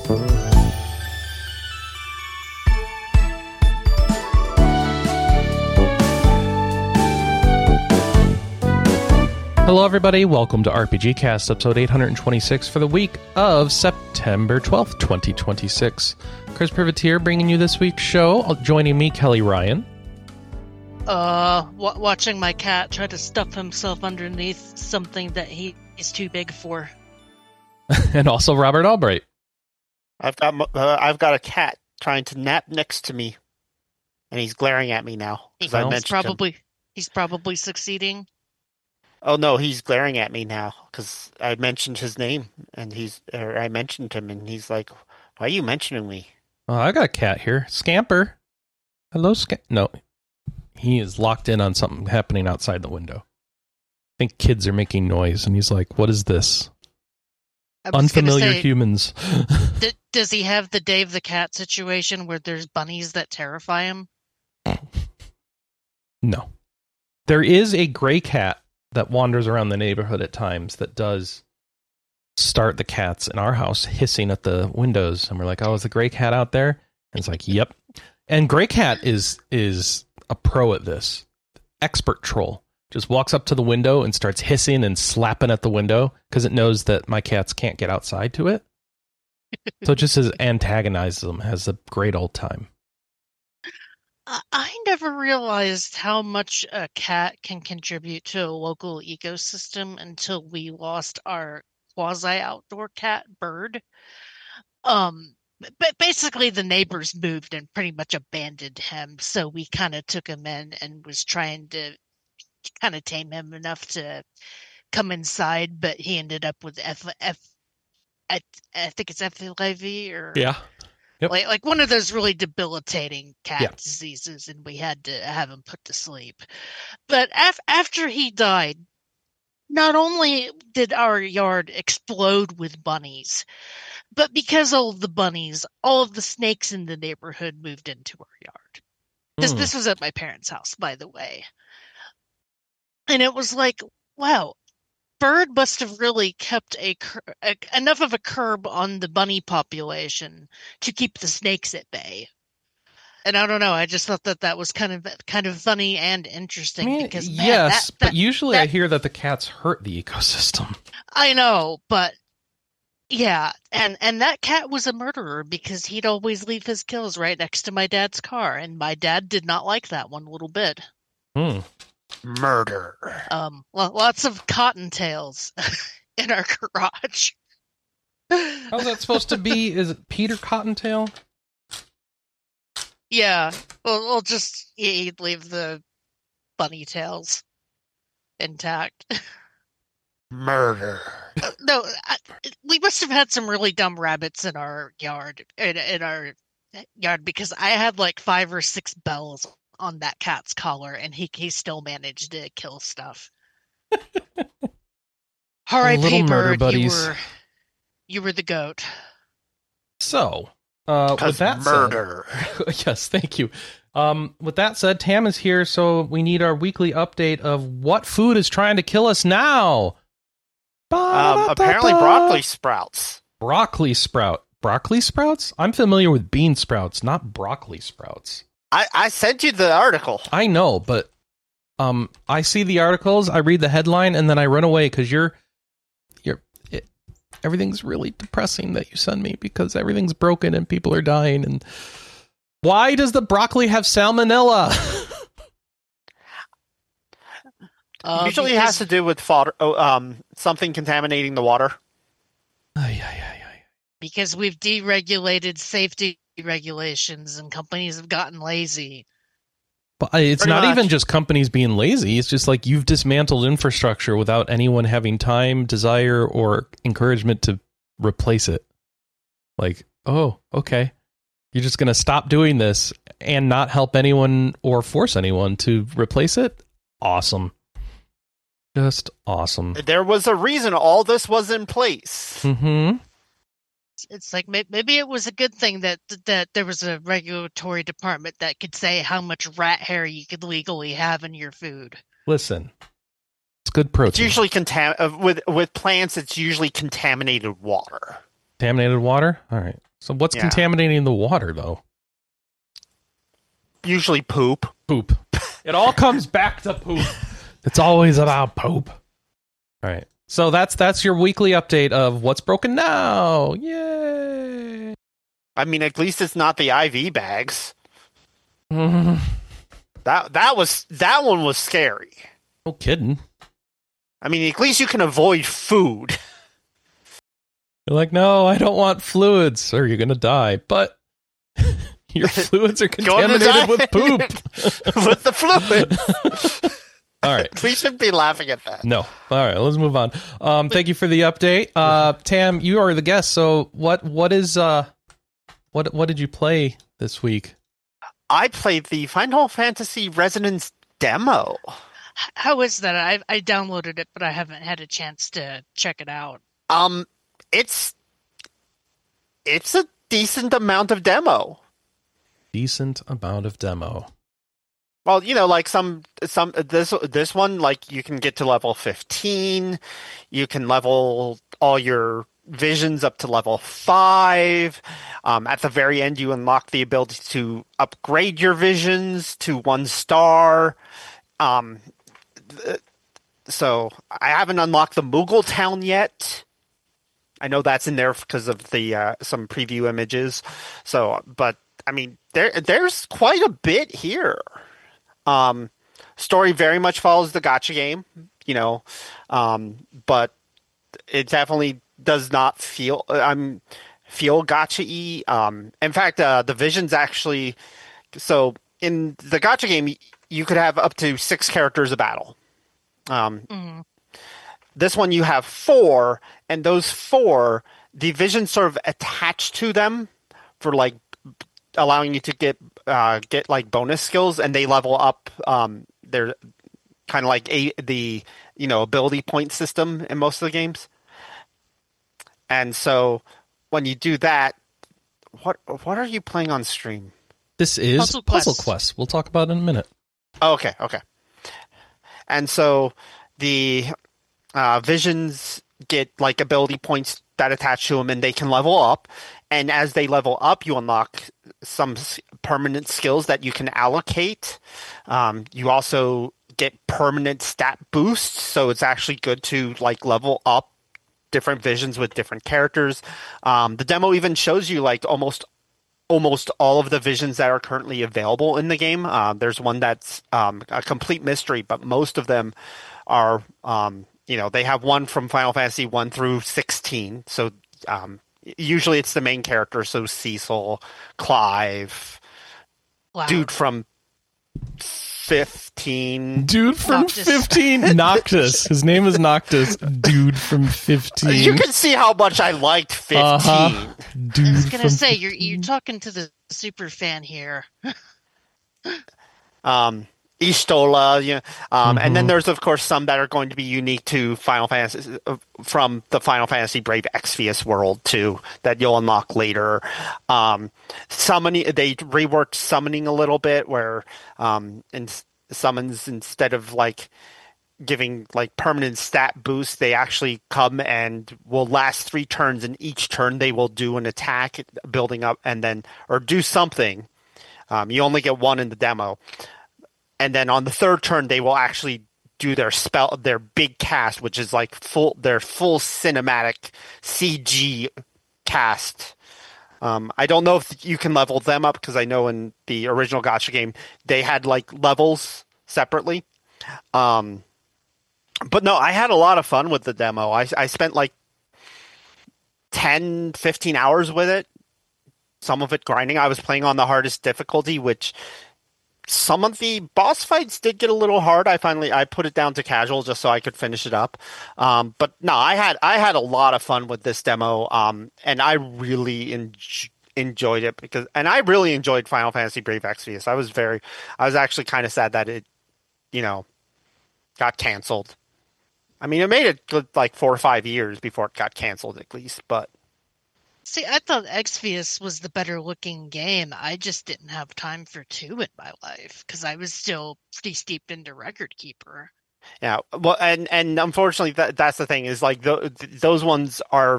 Hello, everybody. Welcome to RPG Cast, episode 826 for the week of September 12th, 2026. Chris Privateer bringing you this week's show. Joining me, Kelly Ryan. Watching my cat try to stuff himself underneath something that he is too big for. And also Robert Albright. I've got a cat trying to nap next to me, and he's glaring at me now. He's probably succeeding. Oh no, he's glaring at me now because I mentioned his name, and I mentioned him, and he's like, "Why are you mentioning me?" Oh, I got a cat here, Scamper. Hello, No, he is locked in on something happening outside the window. I think kids are making noise, and he's like, "What is this? Unfamiliar humans." Does he have the Dave the Cat situation where there's bunnies that terrify him? No. There is a gray cat that wanders around the neighborhood at times that does start the cats in our house hissing at the windows. And we're like, "Oh, is the gray cat out there?" And it's like, "Yep." And gray cat is a pro at this. Expert troll. Just walks up to the window and starts hissing and slapping at the window because it knows that my cats can't get outside to it. So it just antagonizes them, has a great old time. I never realized how much a cat can contribute to a local ecosystem until we lost our quasi-outdoor cat, Bird. But basically the neighbors moved and pretty much abandoned him, so we kind of took him in and was trying to kind of tame him enough to come inside, but he ended up with I think it's FLIV or... Yeah. Yep. Like one of those really debilitating cat diseases, and we had to have him put to sleep. But after he died, not only did our yard explode with bunnies, but because all of the bunnies, all of the snakes in the neighborhood moved into our yard. This was at my parents' house, by the way. And it was like, wow, Bird must have really kept enough of a curb on the bunny population to keep the snakes at bay. And I don't know, I just thought that was kind of funny and interesting. Because but usually I hear that the cats hurt the ecosystem. I know, but yeah, and that cat was a murderer because he'd always leave his kills right next to my dad's car, and my dad did not like that one little bit. Murder. Lots of cottontails in our garage. How's that supposed to be? Is it Peter Cottontail? Yeah. We'll just he'd leave the bunny tails intact. Murder. No, we must have had some really dumb rabbits in our yard. In our yard, because I had like 5 or 6 bells on that cat's collar, and he still managed to kill stuff. R.I.P. Bird, you were the goat. So, with that murder. Said, yes, thank you. With that said, Tam is here, so we need our weekly update of what food is trying to kill us now. Apparently broccoli sprouts. Broccoli sprouts? I'm familiar with bean sprouts, not broccoli sprouts. I sent you the article. I know, but I see the articles, I read the headline, and then I run away because everything's really depressing that you send me because everything's broken and people are dying. And why does the broccoli have salmonella? Usually it has to do with something contaminating the water. Because we've deregulated safety regulations and companies have gotten lazy. But it's not even just companies being lazy. It's just like you've dismantled infrastructure without anyone having time, desire, or encouragement to replace it. Like, oh, okay. You're just going to stop doing this and not help anyone or force anyone to replace it? Awesome. Just awesome. There was a reason all this was in place. Mm-hmm. It's like maybe it was a good thing that there was a regulatory department that could say how much rat hair you could legally have in your food. Listen, it's good protein. It's usually with plants. It's usually contaminated water. Contaminated water? All right. So what's Yeah. contaminating the water, though? Usually poop. Poop. It all comes back to poop. It's always about poop. All right. So that's your weekly update of what's broken now. Yay! I mean, at least it's not the IV bags. No That one was scary. kidding. I mean, at least you can avoid food. You're like, no, I don't want fluids, or you're gonna die. But your fluids are contaminated with poop. With the fluid. All right. We shouldn't be laughing at that. No. All right, let's move on. Thank you for the update. Tam, you are the guest. So what did you play this week? I played the Final Fantasy Resonance demo. How is that? I downloaded it, but I haven't had a chance to check it out. It's a decent amount of demo. Decent amount of demo. Well, like this one, like you can get to level 15. You can level all your visions up to level 5. At the very end, you unlock the ability to upgrade your visions to 1 star. So I haven't unlocked the Moogle Town yet. I know that's in there because of the some preview images. So, but I mean, there's quite a bit here. Story very much follows the gacha game, but it definitely does not feel gacha-y. In fact, the visions actually. So in the gacha game, you could have up to 6 characters a battle. This one you have 4, and those 4, the visions sort of attached to them for like allowing you to get like bonus skills, and they level up. They're kind of like the ability point system in most of the games. And so when you do that, what are you playing on stream? This is Puzzle Quest. Quest. We'll talk about it in a minute. Oh, okay. And so the visions get like ability points that attach to them, and they can level up. And as they level up, you unlock some permanent skills that you can allocate. You also get permanent stat boosts, so it's actually good to like level up different visions with different characters. The demo even shows you like almost all of the visions that are currently available in the game. There's one that's a complete mystery, but most of them are, they have one from Final Fantasy 1 through 16. So usually it's the main character, so Cecil, Clive, Wow. dude from 15. Dude from Noctis. 15. Noctis. His name is Noctis. Dude from 15. You can see how much I liked 15. Dude I was gonna from say you're talking to the super fan here. Ishtola, and then there's of course some that are going to be unique to Final Fantasy from the Final Fantasy Brave Exvius world too, that you'll unlock later. Summoning, they reworked summoning a little bit, where in summons, instead of like giving like permanent stat boosts, they actually come and will last 3 turns, and each turn they will do an attack, building up, and then or do something. You only get 1 in the demo. And then on the 3rd turn, they will actually do their big cast, which is like their full cinematic CG cast. I don't know if you can level them up, because I know in the original gacha game they had like levels separately. But no, I had a lot of fun with the demo. I spent like 10, 15 hours with it. Some of it grinding. I was playing on the hardest difficulty, which some of the boss fights did get a little hard. I put it down to casual just so I could finish it up. But no, I had a lot of fun with this demo. And I really enjoyed it, and I really enjoyed Final Fantasy Brave Exvius. I was actually kind of sad that it, got canceled. I mean, it made it good like 4 or 5 years before it got canceled, at least, but. See, I thought Exvius was the better looking game. I just didn't have time for 2 in my life because I was still pretty steeped into Record Keeper. Yeah, well, and unfortunately, that's the thing is like those ones are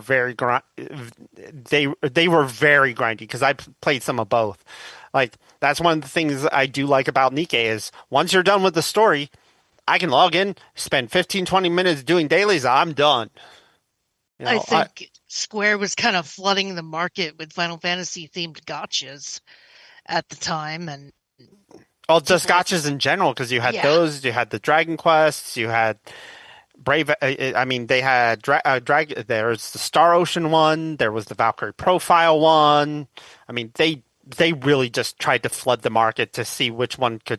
they were very grindy because I played some of both. Like that's one of the things I do like about Nikkei is once you're done with the story, I can log in, spend 15, 20 minutes doing dailies, I'm done. You I know, think Square was kind of flooding the market with Final Fantasy themed gotchas at the time, and well, just people, gotchas in general because you had yeah, those, you had the Dragon Quests, you had Brave. I mean, they had There's the Star Ocean one. There was the Valkyrie Profile one. I mean, they really just tried to flood the market to see which one could.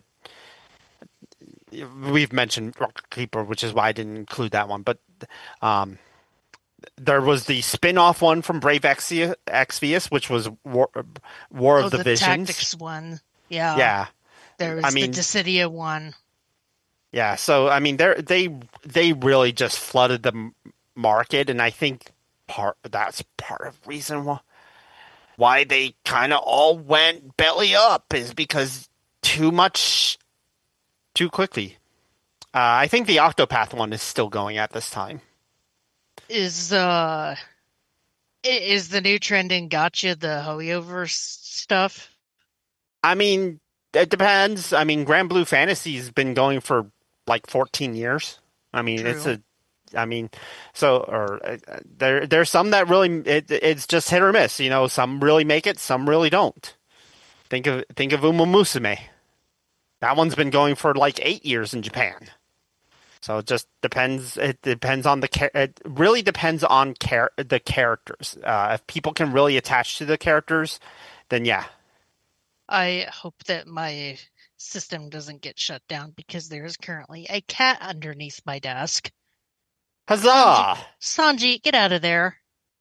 We've mentioned Rock Keeper, which is why I didn't include that one. But um, there was the spin-off one from Brave Exvius, which was War oh, of the the Visions. tactics one, yeah. Yeah, There I was the mean, Dissidia one. yeah. So I mean, they really just flooded the market, and I think that's part of the reason why they kind of all went belly up is because too much too quickly. I think the Octopath one is still going at this time. Is the new trend in gotcha the Hoyoverse stuff? I mean, it depends. I mean, Grand Blue Fantasy's been going for like 14 years. I mean, True. I mean, so or there's some that really it's just hit or miss. You know, some really make it, some really don't. Think of Uma Musume. That one's been going for like 8 years in Japan. So it just depends. It depends on it really depends on the characters. If people can really attach to the characters, then yeah. I hope that my system doesn't get shut down because there is currently a cat underneath my desk. Huzzah! Sanji, get out of there.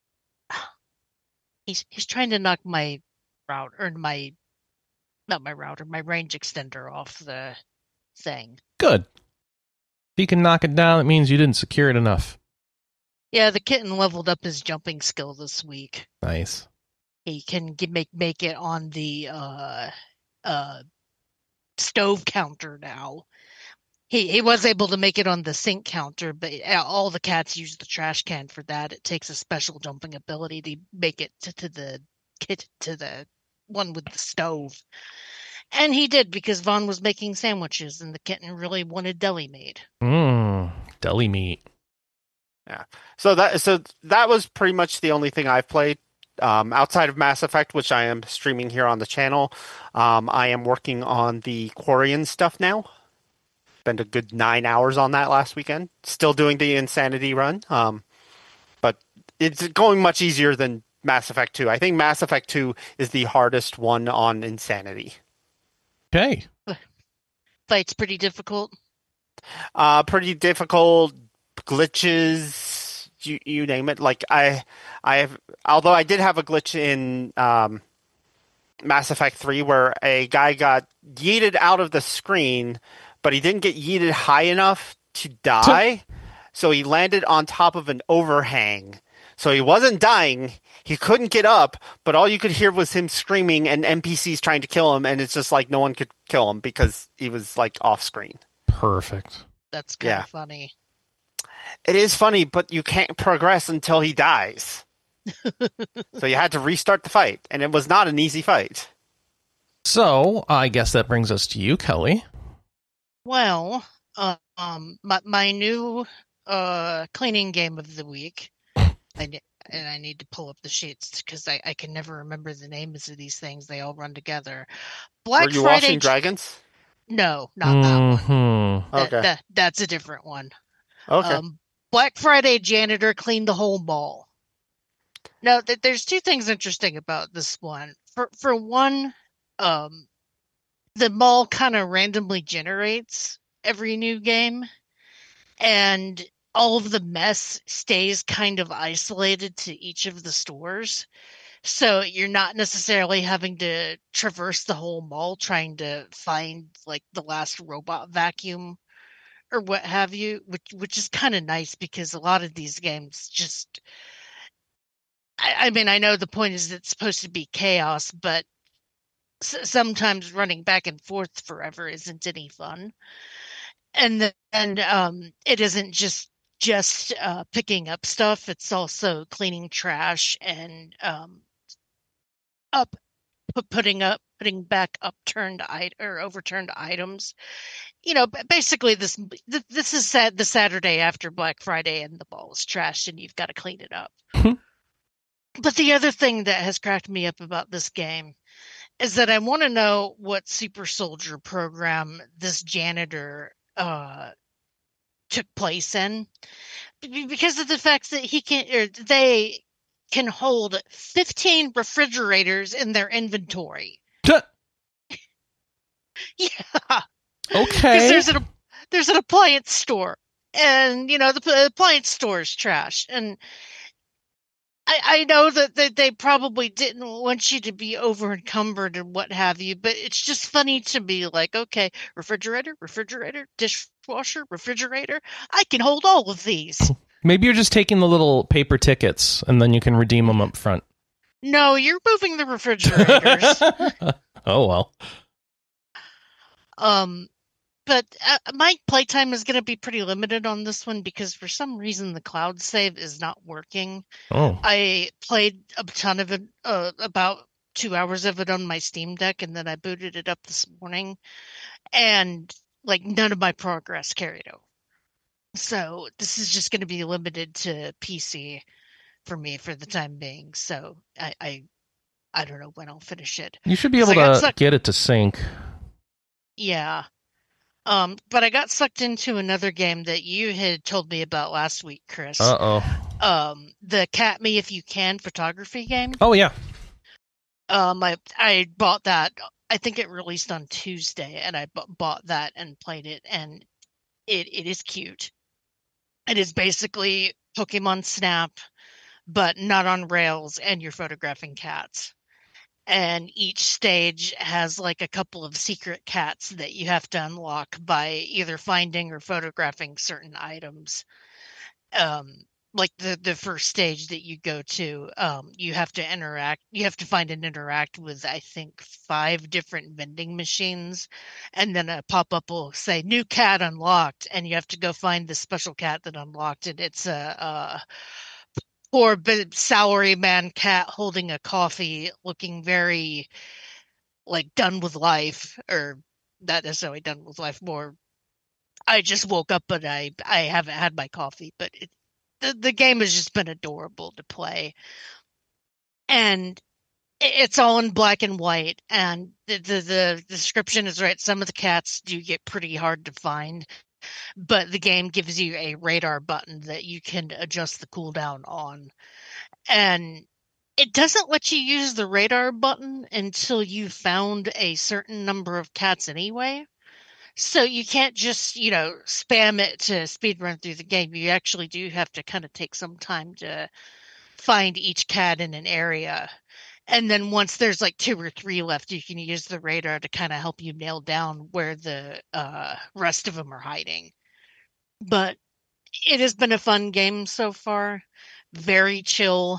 He's trying to knock my router or my not my router, my range extender off the thing. Good. If you can knock it down, it means you didn't secure it enough. Yeah, the kitten leveled up his jumping skill this week. Nice. He can make it on the stove counter now. He was able to make it on the sink counter, but all the cats use the trash can for that. It takes a special jumping ability to make it to the one with the stove. And he did because Vaughn was making sandwiches and the kitten really wanted deli meat. Deli meat. Yeah. So that was pretty much the only thing I've played. Outside of Mass Effect, which I am streaming here on the channel, I am working on the Quarian stuff now. Spent a good 9 hours on that last weekend. Still doing the Insanity run, but it's going much easier than Mass Effect 2. I think Mass Effect 2 is the hardest one on Insanity. Okay. Fight's pretty difficult. Pretty difficult, glitches, you name it. Like although I did have a glitch in Mass Effect 3 where a guy got yeeted out of the screen, but he didn't get yeeted high enough to die, so he landed on top of an overhang. So he wasn't dying, he couldn't get up, but all you could hear was him screaming and NPCs trying to kill him, and it's just like no one could kill him because he was like off screen. Perfect. That's kind of funny. It is funny, but you can't progress until he dies. So you had to restart the fight, and it was not an easy fight. So, I guess that brings us to you, Kelly. Well, my new cleaning game of the week. I need to pull up the sheets because I can never remember the names of these things. They all run together. Were you washing dragons? No, not that one. Okay. That's a different one. Okay. Black Friday janitor cleaned the whole mall. Now, there's two things interesting about this one. For one, the mall kind of randomly generates every new game, and all of the mess stays kind of isolated to each of the stores. So you're not necessarily having to traverse the whole mall trying to find like the last robot vacuum or what have you, which is kind of nice because a lot of these games just I mean, I know the point is it's supposed to be chaos, but sometimes running back and forth forever isn't any fun. and then it isn't just picking up stuff. It's also cleaning trash and up putting back upturned or overturned items. Basically this is the Saturday after Black Friday and the ball is trashed and you've got to clean it up. But the other thing that has cracked me up about this game is that I want to know what super soldier program this janitor took place in, because of the fact that they can hold 15 refrigerators in their inventory. Yeah. Okay. Because there's an appliance store, and the appliance store is trash, and I know that they probably didn't want you to be over encumbered and what have you, but it's just funny to me, like, okay, refrigerator, dishwasher, refrigerator, I can hold all of these. Maybe you're just taking the little paper tickets and then you can redeem them up front. No, you're moving the refrigerators. Oh, well. But my playtime is going to be pretty limited on this one because for some reason the cloud save is not working. Oh. I played a ton of it, about 2 hours of it on my Steam Deck, and then I booted it up this morning, and like none of my progress carried over. So this is just going to be limited to PC for me for the time being. So I don't know when I'll finish it. You should be able to get it to sync. Yeah. But I got sucked into another game that you had told me about last week, Chris. Uh-oh. The Cat Me If You Can photography game. Oh, yeah. I bought that. I think it released on Tuesday, and I bought that and played it, and it is cute. It is basically Pokemon Snap, but not on rails, and you're photographing cats. And each stage has like a couple of secret cats that you have to unlock by either finding or photographing certain items. Like the first stage that you go to, you have to find and interact with, I think, 5 different vending machines, and then a pop-up will say new cat unlocked, and you have to go find the special cat that unlocked it. It's a poor salary man cat holding a coffee, looking very like done with life, or not necessarily done with life, more I just woke up but I haven't had my coffee. But the game has just been adorable to play, and it's all in black and white, and the description is right. Some of the cats do get pretty hard to find, but the game gives you a radar button that you can adjust the cooldown on. And it doesn't let you use the radar button until you found a certain number of cats anyway. So you can't just, spam it to speed run through the game. You actually do have to kind of take some time to find each cat in an area. And then once there's like 2 or 3 left, you can use the radar to kind of help you nail down where the rest of them are hiding. But it has been a fun game so far. Very chill.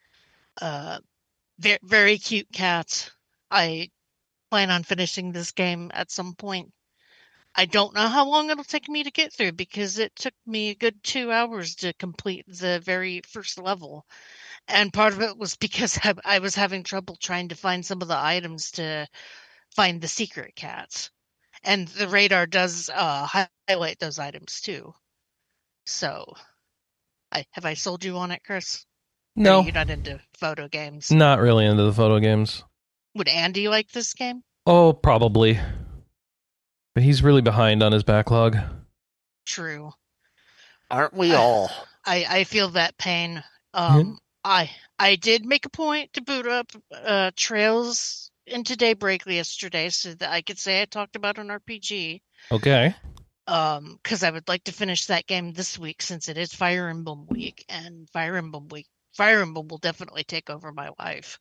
Very cute cats. I plan on finishing this game at some point. I don't know how long it'll take me to get through because it took me a good 2 hours to complete the very first level. And part of it was because I was having trouble trying to find some of the items to find the secret cats. And the radar does highlight those items too. So, have I sold you on it, Chris? No. You're not into photo games? Not really into the photo games. Would Andy like this game? Oh, probably. But he's really behind on his backlog. True. Aren't we all? I feel that pain. I did make a point to boot up Trails into Daybreak yesterday so that I could say I talked about an RPG. Okay. Because I would like to finish that game this week since it is Fire Emblem week, and Fire Emblem will definitely take over my life.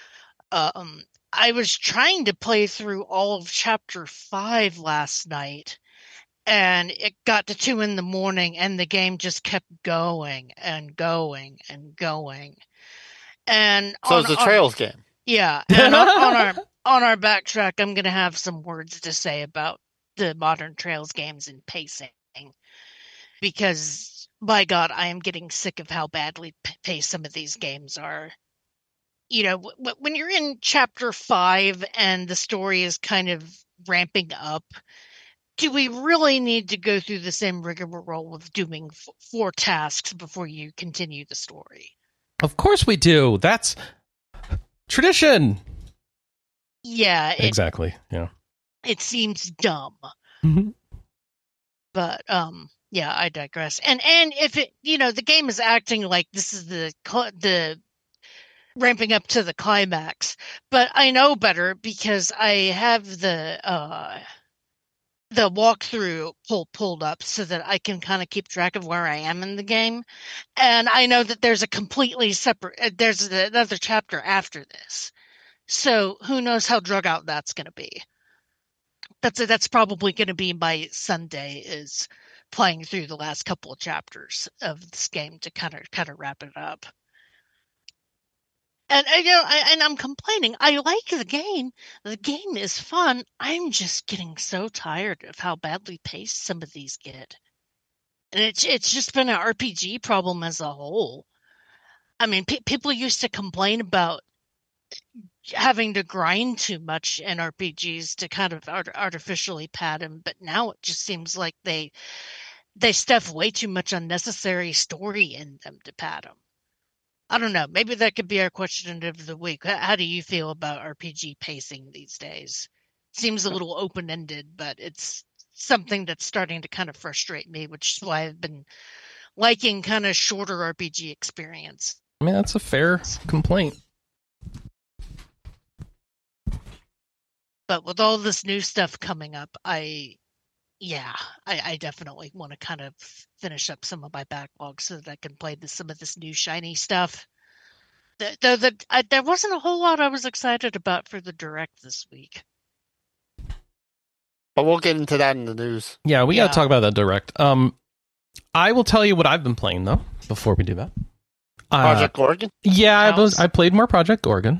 I was trying to play through all of Chapter 5 last night, and it got to 2 in the morning, and the game just kept going and going and going. And so it's a Trails game. Yeah, and on our backtrack, I'm going to have some words to say about the Modern Trails games in pacing, because by God, I am getting sick of how badly paced some of these games are. You know, when you're in chapter 5 and the story is kind of ramping up, do we really need to go through the same rigmarole of doing 4 tasks before you continue the story? Of course we do. That's tradition. Yeah, Exactly. Yeah. it seems dumb. Mm-hmm. But yeah, I digress. And if it, the game is acting like this is the ramping up to the climax, but I know better because I have the walkthrough pulled up so that I can kind of keep track of where I am in the game, and I know that there's a completely separate there's another chapter after this. So who knows how drug out that's going to be. That's probably going to be my Sunday, is playing through the last couple of chapters of this game to kind of wrap it up. And I'm complaining. I like the game. The game is fun. I'm just getting so tired of how badly paced some of these get. And it's just been an RPG problem as a whole. I mean, people used to complain about having to grind too much in RPGs to kind of artificially pad them, but now it just seems like they stuff way too much unnecessary story in them to pad them. I don't know. Maybe that could be our question of the week. How do you feel about RPG pacing these days? Seems a little open-ended, but it's something that's starting to kind of frustrate me, which is why I've been liking kind of shorter RPG experience. I mean, that's a fair complaint. But with all this new stuff coming up, I definitely want to kind of finish up some of my backlog so that I can play some of this new shiny stuff. There wasn't a whole lot I was excited about for the Direct this week. But we'll get into that in the news. Yeah, we got to talk about that Direct. I will tell you what I've been playing, though, before we do that. Project Gorgon? Yeah, I played more Project Gorgon.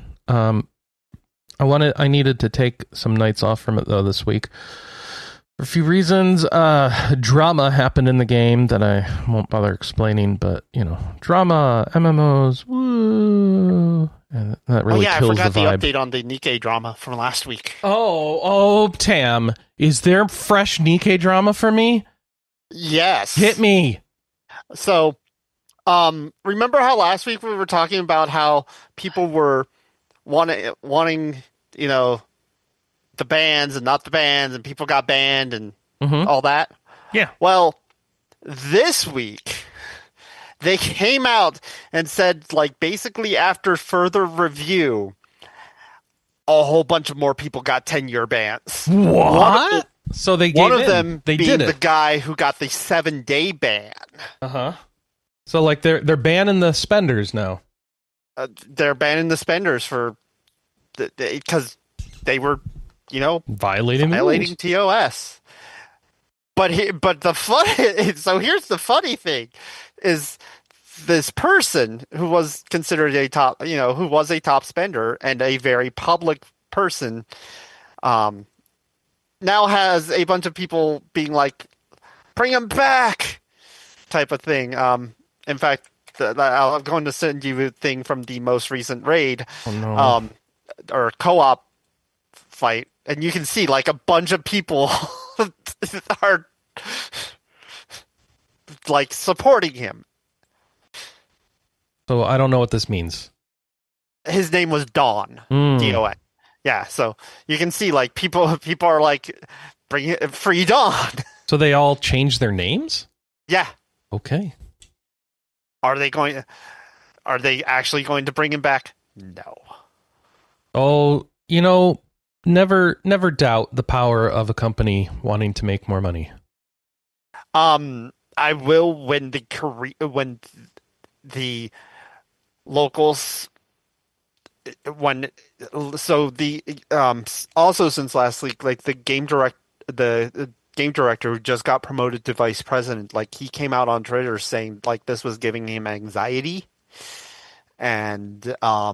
I needed to take some nights off from it, though, this week. For a few reasons. Drama happened in the game that I won't bother explaining, but, drama, MMOs, woo, and that really kills the vibe. I forgot the update on the Nikke drama from last week. Oh, Tam, is there fresh Nikke drama for me? Yes. Hit me. So, remember how last week we were talking about how people were wanting, the bans and not the bans, and people got banned and all that? Yeah. Well, this week, they came out and said, basically after further review, a whole bunch of more people got 10-year bans. What? So they gave one of them they being did it. The guy who got the 7-day ban. Uh-huh. So, they're banning the spenders now. They're banning the spenders for because they were, violating TOS. But the fun. So here's the funny thing: is this person who was considered a top, who was a top spender and a very public person, now has a bunch of people being like, "Bring him back," type of thing. In fact, I'm going to send you a thing from the most recent raid, or co-op fight, and you can see a bunch of people are supporting him. So I don't know what this means. His name was Dawn. D-O-N. Yeah, so you can see people are bring it, free Dawn. So they all changed their names? Yeah. Okay. Are they actually going to bring him back? No. Oh, never doubt the power of a company wanting to make more money. I will when the locals also since last week, the game director who just got promoted to vice president, he came out on Twitter saying this was giving him anxiety, and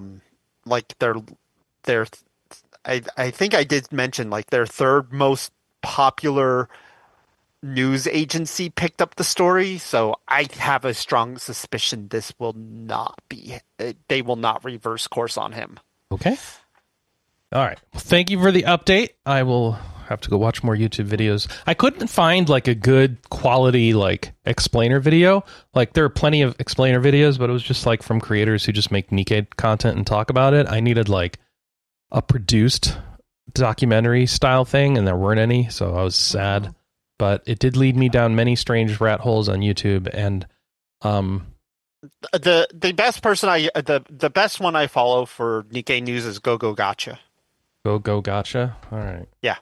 their I think I did mention their third most popular news agency picked up the story, so I have a strong suspicion this will not be. They will not reverse course on him. Okay. All right. Well, thank you for the update. I will have to go watch more YouTube videos. I couldn't find like a good quality like explainer video. Like there are plenty of explainer videos, but it was just like from creators who just make Nikkei content and talk about it. I needed like a produced documentary style thing, and there weren't any, so I was sad. But it did lead me down many strange rat holes on YouTube, and the best person the best one I follow for Nikkei news is Go Gotcha. Go Gotcha. All right. Yeah.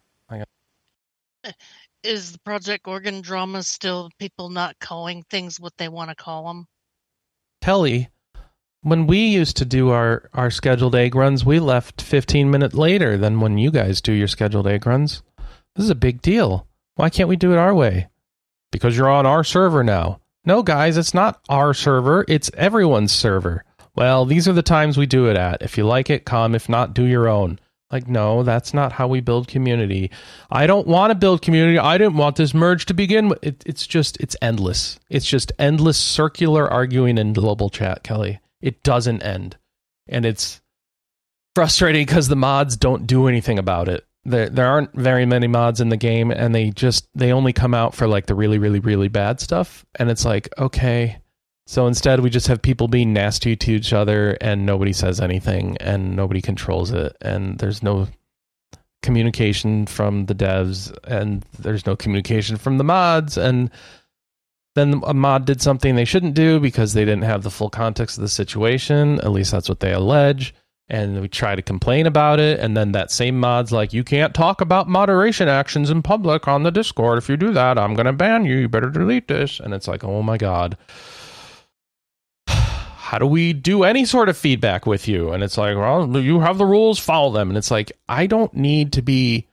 Is the Project Gorgon drama still people not calling things what they want to call them? Kelly, when we used to do our scheduled egg runs, we left 15 minutes later than when you guys do your scheduled egg runs. This is a big deal. Why can't we do it our way? Because you're on our server now. No, guys, it's not our server. It's everyone's server. Well, these are the times we do it at. If you like it, come. If not, do your own. Like, no, that's not how we build community. I don't want to build community. I didn't want this merge to begin with. It's endless. It's just endless circular arguing in global chat, Kelly. It doesn't end. And it's frustrating because the mods don't do anything about it. There aren't very many mods in the game, and they only come out for like the really, really, really bad stuff. And it's like, okay. So instead, we just have people being nasty to each other, and nobody says anything, and nobody controls it, and there's no communication from the devs, and there's no communication from the mods, and then a mod did something they shouldn't do because they didn't have the full context of the situation. At least that's what they allege, and we try to complain about it, and then that same mod's like, you can't talk about moderation actions in public on the Discord. If you do that, I'm going to ban you. You better delete this. And it's like, oh my God. How do we do any sort of feedback with you? And it's like, well, you have the rules, follow them. And it's like, I don't need to be...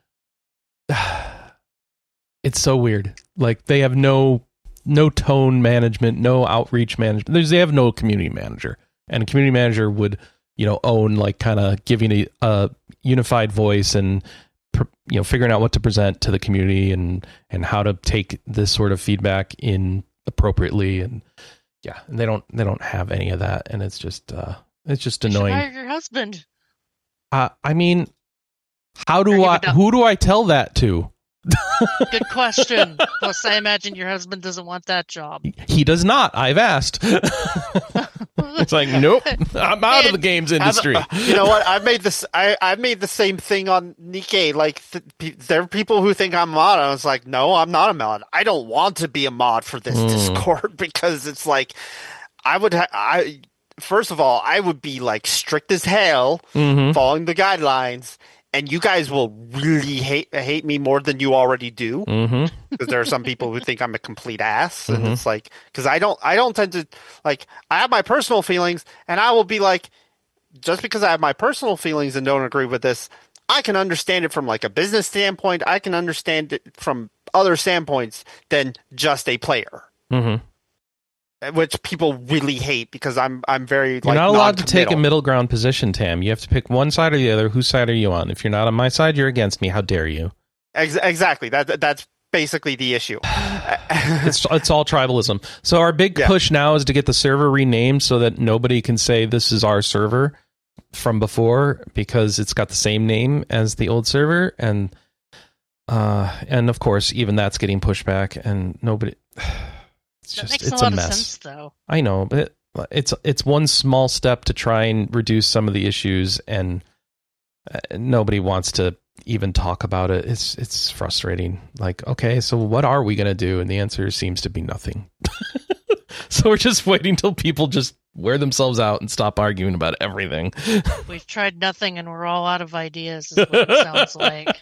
It's so weird. Like, they have no tone management, no outreach management. They have no community manager. And a community manager would, own, like, kind of giving a unified voice and, figuring out what to present to the community and how to take this sort of feedback in appropriately. And yeah, and they don't have any of that, and it's just annoying. You should hire your husband. I mean, who do I tell that to? Good question. Plus, I imagine your husband doesn't want that job. He does not. I've asked. It's like, nope, I'm out of the games industry. You know what? I've made the same thing on Nikkei. Like, there are people who think I'm a mod. I was like, no, I'm not a mod. I don't want to be a mod for this Discord because it's like, first of all, I would be like strict as hell, following the guidelines. And you guys will really hate me more than you already do, because there are some people who think I'm a complete ass, and it's like, because I don't tend to, like, I have my personal feelings, and I will be like, just because I have my personal feelings and don't agree with this, I can understand it from like a business standpoint. I can understand it from other standpoints than just a player. Which people really hate because I'm very like, you're not allowed to take a middle ground position, Tam. You have to pick one side or the other. Whose side are you on? If you're not on my side, you're against me. How dare you? Exactly. That's basically the issue. It's all tribalism. So our big push now is to get the server renamed so that nobody can say this is our server from before, because it's got the same name as the old server, and of course even that's getting pushed back, and nobody. That makes a lot of sense, though. I know, but it's one small step to try and reduce some of the issues, and nobody wants to even talk about it. It's frustrating. Like, okay, so what are we going to do? And the answer seems to be nothing. So we're just waiting till people just wear themselves out and stop arguing about everything. We've tried nothing, and we're all out of ideas, is what it sounds like.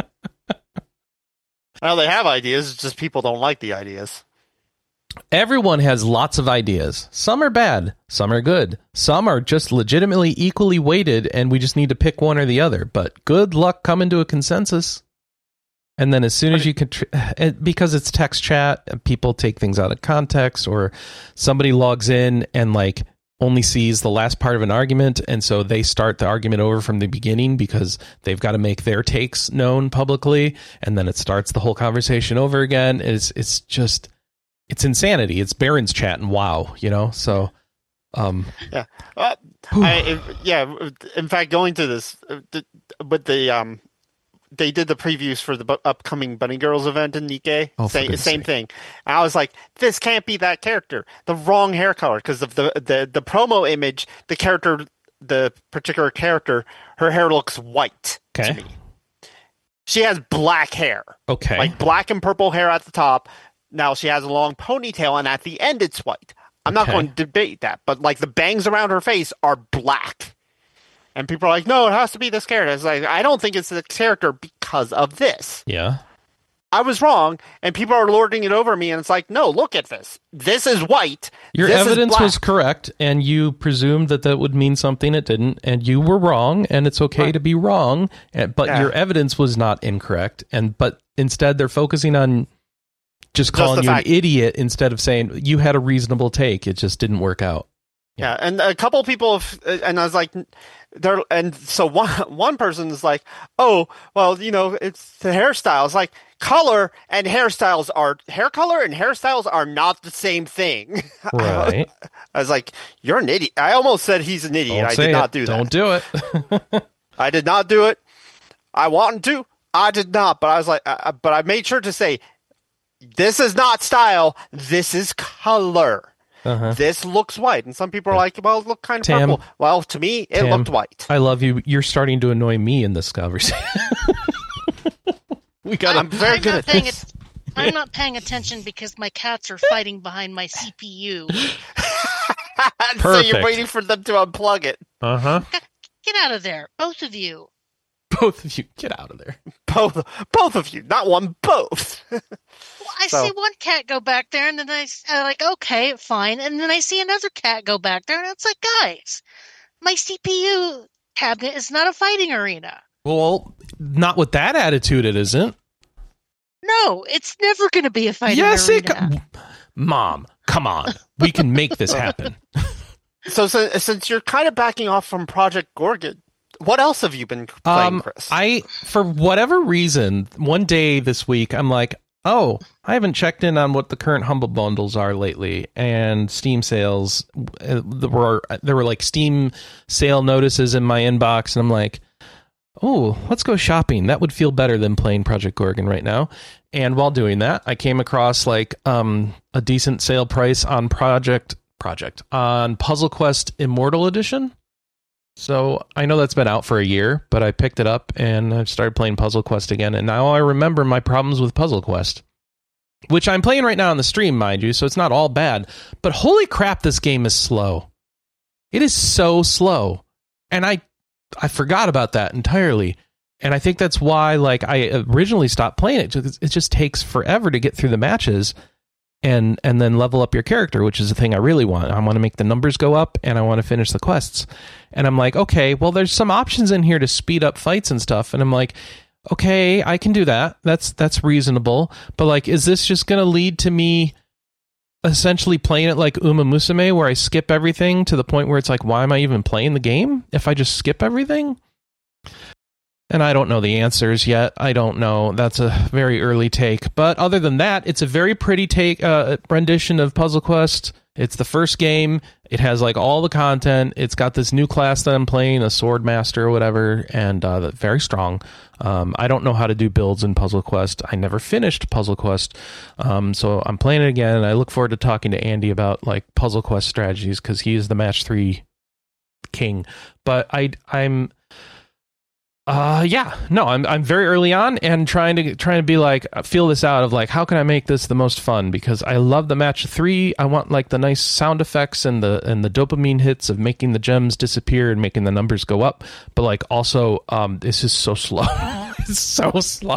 Well, they have ideas, it's just people don't like the ideas. Everyone has lots of ideas. Some are bad, some are good, some are just legitimately equally weighted, and we just need to pick one or the other. But good luck coming to a consensus. And then as soon as you can, because it's text chat, people take things out of context, or somebody logs in and like only sees the last part of an argument, and so they start the argument over from the beginning because they've got to make their takes known publicly, and then it starts the whole conversation over again. It's insanity. It's Baron's chat and WoW, so yeah. In fact, going to this with the they did the previews for the upcoming Bunny Girls event in Nikkei. Same thing. And I was like, this can't be that character. The wrong hair color, because of the promo image, the particular character, her hair looks white to me. She has black hair. Okay. Like black and purple hair at the top. Now she has a long ponytail, and at the end it's white. I'm not going to debate that, but like the bangs around her face are black. And people are like, no, it has to be this character. It's like, I don't think it's the character because of this. Yeah. I was wrong, and people are lording it over me, and it's like, no, look at this. This is white. Your evidence was correct, and you presumed that would mean something it didn't, and you were wrong, and it's okay to be wrong, but your evidence was not incorrect. But instead, they're focusing on just calling you an idiot instead of saying you had a reasonable take. It just didn't work out. Yeah, and a couple of people, and I was like, and so one person is like, oh, well, it's the hairstyle. It's like color and hairstyles hair color and hairstyles are not the same thing. Right. I was like, you're an idiot. I almost said he's an idiot. I did not do that. Don't do it. I did not do it. I wanted to. I did not. But I was like, but I made sure to say, this is not style. This is color. This looks white. And some people are like, well, it looked kind of purple. Well, to me, it looked white. I love you. You're starting to annoy me in this conversation. I'm very good at this. I'm not paying attention because my cats are fighting behind my CPU. So you're waiting for them to unplug it. Get out of there, both of you. Both of you, get out of there. Both of you, not one, both. I see one cat go back there, and then I'm like, okay, fine. And then I see another cat go back there, and it's like, guys, my CPU cabinet is not a fighting arena. Well, not with that attitude, it isn't. No, it's never going to be a fighting arena. Mom, come on. We can make this happen. So since you're kind of backing off from Project Gorgon, what else have you been playing, Chris? For whatever reason, one day this week, I'm like, oh, I haven't checked in on what the current Humble Bundles are lately, and Steam sales. There were like Steam sale notices in my inbox, and I'm like, oh, let's go shopping. That would feel better than playing Project Gorgon right now. And while doing that, I came across like a decent sale price on on Puzzle Quest Immortal Edition. So I know that's been out for a year, but I picked it up and I started playing Puzzle Quest again. And now I remember my problems with Puzzle Quest, which I'm playing right now on the stream, mind you. So it's not all bad, but holy crap, this game is slow. It is so slow. And I forgot about that entirely. And I think that's why, like, I originally stopped playing it. It just takes forever to get through the matches and then level up your character, which is the thing I really want. I want to make the numbers go up, and I want to finish the quests. And I'm like, okay, well, there's some options in here to speed up fights and stuff. And I'm like, okay, I can do that. That's reasonable. But, like, is this just going to lead to me essentially playing it like Uma Musume, where I skip everything to the point where it's like, why am I even playing the game if I just skip everything? And I don't know the answers yet. I don't know. That's a very early take. But other than that, it's a very pretty rendition of Puzzle Quest. It's the first game. It has like all the content. It's got this new class that I'm playing, a Sword Master or whatever, and very strong. I don't know how to do builds in Puzzle Quest. I never finished Puzzle Quest, so I'm playing it again. I look forward to talking to Andy about like Puzzle Quest strategies because he is the match 3 king. But I'm very early on and trying to be like, feel this out of like, how can I make this the most fun? Because I love the match 3. I want like the nice sound effects and the dopamine hits of making the gems disappear and making the numbers go up. But like also, this is so slow. It's so slow.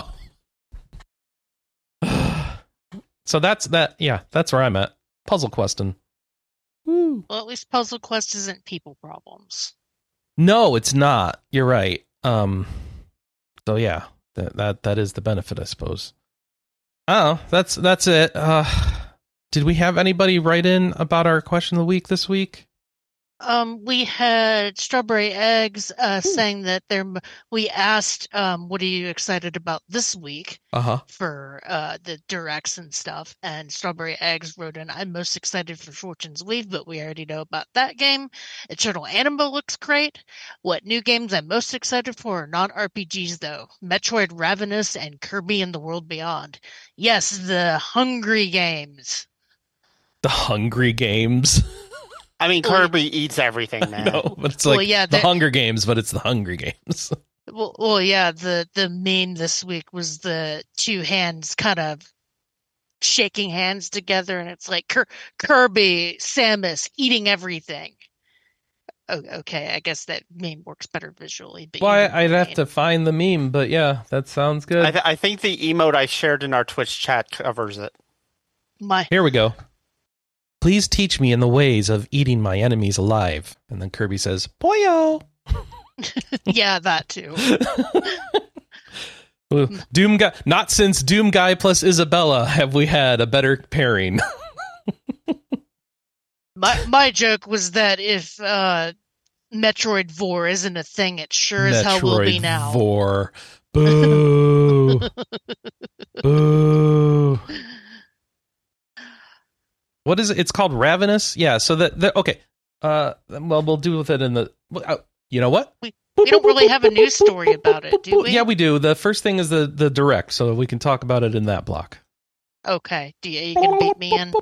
So that's that. Yeah, that's where I'm at. Puzzle Questing. Well, at least Puzzle Quest isn't people problems. No, it's not. You're right. So yeah, that is the benefit, I suppose. Oh, that's it. Did we have anybody write in about our question of the week this week? We had Strawberry Eggs saying that we asked, what are you excited about this week for the directs and stuff? And Strawberry Eggs wrote in, I'm most excited for Fortune's Weave, but we already know about that game. Eternal Anima looks great. What new games I'm most excited for are not RPGs, though. Metroid Ravenous and Kirby and the World Beyond. Yes, the Hungry Games. The Hungry Games? I mean, Kirby eats everything, man. No, but it's like the Hunger Games, but it's the Hungry Games. Well, yeah, the meme this week was the two hands kind of shaking hands together, and it's like Kirby, Samus eating everything. Oh, okay, I guess that meme works better visually. But I'd have to find the meme, but yeah, that sounds good. I think the emote I shared in our Twitch chat covers it. Here we go. Please teach me in the ways of eating my enemies alive. And then Kirby says, Poyo! Yeah, that too. Doom Guy. Not since Doom Guy plus Isabella have we had a better pairing. My joke was that if Metroid Vor isn't a thing, it sure as hell will be now. Vor. Boo. Boo. What is it? It's called Ravenous? Yeah, so okay. Well, we'll do with it in the... you know what? We don't really have a news story about it, do we? Yeah, we do. The first thing is the direct, so we can talk about it in that block. Okay. You can beat me in.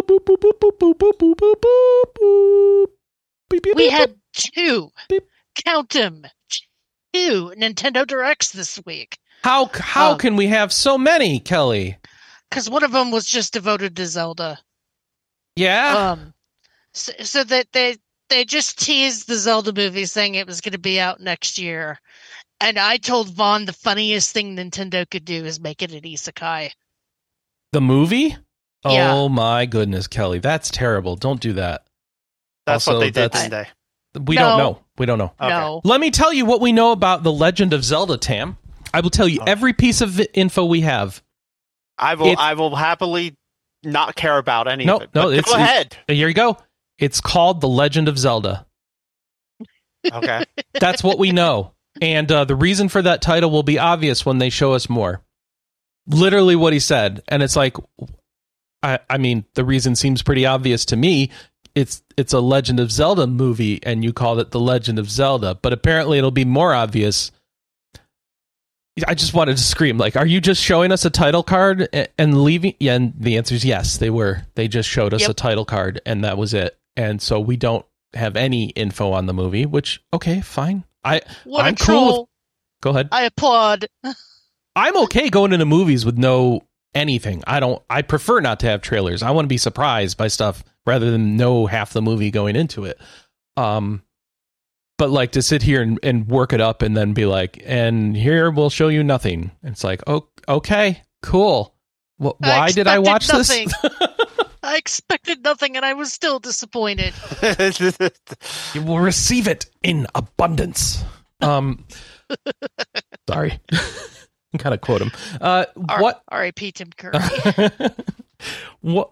We had two. Count them. Two Nintendo Directs this week. How can we have so many, Kelly? Because one of them was just devoted to Zelda. Yeah. So that they just teased the Zelda movie, saying it was going to be out next year, and I told Vaughn the funniest thing Nintendo could do is make it an isekai. The movie? Yeah. Oh my goodness, Kelly, that's terrible. Don't do that. That's also, what they did, didn't they? We don't know. We don't know. Okay. No. Let me tell you what we know about The Legend of Zelda, Tam. I will tell you every piece of info we have. I will happily not care about any of it. No, go ahead. Here you go. It's called The Legend of Zelda. Okay. That's what we know. And the reason for that title will be obvious when they show us more. Literally what he said. And it's like, I mean, the reason seems pretty obvious to me. It's a Legend of Zelda movie, and you called it The Legend of Zelda. But apparently it'll be more obvious. I just wanted to scream, like, are you just showing us a title card and leaving? Yeah, and the answer is yes, they were. They just showed us a title card, and that was it. And so we don't have any info on the movie, which, okay, fine. I'm cool with, go ahead. I applaud. I'm okay going into movies with no anything. I prefer not to have trailers. I want to be surprised by stuff rather than know half the movie going into it. But like to sit here and work it up and then be like, and here we'll show you nothing. It's like, oh, okay, cool. Why did I watch nothing. this? I expected nothing, and I was still disappointed. You will receive it in abundance. Sorry. I'm kind of quote him. What? R.I.P. Tim Curry. What?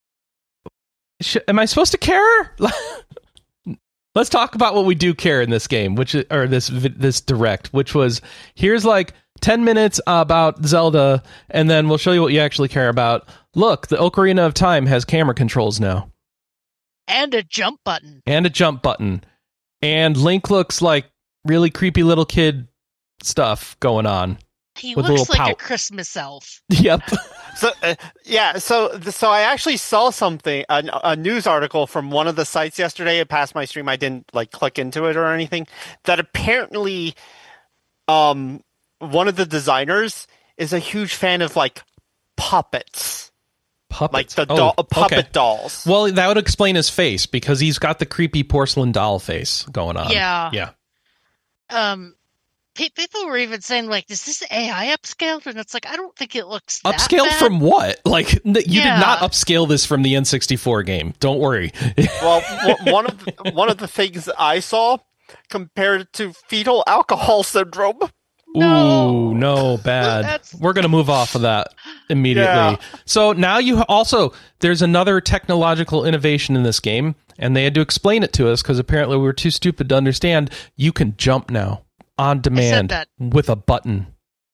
Am I supposed to care? Let's talk about what we do care in this game, or this direct, which was, here's like 10 minutes about Zelda, and then we'll show you what you actually care about. Look, the Ocarina of Time has camera controls now. And a jump button. And Link looks like really creepy little kid stuff going on. He looks like a Christmas elf. Yep. So I actually saw something, a news article from one of the sites yesterday. It passed my stream. I didn't click into it or anything. That apparently, one of the designers is a huge fan of puppets. Puppets, like the puppet dolls. Well, that would explain his face because he's got the creepy porcelain doll face going on. Yeah. People were even saying, is this AI upscaled? And it's like, I don't think it looks that upscaled bad. From what? You did not upscale this from the N64 game. Don't worry. Well, one of the things I saw compared it to fetal alcohol syndrome. Ooh, no, bad. We're going to move off of that immediately. Yeah. So now there's another technological innovation in this game. and they had to explain it to us because apparently we were too stupid to understand. You can jump now on demand with a button.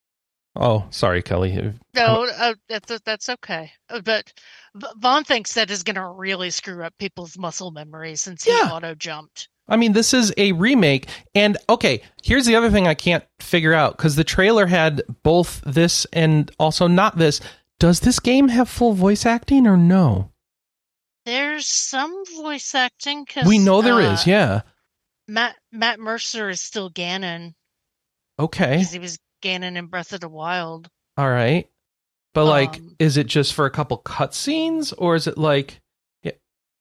Oh, sorry, Kelly. No, that's okay. But Vaughn thinks that is going to really screw up people's muscle memory since he auto jumped. I mean, this is a remake. And okay, here's the other thing I can't figure out, because the trailer had both this and also not this. Does this game have full voice acting or no? There's some voice acting. We know there is, yeah. Matt Mercer is still Ganon. Okay. Because he was Ganon in Breath of the Wild. All right. But, like, is it just for a couple cutscenes, or is it like... Yeah.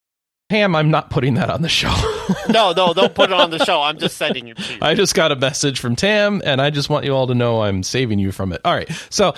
Pam, I'm not putting that on the show. No, don't put it on the show. I'm just sending you to you. I just got a message from Tam, and I just want you all to know I'm saving you from it. All right. So,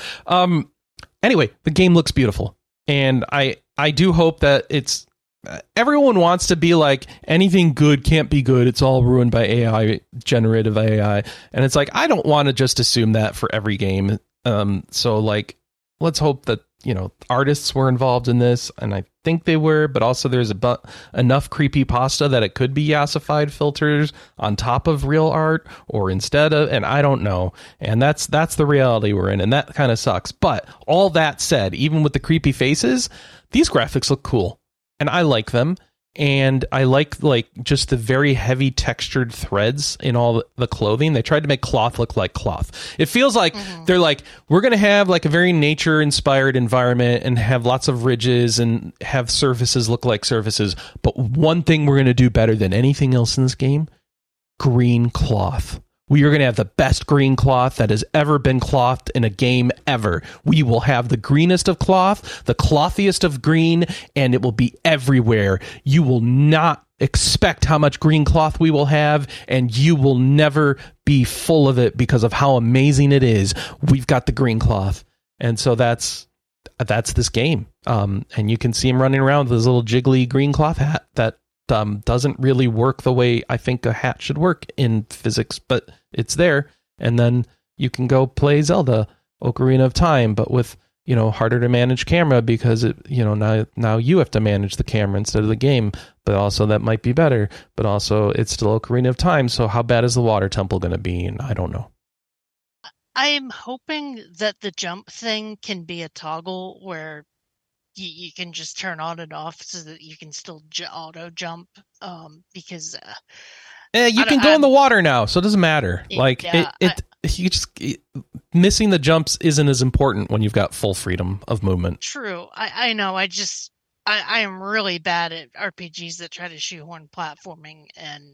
anyway, the game looks beautiful. And I do hope that it's... everyone wants to be like, anything good can't be good. It's all ruined by AI, generative AI. And it's like, I don't want to just assume that for every game. So, like, let's hope that, you know, artists were involved in this, and I think they were, but also there's enough creepypasta that it could be yassified filters on top of real art or instead of, and I don't know. And that's the reality we're in, and that kind of sucks. But all that said, even with the creepy faces, these graphics look cool, and I like them. And I like just the very heavy textured threads in all the clothing. They tried to make cloth look like cloth. It feels like they're like, we're going to have like a very nature inspired environment and have lots of ridges and have surfaces look like surfaces. But one thing we're going to do better than anything else in this game, green cloth. We are going to have the best green cloth that has ever been clothed in a game ever. We will have the greenest of cloth, the clothiest of green, and it will be everywhere. You will not expect how much green cloth we will have, and you will never be full of it because of how amazing it is. We've got the green cloth. And so that's this game. And you can see him running around with his little jiggly green cloth hat that doesn't really work the way I think a hat should work in physics, but it's there. And then you can go play Zelda Ocarina of Time, but with, you know, harder to manage camera because it, you know, now you have to manage the camera instead of the game, but also that might be better, but also it's still Ocarina of Time. So how bad is the water temple going to be? And I don't know. I'm hoping that the jump thing can be a toggle where you can just turn on and off so that you can still auto jump, because you can go in the water now, so it doesn't matter. Missing the jumps isn't as important when you've got full freedom of movement. True. I know. I am really bad at RPGs that try to shoehorn platforming, and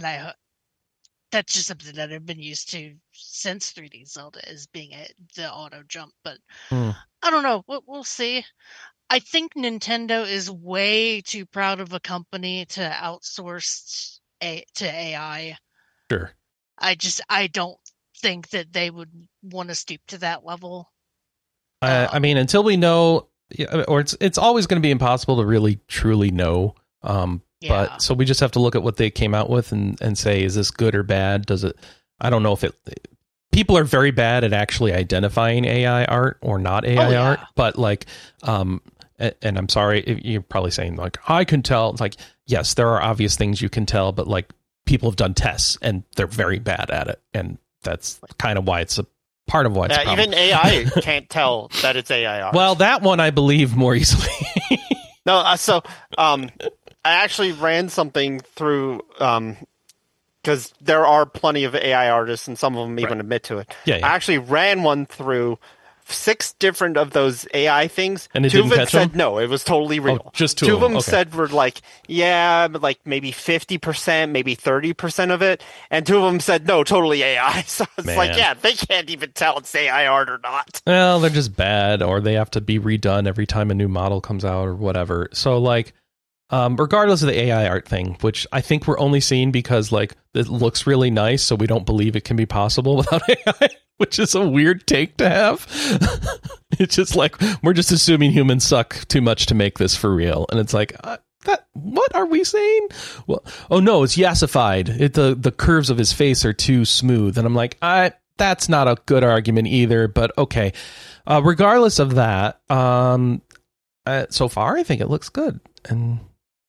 that's just something that I've been used to since 3D Zelda, is being the auto jump. But I don't know. We'll see. I think Nintendo is way too proud of a company to outsource to AI. Sure. I don't think that they would want to stoop to that level. I mean, until we know, or it's always going to be impossible to really truly know. But so we just have to look at what they came out with and say, is this good or bad? Does it? I don't know if it. People are very bad at actually identifying AI art or not AI art, but like, and I'm sorry, you're probably saying like, I can tell. It's like, yes, there are obvious things you can tell, but like people have done tests and they're very bad at it. And that's kind of why it's a part of why it's a problem. Even AI can't tell that it's AI art. Well, that one I believe more easily. No, I actually ran something through, because there are plenty of AI artists and some of them even admit to it. Yeah. I actually ran one through 6 different of those AI things. And it 2 didn't of it catch said them? no, it was totally real. Oh, just 2 of them Okay. said were like, yeah, but like maybe 50%, maybe 30% of it. And 2 of them said no, totally AI. So it's like, yeah, they can't even tell it's AI art or not. Well, they're just bad, or they have to be redone every time a new model comes out or whatever. So like, regardless of the AI art thing, which I think we're only seeing because like it looks really nice, so we don't believe it can be possible without AI, which is a weird take to have. It's just like, we're just assuming humans suck too much to make this for real. And it's like, what are we saying? Well, oh no, it's yassified. The curves of his face are too smooth. And I'm like, that's not a good argument either, but okay. Regardless of that, so far, I think it looks good. And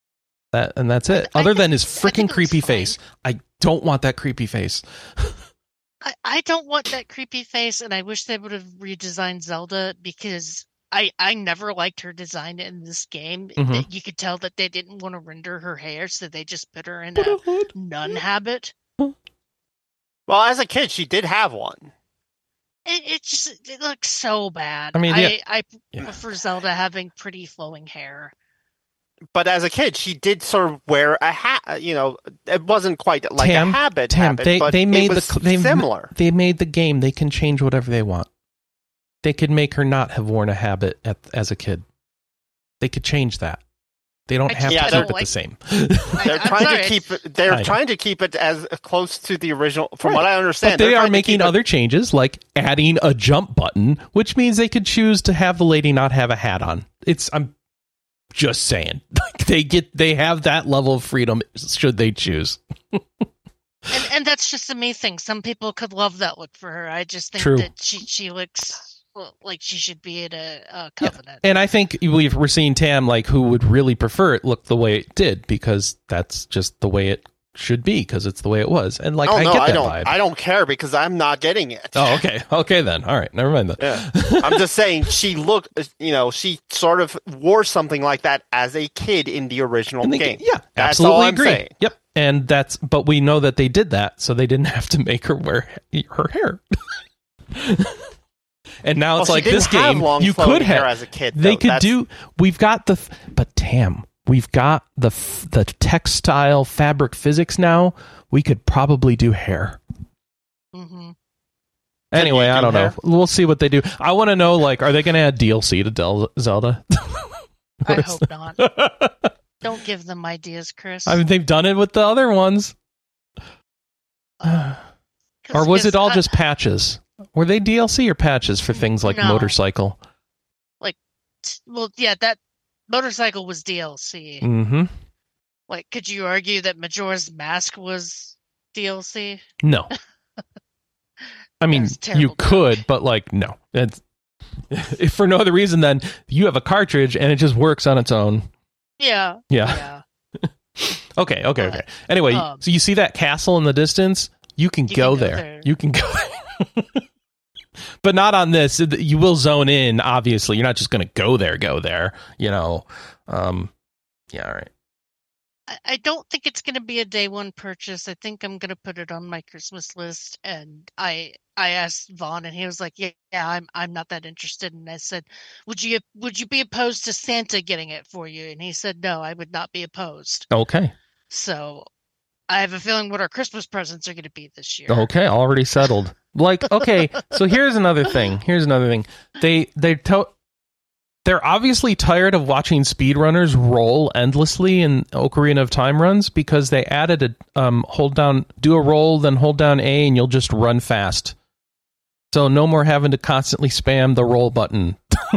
That's it. Other than his freaking creepy face. I don't want that creepy face. I don't want that creepy face, and I wish they would have redesigned Zelda because I never liked her design in this game. Mm-hmm. You could tell that they didn't want to render her hair, so they just put her in a nun habit. Well, as a kid, she did have one. It looks so bad. I mean, I prefer Zelda having pretty flowing hair. But as a kid, she did sort of wear a hat. You know, it wasn't quite like a habit. But they made it was similar. They made the game. They can change whatever they want. They could make her not have worn a habit as a kid. They could change that. They don't have to keep it the same. They're trying to keep it. They're trying to keep it as close to the original, from what I understand. But they are making other changes, like adding a jump button, which means they could choose to have the lady not have a hat on. I'm just saying, they have that level of freedom should they choose. and that's just a me thing. Some people could love that look for her. I just think that she looks like she should be in a covenant. Yeah. And I think we're seeing Tam, like, who would really prefer it look the way it did, because that's just the way it should be, because it's the way it was. And I get that vibe. I don't care because I'm not getting it. Oh, okay then. All right, never mind that. Yeah. I'm just saying she sort of wore something like that as a kid in the original game. Yeah, that's absolutely all I'm agree. saying. Yep. And but we know that they did that, so they didn't have to make her wear her hair. And now it's like this game, you could have as a kid. They could do. We've got but Tam, we've got the textile fabric physics now. We could probably do hair. Mm-hmm. Anyway, I don't know. We'll see what they do. I want to know, like, are they going to add DLC to Zelda? I hope not. Don't give them ideas, Chris. I mean, they've done it with the other ones. Or was it all just patches? Were they DLC or patches for things like Motorcycle? That Motorcycle was DLC. Mm-hmm. Like, could you argue that Majora's Mask was DLC? No. I mean, you could, but no. If for no other reason than you have a cartridge and it just works on its own. Yeah. Okay. Anyway, so you see that castle in the distance? You can go there. You can go there. But not on this. You will zone in, obviously. You're not just going to go there, all right. I don't think it's going to be a day one purchase. I think I'm going to put it on my Christmas list. And I asked Vaughn, and he was like, "Yeah, I'm not that interested." And I said, "Would you be opposed to Santa getting it for you?" And he said, "No, I would not be opposed." Okay. So I have a feeling what our Christmas presents are going to be this year. Okay, already settled. Okay, so here's another thing. They're obviously tired of watching speedrunners roll endlessly in Ocarina of Time runs, because they added do a roll, then hold down A, and you'll just run fast. So no more having to constantly spam the roll button.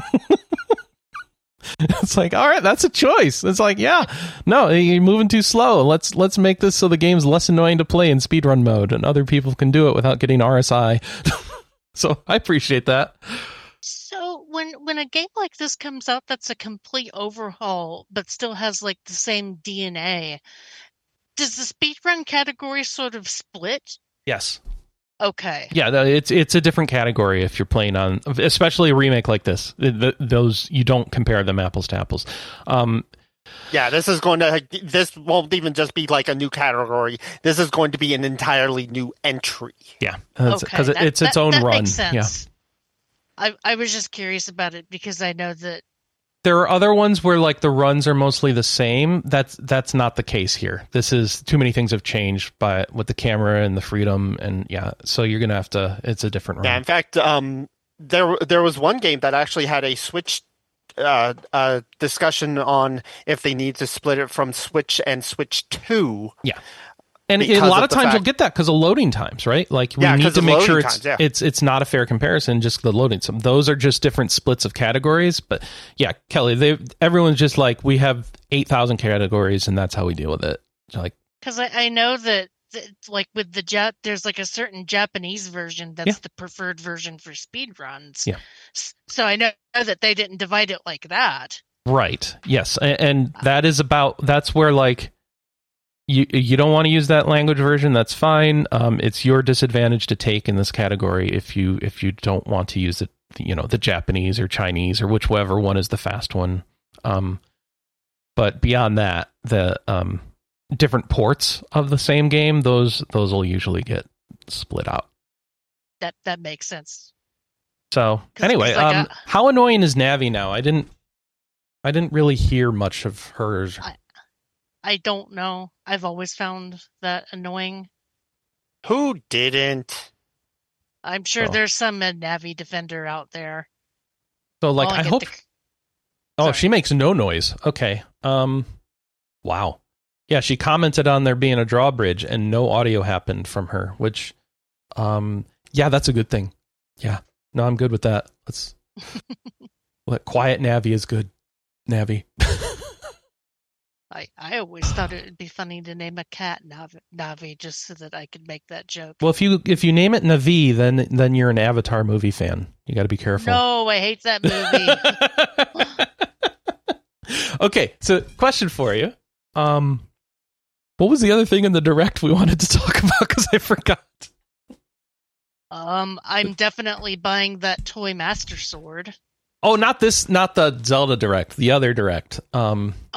It's like, all right, that's a choice. It's like, yeah, no, you're moving too slow. Let's make this so the game's less annoying to play in speedrun mode, and other people can do it without getting RSI. So I appreciate that. So when a game like this comes out that's a complete overhaul but still has the same DNA, does the speedrun category sort of split? Yes. Okay. Yeah, it's a different category if you're playing on, especially a remake like this. Those, you don't compare them apples to apples. Yeah, this won't even just be like a new category. This is going to be an entirely new entry. Yeah, because it's its own run. Makes sense. Yeah. I was just curious about it because I know that there are other ones where the runs are mostly the same. That's not the case here. This is too many things have changed with the camera and the freedom, and so you're gonna have to. It's a different run. Yeah, in fact, there was one game that actually had a Switch discussion on if they need to split it from Switch and Switch 2. Yeah. And a lot of times you'll get that because of loading times, right? We need to make sure it's not a fair comparison, just the loading. So those are just different splits of categories. But yeah, Kelly, everyone's just we have 8,000 categories, and that's how we deal with it. Because I know that with the there's a certain Japanese version that's the preferred version for speedruns. Yeah. So I know that they didn't divide it like that. Right. Yes. And that's where like you don't want to use that language version. That's fine. It's your disadvantage to take in this category if you don't want to use it, the Japanese or Chinese or whichever one is the fast one. But beyond that, the different ports of the same game, those will usually get split out. That makes sense. So anyway, like how annoying is Navi now? I didn't really hear much of hers. I don't know. I've always found that annoying. Who didn't? I'm sure there's some Navi defender out there. So like, I hope. Oh, she makes no noise. Okay. Wow. Yeah, she commented on there being a drawbridge and no audio happened from her, which, yeah, that's a good thing. Yeah. No, I'm good with that. Let's quiet Navi is good. Navi. I always thought it would be funny to name a cat Navi just so that I could make that joke. Well, if you name it Navi, then you're an Avatar movie fan. You got to be careful. No, I hate that movie. Okay, so question for you. What was the other thing in the direct we wanted to talk about? Because I forgot. I'm definitely buying that toy Master Sword. Oh, not the Zelda Direct, the other Direct. The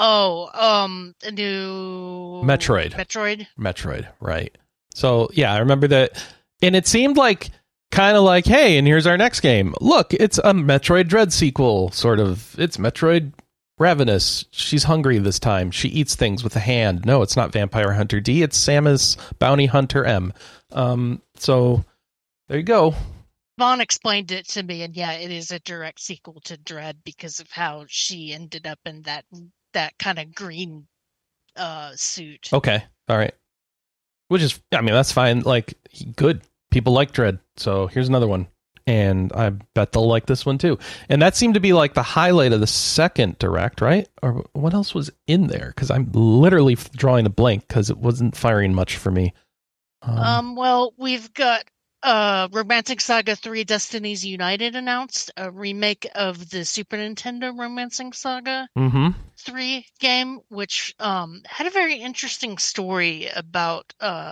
new Metroid, right. So, yeah, I remember that. And it seemed like, kind of like, hey, and here's our next game. Look, it's a Metroid Dread sequel, sort of. It's Metroid Ravenous. She's hungry this time. She eats things with a hand. No, it's not Vampire Hunter D. It's Samus Bounty Hunter M. So, there you go. Vaughn explained it to me, and yeah, it is a direct sequel to Dread because of how she ended up in that kind of green suit. Okay, all right. Which is, I mean, that's fine. Like, good. People like Dread, so here's another one. And I bet they'll like this one too. And that seemed to be like the highlight of the second Direct, right? Or what else was in there? Because I'm literally drawing a blank because it wasn't firing much for me. Well, we've got Romancing Saga 3 Destinies United announced, a remake of the Super Nintendo Romancing Saga 3 game, which had a very interesting story about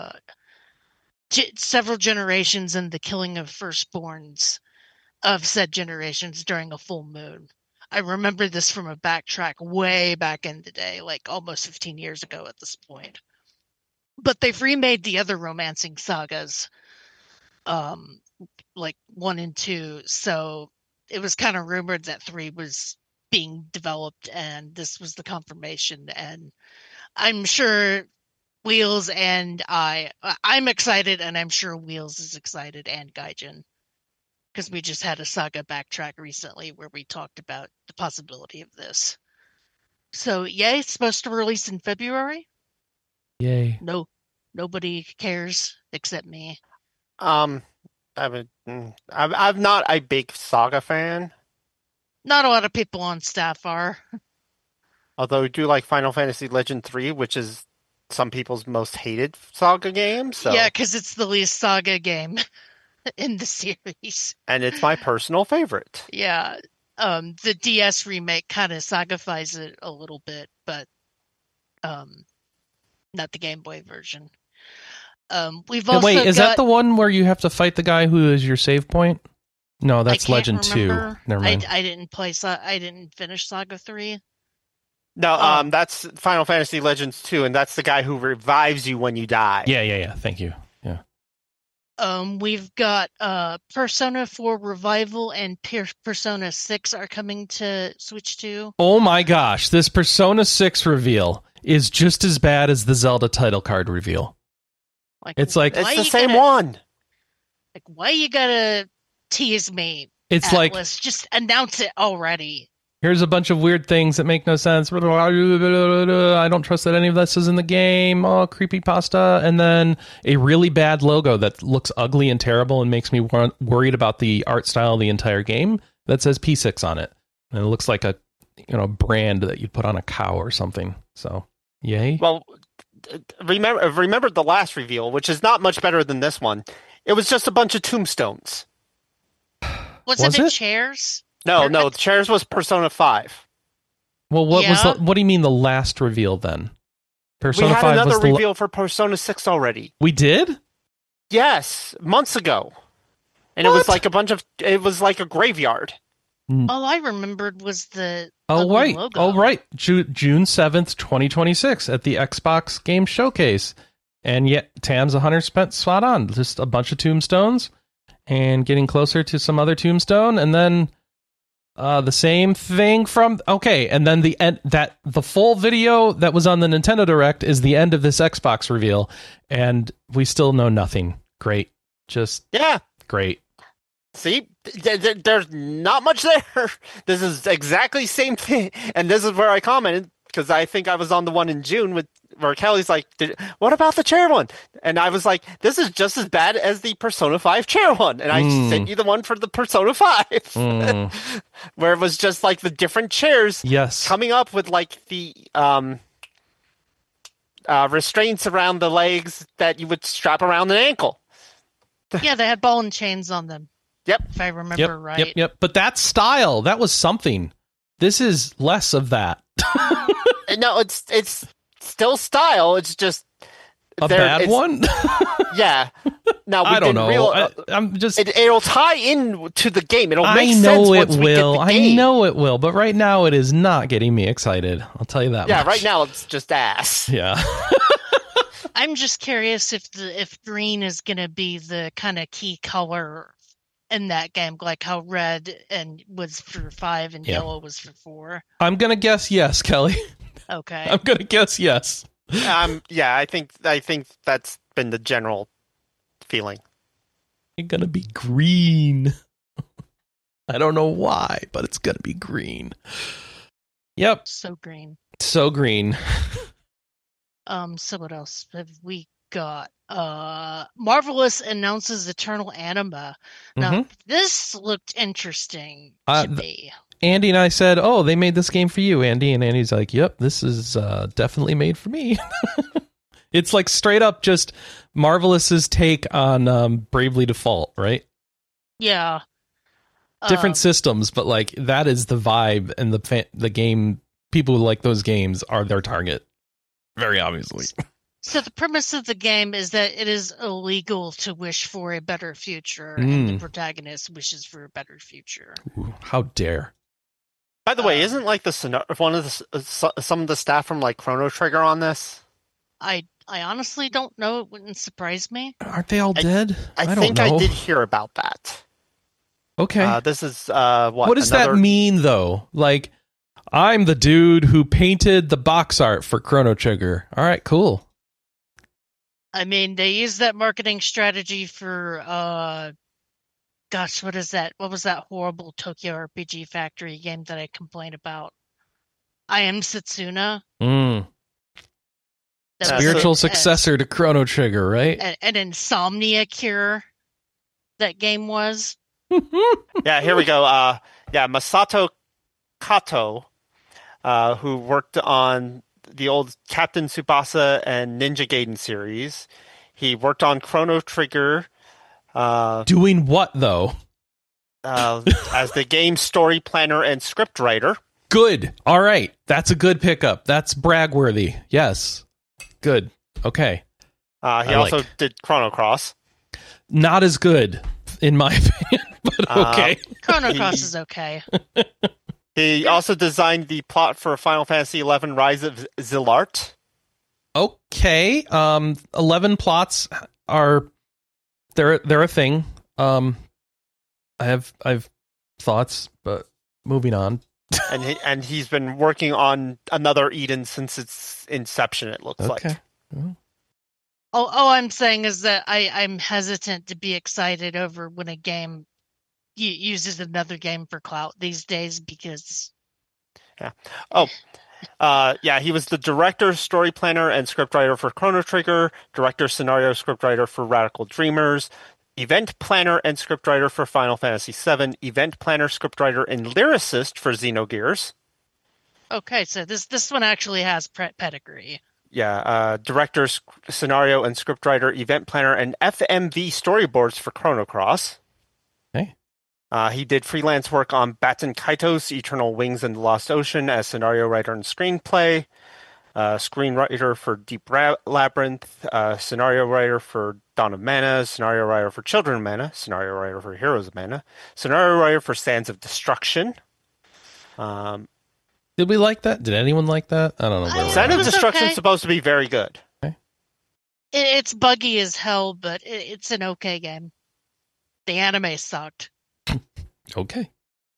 several generations and the killing of firstborns of said generations during a full moon. I remember this from a backtrack way back in the day, like almost 15 years ago at this point. But they've remade the other Romancing Sagas, like 1 and 2, so it was kind of rumored that 3 was being developed, and this was the confirmation. And I'm sure Wheels and I'm excited, and I'm sure Wheels is excited, and Gaijin, because we just had a Saga backtrack recently where we talked about the possibility of this. So yay, it's supposed to release in February. Yay. No, nobody cares except me. I'm not a big Saga fan. Not a lot of people on staff are. Although we do like Final Fantasy Legend 3, which is some people's most hated Saga game. So. Yeah, because it's the least Saga game in the series. And it's my personal favorite. Yeah. The DS remake kind of Sagafies it a little bit, but not the Game Boy version. We've also is that the one where you have to fight the guy who is your save point? No, that's Legend remember. 2. Never mind. I didn't play. I didn't finish Saga 3. No, that's Final Fantasy Legends 2, and that's the guy who revives you when you die. Yeah. Thank you. Yeah. We've got Persona 4 Revival and Persona 6 are coming to Switch 2. Oh my gosh, this Persona 6 reveal is just as bad as the Zelda title card reveal. It's the same one. Like, why you gotta tease me? It's Atlas? like, just announce it already. Here's a bunch of weird things that make no sense. I don't trust that any of this is in the game. Oh, creepypasta. And then a really bad logo that looks ugly and terrible and makes me worried about the art style of the entire game that says P6 on it. And it looks like a brand that you put on a cow or something. So, yay. Well, remember the last reveal, which is not much better than this one. It was just a bunch of tombstones. Was it chairs? No, the chairs was Persona 5. Well, what do you mean the last reveal then? Persona we had 5 another was reveal for Persona 6 already. We did? Yes, months ago. And What? it was like it was like a graveyard. All I remembered was the right. logo. Oh, right. June 7th, 2026 at the Xbox Game Showcase. And yet, Tam's 100% spot on. Just a bunch of tombstones and getting closer to some other tombstone. And then the same thing from... Okay, and then the full video that was on the Nintendo Direct is the end of this Xbox reveal. And we still know nothing. Great. Just... Yeah. Great. See, there's not much there. This is exactly same thing. And this is where I commented, because I think I was on the one in June where Kelly's like, what about the chair one? And I was like, this is just as bad as the Persona 5 chair one. And I sent you the one for the Persona 5. Where it was just like the different chairs coming up with like the restraints around the legs that you would strap around an ankle. Yeah, they had ball and chains on them. Yep. If I remember right. Yep. But that style, that was something. This is less of that. No, it's still style. It's just a bad one. Yeah. Now I don't know. I'm just. It'll tie in to the game. It'll make sense. I know it will. I know it will. But right now, it is not getting me excited. I'll tell you that. Yeah. much. Right now, it's just ass. Yeah. I'm just curious if green is going to be the kind of key color in that game, like how red was for 5 and yellow was for 4. I'm gonna guess yes, Kelly. Okay. I'm gonna guess yes. Yeah, I think that's been the general feeling. It's gonna be green. I don't know why, but it's gonna be green. Yep. So green. So green. So what else have we got? Marvelous announces Eternal Anima. Now, this looked interesting to me. Andy and I said, "Oh, they made this game for you, Andy." And Andy's like, "Yep, this is definitely made for me." It's like straight up just Marvelous's take on Bravely Default, right? Yeah. Different systems, but like that is the vibe, and the game. People who like those games are their target, very obviously. So the premise of the game is that it is illegal to wish for a better future, and the protagonist wishes for a better future. Ooh, how dare! By the way, isn't like some of the staff from like Chrono Trigger on this? I honestly don't know. It wouldn't surprise me. Aren't they all dead? I don't think know. I did hear about that. Okay. This is what? What does that mean, though? Like, I'm the dude who painted the box art for Chrono Trigger. All right, cool. I mean, they used that marketing strategy for, gosh, what is that? What was that horrible Tokyo RPG Factory game that I complained about? I Am Setsuna. Spiritual successor to Chrono Trigger, right? An Insomnia Cure, that game was. Yeah, here we go. Masato Kato, who worked on the old Captain Tsubasa and Ninja Gaiden series. He worked on Chrono Trigger. Doing what, though? As the game story planner and script writer. Good. All right. That's a good pickup. That's brag-worthy. Yes. Good. Okay. He also did Chrono Cross. Not as good, in my opinion, but okay. Chrono Cross is okay. He also designed the plot for Final Fantasy XI Rise of Zilart. Okay. 11 plots are they're a thing. I have thoughts, but moving on. and he's been working on another Eden since its inception, it looks like. All I'm saying is that I'm hesitant to be excited over when a game uses another game for clout these days because... Yeah. He was the director, story planner, and scriptwriter for Chrono Trigger, director, scenario scriptwriter for Radical Dreamers, event planner and scriptwriter for Final Fantasy VII, event planner, scriptwriter, and lyricist for Xenogears. Okay, so this one actually has pedigree. Yeah, director, scenario, and scriptwriter, event planner, and FMV storyboards for Chrono Cross. Hey. He did freelance work on Baten Kaitos, Eternal Wings and the Lost Ocean as scenario writer and screenplay, screenwriter for Labyrinth, scenario writer for Dawn of Mana, scenario writer for Children of Mana, scenario writer for Heroes of Mana, scenario writer for Sands of Destruction. Did we like that? Did anyone like that? I don't know. Sands of Destruction is okay. supposed to be very good. It's buggy as hell, but it's an okay game. The anime sucked. Okay.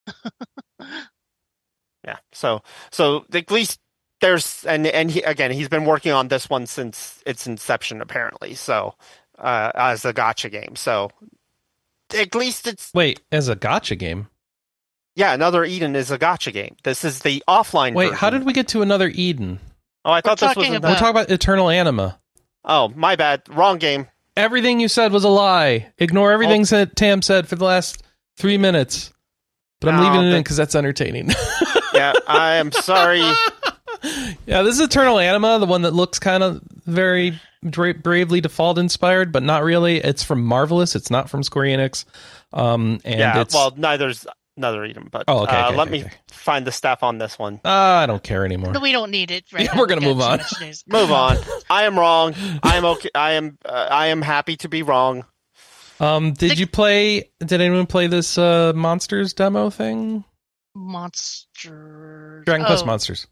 Yeah. So at least there's he's been working on this one since its inception apparently. So as a gacha game. So at least it's as a gacha game. Yeah, Another Eden is a gacha game. This is the offline Wait, version. how did we get to Another Eden? Oh, I thought this was We're talking about Eternal Anima. Oh, my bad. Wrong game. Everything you said was a lie. Ignore everything Tam said for the last 3 minutes. But I'm leaving it in because that's entertaining. Yeah, I am sorry. Yeah, this is Eternal Anima, the one that looks kind of very Bravely Default inspired, but not really. It's from Marvelous. It's not from Square Enix. Neither's Another Eden, but let me find the stuff on this one. I don't care anymore. No, we don't need it. Right we're gonna move on. Move on. I am wrong. I am okay. I am happy to be wrong. Did anyone play this Monsters demo thing? Dragon Quest Monsters.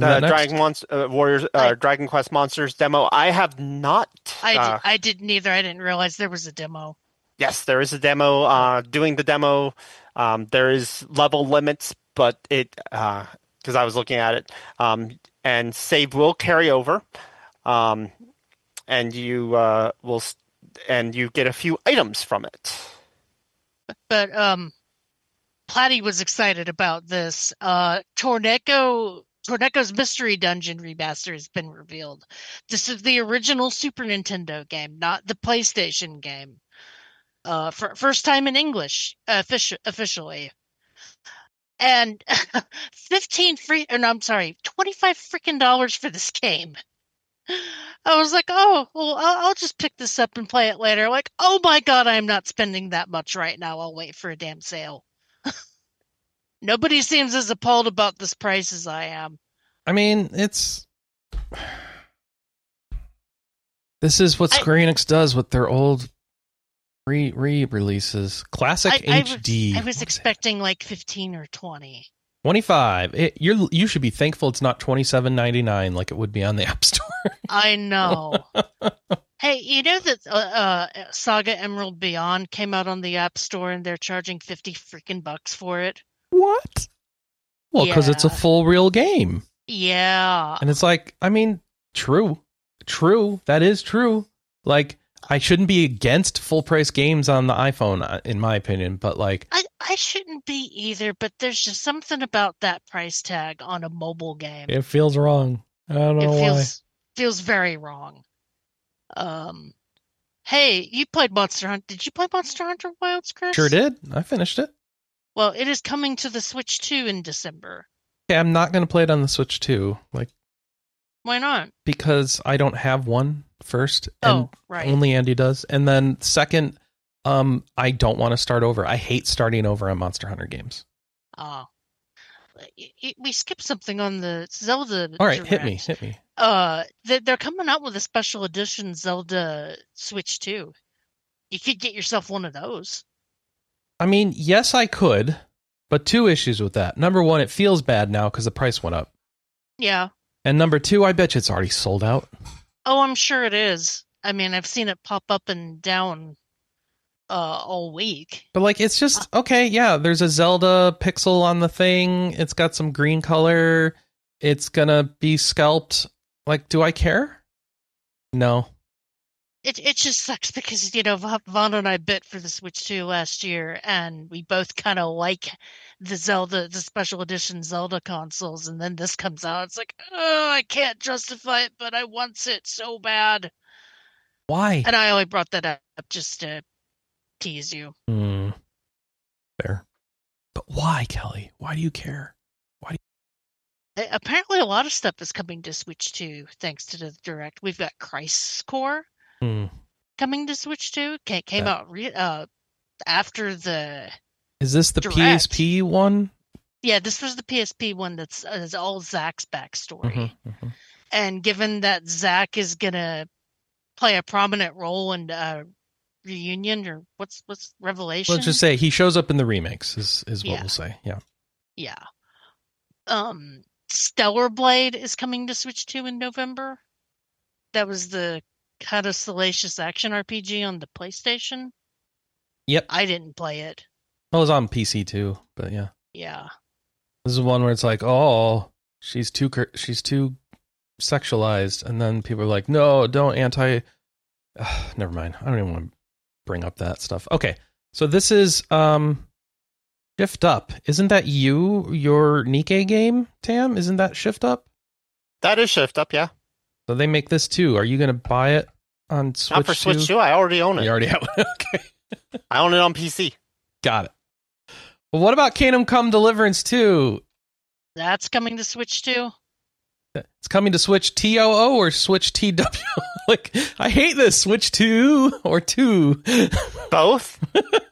Dragon Quest Monsters demo. I have not. I didn't either. I didn't realize there was a demo. Yes, there is a demo. Doing the demo, there is level limits, but because I was looking at it, and save will carry over, and you you get a few items from it. But Platy was excited about this. Torneco's Mystery Dungeon remaster has been revealed. This is the original Super Nintendo game, not the PlayStation game. For first time in English, officially. And $25 freaking for this game. I was like, oh, well, I'll just pick this up and play it later. Like, oh my god, I'm not spending that much right now. I'll wait for a damn sale. Nobody seems as appalled about this price as I am. I mean, this is what Square Enix does with their old re-releases. Classic HD. I was expecting like 15 or 20. 25. You should be thankful it's not $27.99 like it would be on the App Store. I know. Hey, you know that Saga Emerald Beyond came out on the App Store and they're charging $50 freaking bucks for it? What? Well, because it's a full real game. Yeah. And it's like, I mean, true. That is true. Like, I shouldn't be against full price games on the iPhone, in my opinion, but like... I shouldn't be either, but there's just something about that price tag on a mobile game. It feels wrong. I don't know why. Feels very wrong. Hey, you played Monster Hunter. Did you play Monster Hunter Wilds, Chris? Sure did. I finished it. Well, it is coming to the Switch 2 in December. Okay, I'm not going to play it on the Switch 2. Like, why not? Because I don't have one, first, and right. Only Andy does. And then second, I don't want to start over. I hate starting over on Monster Hunter games. Oh. We skipped something on the Zelda. All right, Direct. hit me. They're coming out with a special edition Zelda Switch 2. You could get yourself one of those. I mean, yes, I could, but two issues with that. Number one, it feels bad now because the price went up. Yeah. And number two, I bet you it's already sold out. Oh, I'm sure it is. I mean, I've seen it pop up and down all week. But like, it's just, okay, yeah, there's a Zelda pixel on the thing. It's got some green color. It's gonna be scalped. Like, do I care? No. It just sucks because, you know, Vaughn and I bit for the Switch 2 last year, and we both kind of like the special edition Zelda consoles, and then this comes out. It's like, oh, I can't justify it, but I want it so bad. Why? And I only brought that up just to tease you. Fair. But why, Kelly? Why do you care? Apparently a lot of stuff is coming to Switch 2 thanks to the Direct. We've got Crisis Core coming to Switch 2. Came out after the Is this the direct. PSP one? Yeah, this was the PSP one that's all Zack's backstory. Mm-hmm. And given that Zack is going to play a prominent role in Reunion, or what's Revelation? Let's just say he shows up in the remakes is what we'll say. Yeah. Yeah. Stellar Blade is coming to Switch 2 in November. That was the kind of salacious action RPG on the PlayStation. Yep. I didn't play it. It was on PC too, but yeah. Yeah. This is one where it's like, oh, she's too sexualized, and then people are like, no, don't never mind. I don't even want to bring up that stuff. Okay, so this is Shift Up. Isn't that your Nikkei game, Tam? Isn't that Shift Up? That is Shift Up, yeah. So they make this too. Are you going to buy it on Switch? Not for Switch 2. I already own it. You already have it. Okay. I own it on PC. Got it. Well, what about Kingdom Come Deliverance 2? That's coming to Switch 2? It's coming to Switch TOO or Switch TW. Like, I hate this. Switch 2 or 2. Both?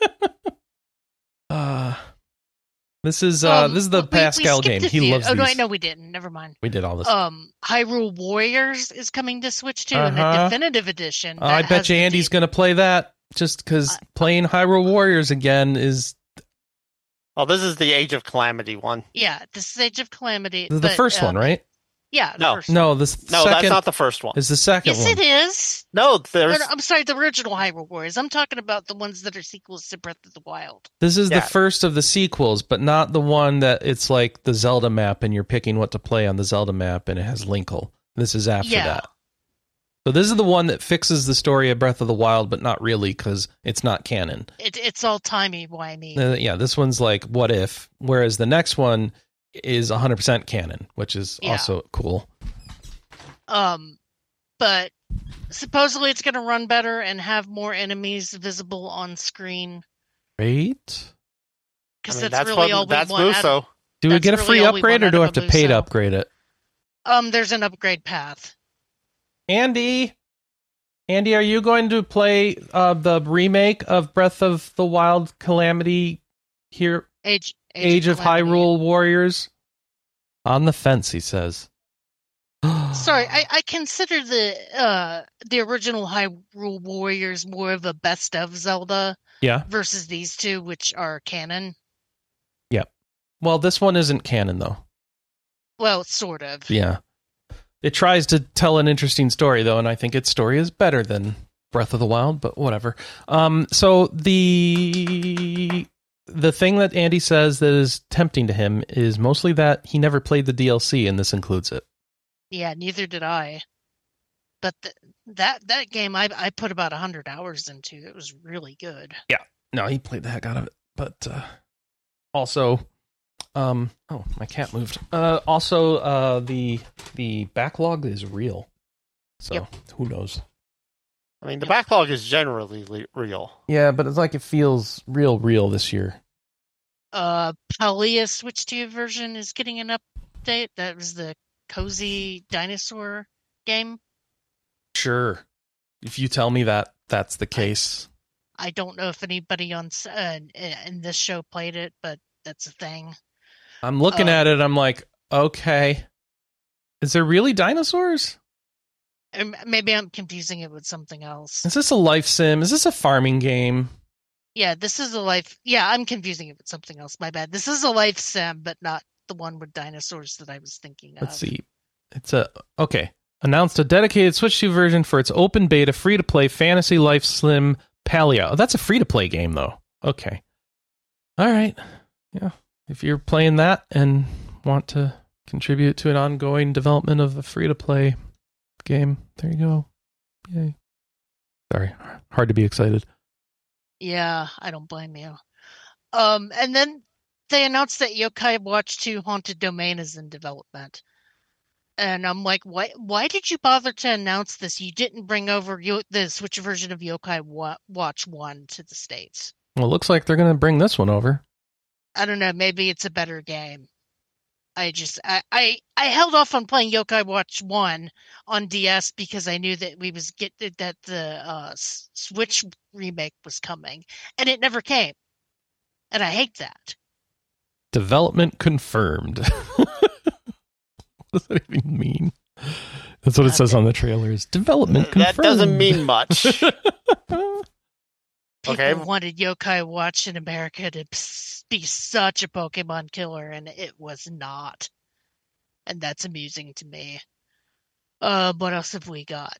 This is the Pascal game. He loves these. No, we didn't. Never mind. We did all this. Hyrule Warriors is coming to Switch 2 in the definitive edition. I bet you Andy's going to play that just because playing Hyrule Warriors again is... Oh, this is the Age of Calamity one. Yeah, this is Age of Calamity. The first one, right? Yeah. First one. That's not the first one. It's the second one. Yes, it is. No, I'm sorry, the original Hyrule Warriors. I'm talking about the ones that are sequels to Breath of the Wild. This is the first of the sequels, but not the one that it's like the Zelda map and you're picking what to play on the Zelda map and it has Linkle. This is after that. So this is the one that fixes the story of Breath of the Wild, but not really because it's not canon. It's all timey-wimey. Yeah, this one's like, what if? Whereas the next one is 100% canon, which is also cool. But supposedly it's going to run better and have more enemies visible on screen. Great. Because that's really all we want. Muso. Do we get a free upgrade or do I have to pay to upgrade it? There's an upgrade path. Andy, are you going to play the remake of Breath of the Wild Calamity here? Age of Hyrule Warriors? On the fence, he says. Sorry, I consider the original Hyrule Warriors more of a best of Zelda. Yeah. Versus these two, which are canon. Yep. Well, this one isn't canon though. Well, sort of. Yeah. It tries to tell an interesting story though, and I think its story is better than Breath of the Wild, but whatever. So the thing that Andy says that is tempting to him is mostly that he never played the DLC, and this includes it. Yeah, neither did I. But that game I put about 100 hours into. It was really good. Yeah. No, he played the heck out of it. But also, my cat moved. Also, the backlog is real. So who knows? I mean, the backlog is generally real. Yeah, but it's like it feels real this year. Palia Switch 2 version is getting an update. That was the Cozy Dinosaur game. Sure. If you tell me that that's the case. I don't know if anybody in this show played it, but that's a thing. I'm looking at it. I'm like, okay. Is there really dinosaurs? Maybe I'm confusing it with something else. Is this a life sim? Is this a farming game? Yeah, this is a life... Yeah, I'm confusing it with something else. My bad. This is a life sim, but not the one with dinosaurs that I was thinking of. Let's see. Okay. Announced a dedicated Switch 2 version for its open beta, free-to-play Fantasy Life Slim Palia. Oh, that's a free-to-play game, though. Okay. All right. Yeah. If you're playing that and want to contribute to an ongoing development of a free-to-play game, there you go. Yay. Sorry. Hard to be excited. Yeah, I don't blame you. And then they announced that Yokai Watch 2 Haunted Domain is in development. And I'm like, why did you bother to announce this? You didn't bring over the Switch version of Yokai Watch 1 to the States. Well, it looks like they're going to bring this one over. I don't know. Maybe it's a better game. I held off on playing Yokai Watch 1 on DS because I knew that the Switch remake was coming, and it never came. And I hate that. Development confirmed. What does that even mean? That's what it says on the trailers. Development confirmed. That doesn't mean much. People wanted Yokai Watch in America to be such a Pokemon killer, and it was not. And that's amusing to me. What else have we got?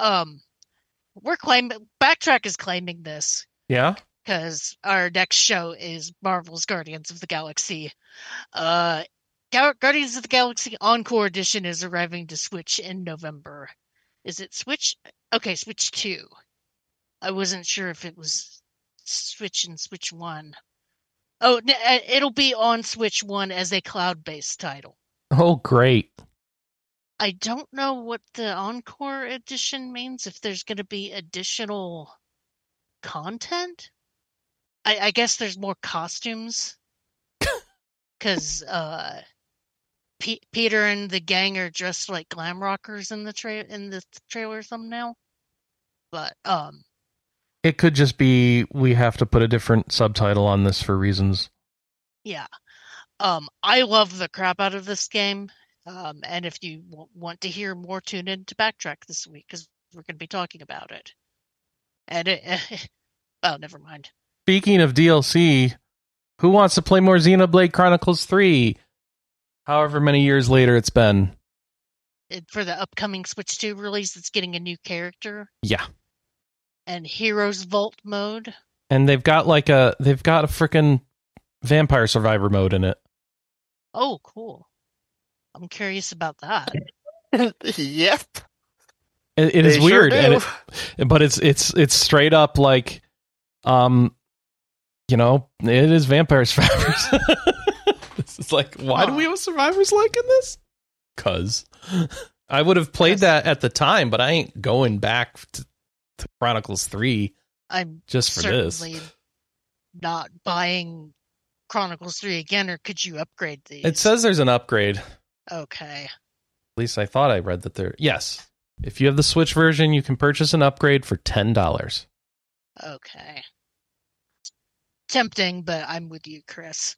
Backtrack is claiming this. Yeah? Because our next show is Marvel's Guardians of the Galaxy. Guardians of the Galaxy Encore Edition is arriving to Switch in November. Is it Switch? Okay, Switch 2. I wasn't sure if it was Switch and Switch 1. Oh, it'll be on Switch 1 as a cloud-based title. Oh, great. I don't know what the Encore Edition means, if there's going to be additional content. I guess there's more costumes. Because Peter and the gang are dressed like glam rockers in the trailer thumbnail. But it could just be we have to put a different subtitle on this for reasons. Yeah. I love the crap out of this game. And if you want to hear more, tune in to Backtrack this week, because we're going to be talking about it. And oh, never mind. Speaking of DLC, who wants to play more Xenoblade Chronicles 3? However many years later it's been. For the upcoming Switch 2 release, it's getting a new character. Yeah. And Heroes Vault mode. And they've got a freaking Vampire Survivor mode in it. Oh, cool. I'm curious about that. Yep. It is weird, sure, but it's straight up like, it is Vampire Survivors. It's like, why do we have survivors like in this? 'Cause I would have played that at the time, but I ain't going back to Chronicles 3. I'm just for this. Not buying Chronicles 3 again, or could you upgrade these? It says there's an upgrade. Okay. At least I thought I read that there. Yes. If you have the Switch version, you can purchase an upgrade for $10. Okay. Tempting, but I'm with you, Chris.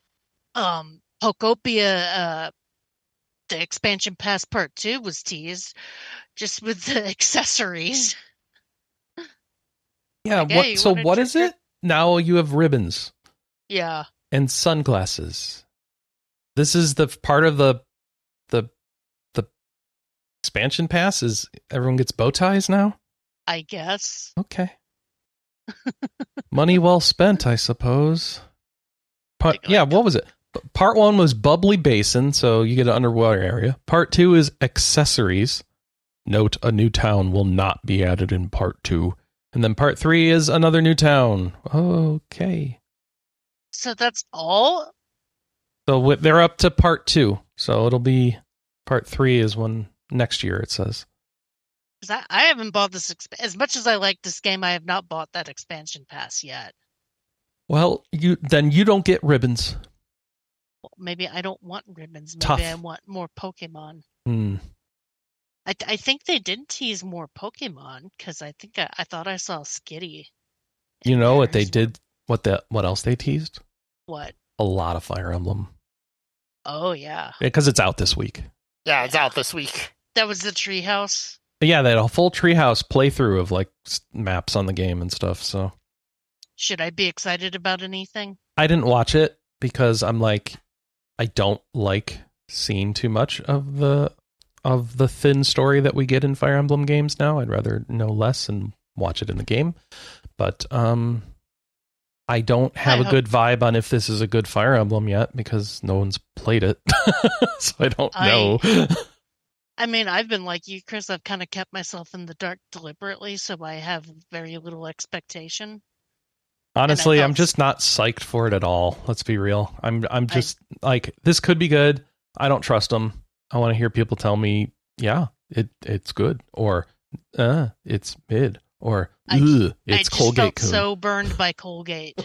Pokopia, the expansion pass part 2 was teased, just with the accessories. Yeah, like, what is it? Now you have ribbons. Yeah. And sunglasses. This is the part of the expansion pass is everyone gets bow ties now? I guess. Okay. Money well spent, I suppose. What was it? Part 1 was Bubbly Basin, so you get an underwater area. Part 2 is accessories. Note, a new town will not be added in Part 2. And then Part 3 is another new town. Okay. So that's all? So they're up to Part 2. So it'll be Part 3 is when next year, it says. I haven't bought this. As much as I like this game, I have not bought that expansion pass yet. Well, you don't get ribbons. Well, maybe I don't want ribbons. Maybe Tough. I want more Pokemon. Hmm. I think they did tease more Pokemon, because I think I thought I saw Skitty. You know what they did? What else they teased? What? A lot of Fire Emblem. Oh, yeah. Because it's out this week. Yeah, it's out this week. That was the Treehouse? Yeah, they had a full Treehouse playthrough of like maps on the game and stuff, so. Should I be excited about anything? I didn't watch it because I'm like, I don't like seeing too much of the thin story that we get in Fire Emblem games now. I'd rather know less and watch it in the game. But I don't have a good vibe on if this is a good Fire Emblem yet because no one's played it. So I don't know. I mean, I've been like you, Chris. I've kind of kept myself in the dark deliberately, so I have very little expectation. Honestly, I'm just not psyched for it at all. Let's be real. I'm just like, this could be good. I don't trust them. I want to hear people tell me, yeah, it's good, or it's mid, or it's Colgate. I just felt so burned by Colgate.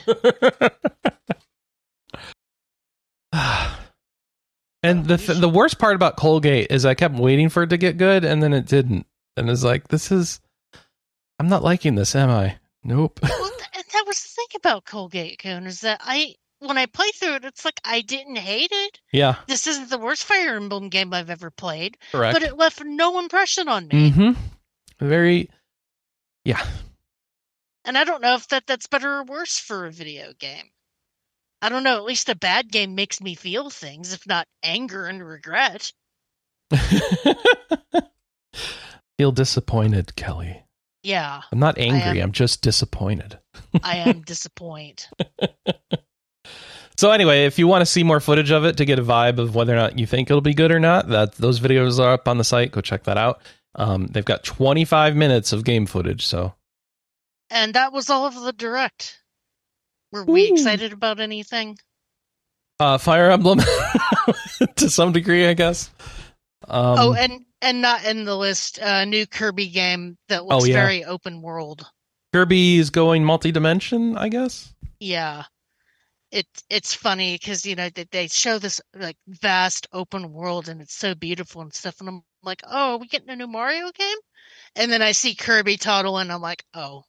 And the worst part about Colgate is I kept waiting for it to get good, and then it didn't. And it's like, I'm not liking this, am I? Nope. Well, that was the thing. think about Colgate Cone is that when I play through it, it's like I didn't hate it. Yeah. This isn't the worst Fire Emblem game I've ever played. Correct. But it left no impression on me. Mm-hmm. Yeah. And I don't know if that's better or worse for a video game. I don't know. At least a bad game makes me feel things, if not anger and regret. Feel disappointed, Kelly. Yeah. I'm not angry. I'm just disappointed. I am disappointed. So anyway, if you want to see more footage of it to get a vibe of whether or not you think it'll be good or not, those videos are up on the site. Go check that out. They've got 25 minutes of game footage. So, and that was all of the direct. Were we excited about anything? Fire Emblem, to some degree, I guess. And not in the list. New Kirby game that looks very open world. Kirby is going multi-dimension, I guess. Yeah. It's funny because they show this like vast open world and it's so beautiful and stuff, and I'm like, oh, are we getting a new Mario game? And then I see Kirby toddle and I'm like, oh,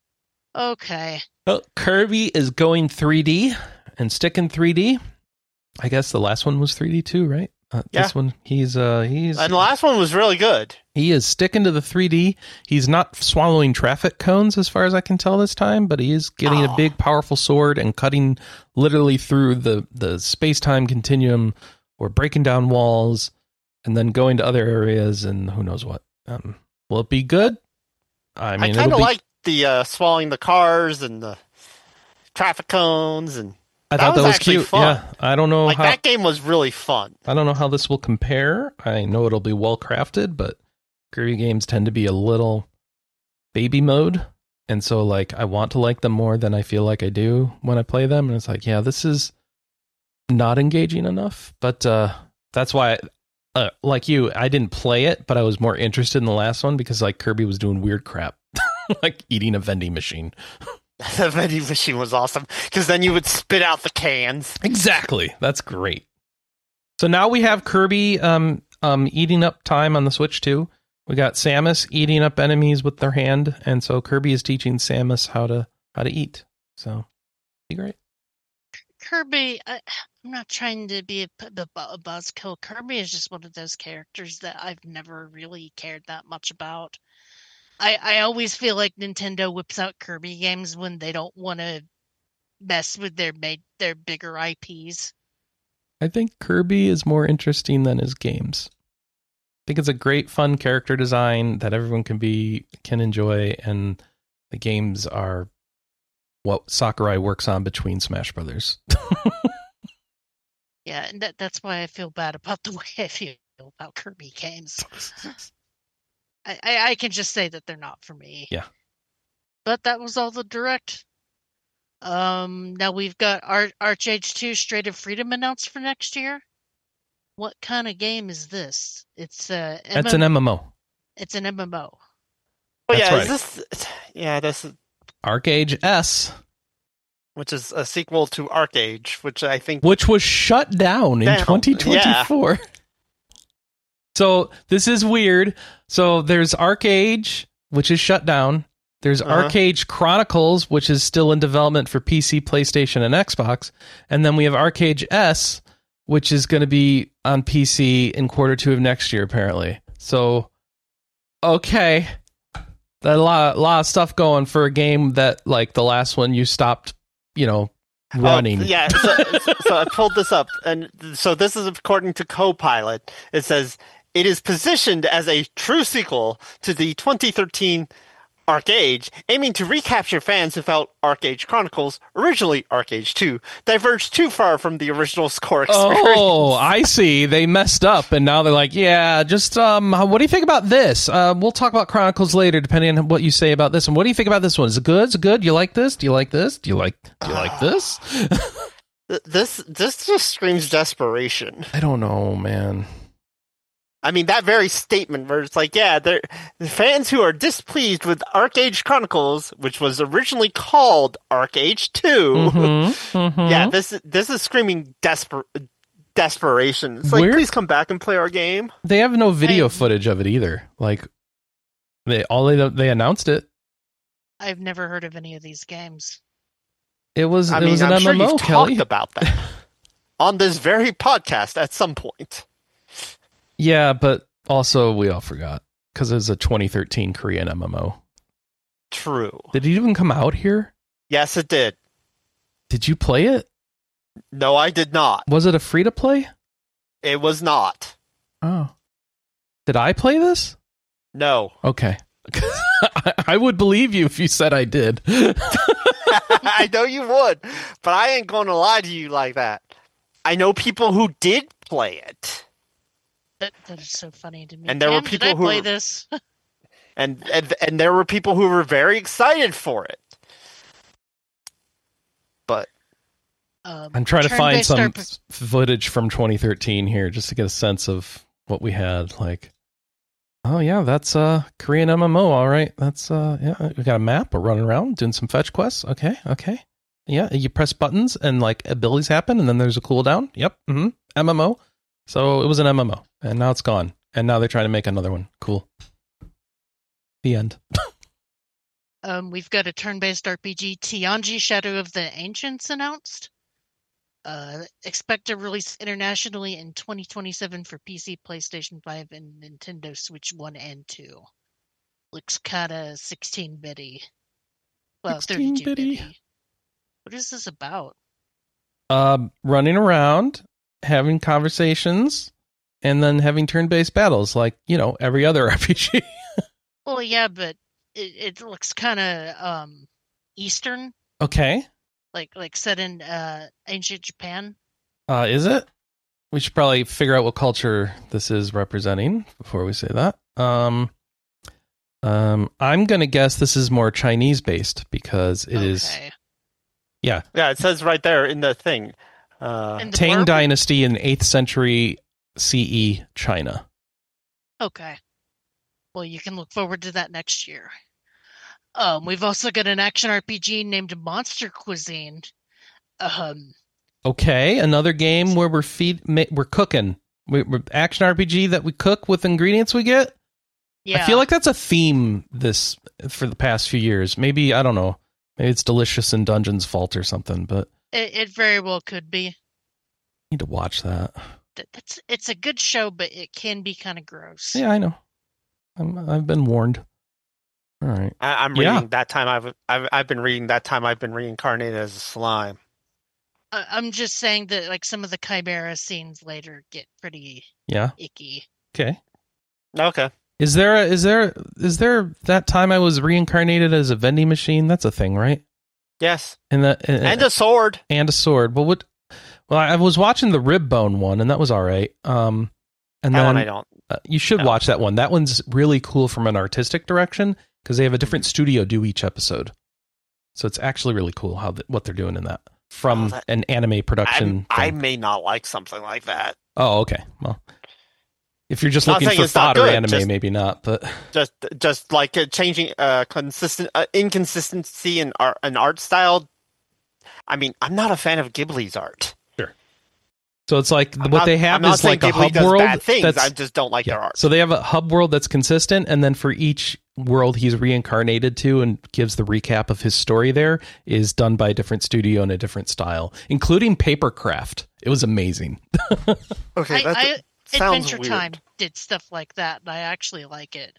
okay. Well, Kirby is going 3D and sticking 3D. I guess the last one was 3D too, right? This one, he's and the last one was really good. He is sticking to the 3D. He's not swallowing traffic cones as far as I can tell this time, but he is getting a big, powerful sword and cutting literally through the space-time continuum or breaking down walls and then going to other areas and who knows what. Will it be good? I mean, I kind of like the swallowing the cars and the traffic cones, and I thought that was cute. Fun. Yeah, I don't know how that game was really fun. I don't know how this will compare. I know it'll be well crafted, but Kirby games tend to be a little baby mode, and so like I want to like them more than I feel like I do when I play them. And it's like, yeah, this is not engaging enough. But that's why, like you, I didn't play it, but I was more interested in the last one because like Kirby was doing weird crap, like eating a vending machine. The vending machine was awesome because then you would spit out the cans. Exactly. That's great. So now we have Kirby eating up time on the Switch too. We got Samus eating up enemies with their hand, and so Kirby is teaching Samus how to eat. So, be great. Kirby, I'm not trying to be a buzzkill. Kirby is just one of those characters that I've never really cared that much about. I always feel like Nintendo whips out Kirby games when they don't want to mess with their bigger IPs. I think Kirby is more interesting than his games. I think it's a great, fun character design that everyone can enjoy, and the games are what Sakurai works on between Smash Brothers. Yeah, and that's why I feel bad about the way I feel about Kirby games. I can just say that they're not for me. Yeah. But that was all the direct. Now we've got ArcheAge 2 Strait of Freedom announced for next year. What kind of game is this? It's It's an MMO. It's an MMO. Oh yeah, right. This is ArcheAge S, which is a sequel to ArcheAge, which was shut down in 2024. Yeah. So this is weird. So there's ArcheAge, which is shut down. There's ArcheAge Chronicles, which is still in development for PC, PlayStation, and Xbox. And then we have ArcheAge S, which is going to be on PC in Q2 of next year, apparently. So, okay. A lot of stuff going for a game that, like the last one, you stopped, running. Yeah, so I pulled this up. And so this is according to Copilot. It says, it is positioned as a true sequel to the 2013 ArcheAge, aiming to recapture fans who felt ArcheAge Chronicles, originally ArcheAge 2, diverged too far from the original score experience. Oh, I see. They messed up, and now they're like, yeah, just, what do you think about this? We'll talk about Chronicles later, depending on what you say about this. And what do you think about this one? Is it good? Is it good? Do you like this? Do you like this? Do you like this? This just screams desperation. I don't know, man. I mean, that very statement where it's like, yeah, the fans who are displeased with ArcheAge Chronicles, which was originally called ArcheAge 2, yeah, this is screaming desperation. It's like, please come back and play our game. They have no video footage of it either. Like, they announced it. I've never heard of any of these games. It was I it mean, was an I'm MMO, sure you've Kelly. talked about that on this very podcast at some point. Yeah, but also we all forgot because it was a 2013 Korean MMO. True. Did it even come out here? Yes, it did. Did you play it? No, I did not. Was it a free to play? It was not. Oh. Did I play this? No. Okay. I would believe you if you said I did. I know you would, but I ain't going to lie to you like that. I know people who did play it. That is so funny to me. And there were Cam, people did I who play this? and there were people who were very excited for it. But I'm trying to find turn-based some footage from 2013 here just to get a sense of what we had. Like, oh yeah, that's a Korean MMO. All right, that's yeah. We got a map. We're running around doing some fetch quests. Okay. Yeah, you press buttons and like abilities happen, and then there's a cooldown. Yep. MMO. So it was an MMO, and now it's gone. And now they're trying to make another one. Cool. The end. We've got a turn-based RPG, Tianji Shadow of the Ancients, announced. Expect to release internationally in 2027 for PC, PlayStation 5, and Nintendo Switch 1 and 2. Looks kinda 16-bitty. Well, 32-bitty. What is this about? Running around, having conversations, and then having turn-based battles like, every other RPG. Well, yeah, but it looks kind of Eastern. Okay. Like set in ancient Japan. Is it? We should probably figure out what culture this is representing before we say that. I'm going to guess this is more Chinese-based because it is... Yeah. Yeah, it says right there in the thing. Tang Dynasty in 8th century CE China. Okay. Well, you can look forward to that next year. We've also got an action RPG named Monster Cuisine. Okay, another game where we're cooking. We're action RPG that we cook with ingredients we get. Yeah. I feel like that's a theme for the past few years. Maybe, I don't know. Maybe it's Delicious in Dungeon's fault or something, but it very well could be. Need to watch that. It's a good show, but it can be kind of gross. Yeah, I know. I've been warned. All right. I'm reading that time. I've been reading that time. I've been reincarnated as a slime. I'm just saying that like some of the Chimera scenes later get pretty icky. Okay. Okay. Is there that time I was reincarnated as a vending machine? That's a thing, right? Yes. And a sword. And a sword. Well, I was watching the Ribbone one, and that was all right. And that then one I don't. You should watch that one. That one's really cool from an artistic direction because they have a different studio do each episode. So it's actually really cool what they're doing in that from an anime production. I may not like something like that. Oh, okay. Well, if you're just looking for fodder anime, maybe not. But just like changing inconsistency in art style. I mean, I'm not a fan of Ghibli's art. So it's like they have is like a hub world. I just don't like their art. So they have a hub world that's consistent, and then for each world he's reincarnated to and gives the recap of his story there is done by a different studio in a different style, including Papercraft. It was amazing. Okay, that sounds Adventure weird. Time did stuff like that, and I actually like it.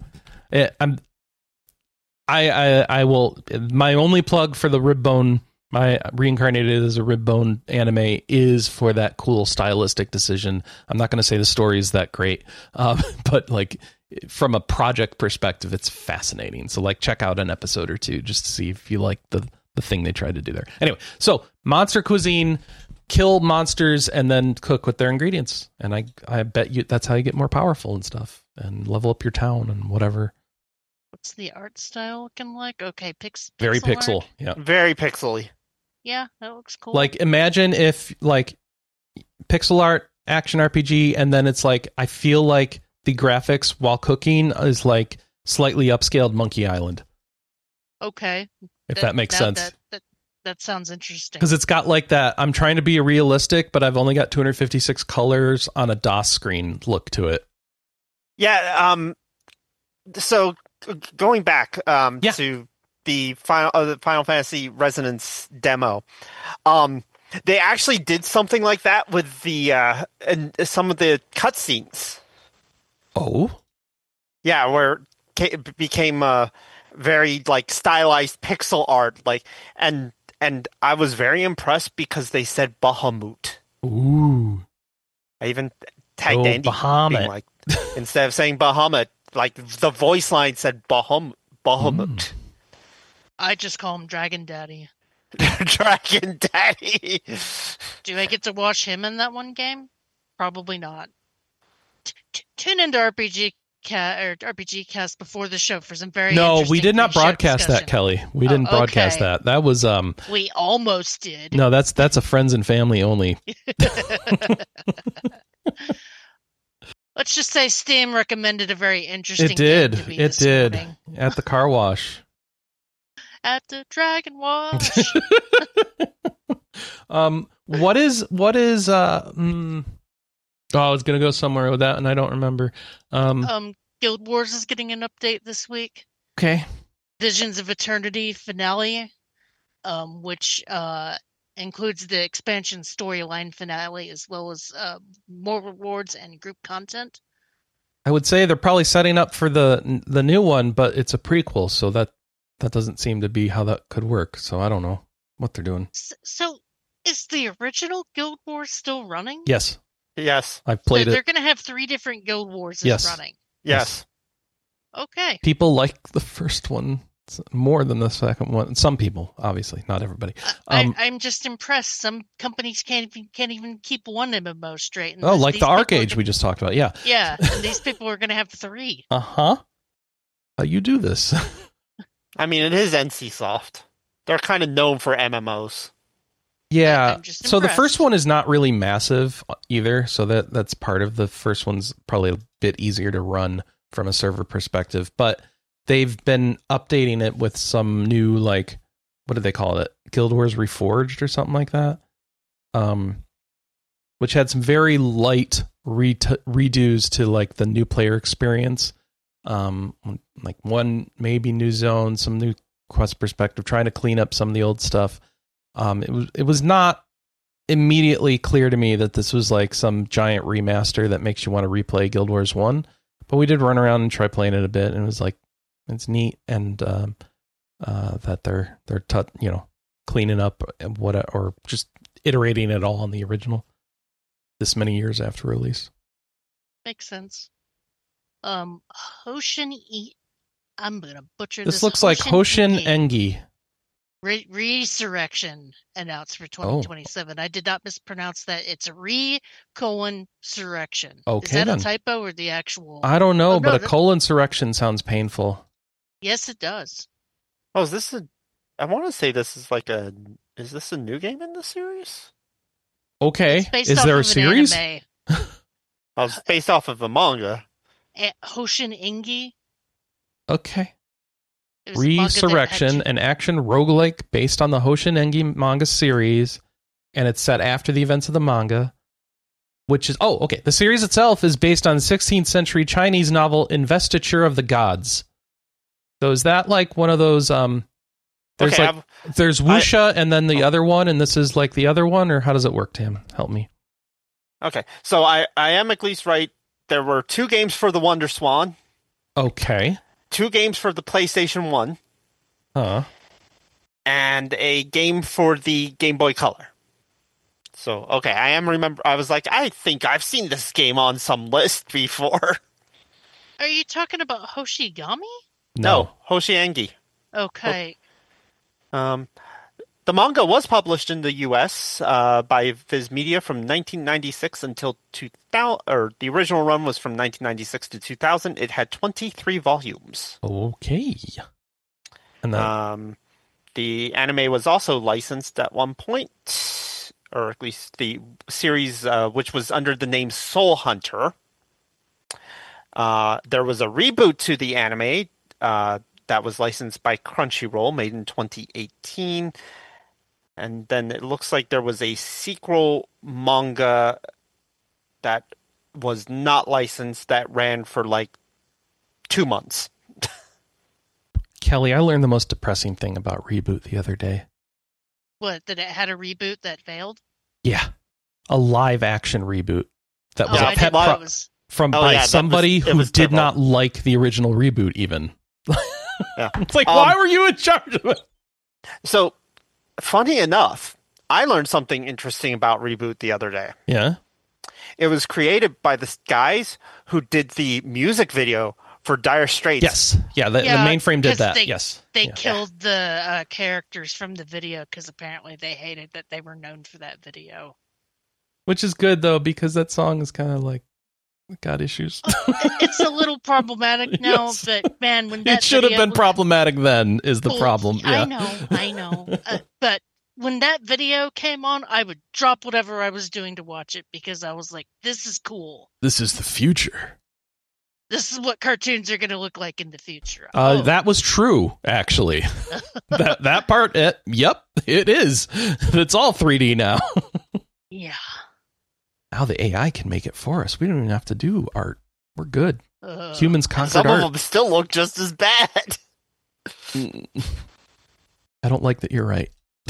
I will. My only plug for the Ribbone. My reincarnated as a Ribbone anime is for that cool stylistic decision. I'm not going to say the story is that great, but like from a project perspective, it's fascinating. So like check out an episode or two just to see if you like the thing they tried to do there. Anyway, so Monster Cuisine, kill monsters and then cook with their ingredients. And I bet you that's how you get more powerful and stuff and level up your town and whatever. What's the art style looking like? Okay, very pixel. art? Yeah. Very pixely. Yeah, that looks cool. Like imagine if like pixel art action RPG and then it's like I feel like the graphics while cooking is like slightly upscaled Monkey Island. Okay. If that makes sense. That sounds interesting. Because it's got like that I'm trying to be a realistic, but I've only got 256 colors on a DOS screen look to it. Yeah, so going back to the Final Fantasy Resonance demo. They actually did something like that with the and some of the cutscenes. Oh, Yeah, where it became very like stylized pixel art, like and I was very impressed because they said Bahamut. ooh, I even tagged Andy Bahamut. being like, instead of saying Bahamut, like the voice line said Bahamut. I just call him Dragon Daddy. Dragon Daddy. Do I get to watch him in that one game? Probably not. Tune into RPG Cast before the show for some very no, interesting we did not pre-show broadcast discussion. that, Kelly. We didn't broadcast okay. that. That was We almost did. No, that's a friends and family only. Let's just say Steam recommended a very interesting. It did. Game to me It this did morning. at the car wash. At the Dragon Wash. What is I was gonna go somewhere with that and I don't remember. Guild Wars is getting an update this week. Okay. Visions of Eternity finale, which includes the expansion storyline finale as well as more rewards and group content. I would say they're probably setting up for the new one, but it's a prequel, so that doesn't seem to be how that could work. So I don't know what they're doing. So is the original Guild Wars still running? Yes. Yes. I've played so it. They're going to have 3 different Guild Wars running. Yes. Okay. People like the first one more than the second one. Some people, obviously, not everybody. I'm just impressed. Some companies can't even keep one MMO straight. And like the Arc Age we just talked about. Yeah. Yeah, and these people are going to have 3. Uh-huh. How you do this? I mean, it is NCSoft. They're kind of known for MMOs. Yeah. So the first one is not really massive either, so that's part of the first one's probably a bit easier to run from a server perspective, but they've been updating it with some new, like, what do they call it? Guild Wars Reforged or something like that. Which had some very light redos to like the new player experience. Like one maybe new zone, some new quest perspective, trying to clean up some of the old stuff. It was not immediately clear to me that this was like some giant remaster that makes you want to replay Guild Wars 1, but we did run around and try playing it a bit, and it was like, it's neat, and that they're cleaning up or just iterating it all on the original this many years after release. Makes sense. Hoshin I'm gonna butcher this. This looks like Hoshin Engi. Resurrection announced for 2027. I did not mispronounce that. It's Surrection. Okay, is that then a typo or the actual? I don't know, but a colon surrection sounds painful. Yes, it does. Oh, is this I want to say this is like is this a new game in the series? Okay. Is there a series? It's based off of a manga. Hoshin Engi. Okay. Resurrection, an action roguelike based on the Hoshin Engi manga series, and it's set after the events of the manga, which is... Oh, okay. The series itself is based on 16th century Chinese novel Investiture of the Gods. So is that like one of those... there's Wuxia and then the other one, and this is like the other one, or how does it work, Tim? Help me. Okay, so I am at least right. There were 2 games for the Wonder Swan. Okay. 2 games for the PlayStation 1. And a game for the Game Boy Color. So, okay, I was like, I think I've seen this game on some list before. Are you talking about Hoshigami? No, Hoshin Engi. Okay. The manga was published in the U.S. By Viz Media from 1996 until 2000, or the original run was from 1996 to 2000. It had 23 volumes. Okay. And the anime was also licensed at one point, or at least the series, which was under the name Soul Hunter. There was a reboot to the anime that was licensed by Crunchyroll, made in 2018. And then it looks like there was a sequel manga that was not licensed that ran for like 2 months. Kelly, I learned the most depressing thing about Reboot the other day. What, that it had a reboot that failed? Yeah. A live action reboot that was I a didn't pet know pro- it was. from Oh, by yeah, somebody it who was did terrible. not like the original reboot even. Yeah. It's like, why were you in charge of it? So, funny enough, I learned something interesting about Reboot the other day. Yeah. It was created by the guys who did the music video for Dire Straits. Yes. Yeah, the mainframe did 'cause that. Yes. They Yeah. killed the characters from the video because apparently they hated that they were known for that video. Which is good, though, because that song is kind of like, got issues. It's a little problematic now, Yes. but man, when that It should have video been problematic then, is the problem. Yeah. I know. But when that video came on, I would drop whatever I was doing to watch it because I was like, this is cool. This is the future. This is what cartoons are going to look like in the future. That was true, actually. that part, yep, it is. It's all 3D now. Yeah. Now the AI can make it for us. We don't even have to do art. We're good. Humans And conquered some art. of them still look just as bad. I don't like that you're right.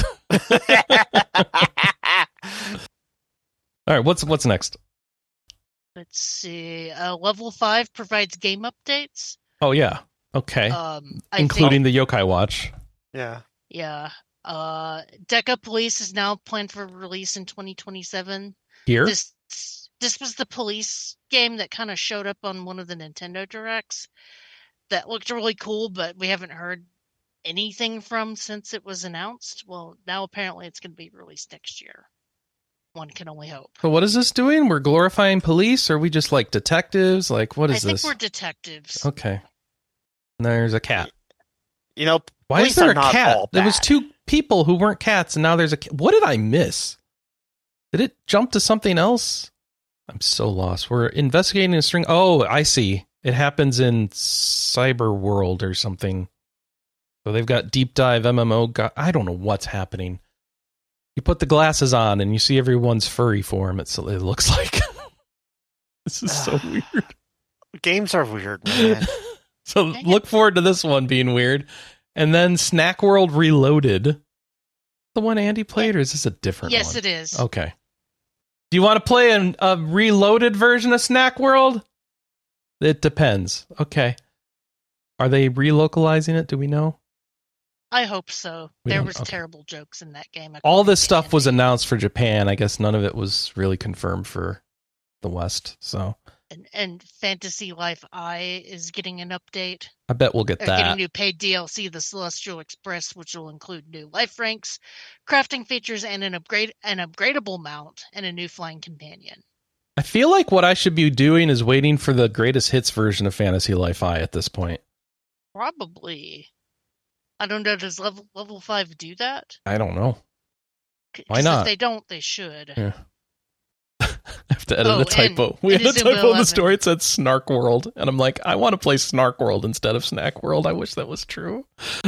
All right, what's next? Let's see. Level 5 provides game updates. Oh yeah, okay, including the Yokai Watch. Yeah. Yeah. Deca Police is now planned for release in 2027. Here, This was the police game that kind of showed up on one of the Nintendo Directs that looked really cool, but we haven't heard anything from since it was announced. Well, now apparently it's going to be released next year. One can only hope. so what is this doing? We're glorifying police, or are we just like detectives? Like, what is I think this? we're detectives. Okay, and there's a cat. You know, Why police is there are a not cat? all There was bad. 2 people who weren't cats, and now there's a cat. What did I miss? Did it jump to something else? I'm so lost. We're investigating a string. Oh, I see. It happens in Cyber World or something. So they've got deep dive MMO. I don't know what's happening. You put the glasses on and you see everyone's furry form. It looks like. This is so weird. Games are weird, man. So look forward to this one being weird. And then Snack World Reloaded. The one Andy played, or is this a different one? Yes, it is. Okay. Do you want to play a reloaded version of Snack World? It depends. Okay. Are they relocalizing it? Do we know? I hope so. We There don't- was okay. terrible jokes in that game. All this according to stuff was Andy. announced for Japan. I guess none of it was really confirmed for the West. So And Fantasy Life I is getting an update. I bet we'll get They're getting that. new paid DLC, the Celestial Express, which will include new life ranks, crafting features, and an upgradable mount, and a new flying companion. I feel like what I should be doing is waiting for the greatest hits version of Fantasy Life I at this point. Probably. I don't know. Does level 5 do that? I don't know. 'Cause Why not? If they don't, they should. Yeah. I have to edit Oh, a typo. and We had a Inazuma typo in the 11. story. It said Snark World. And I'm like, I want to play Snark World instead of Snack World. I wish that was true.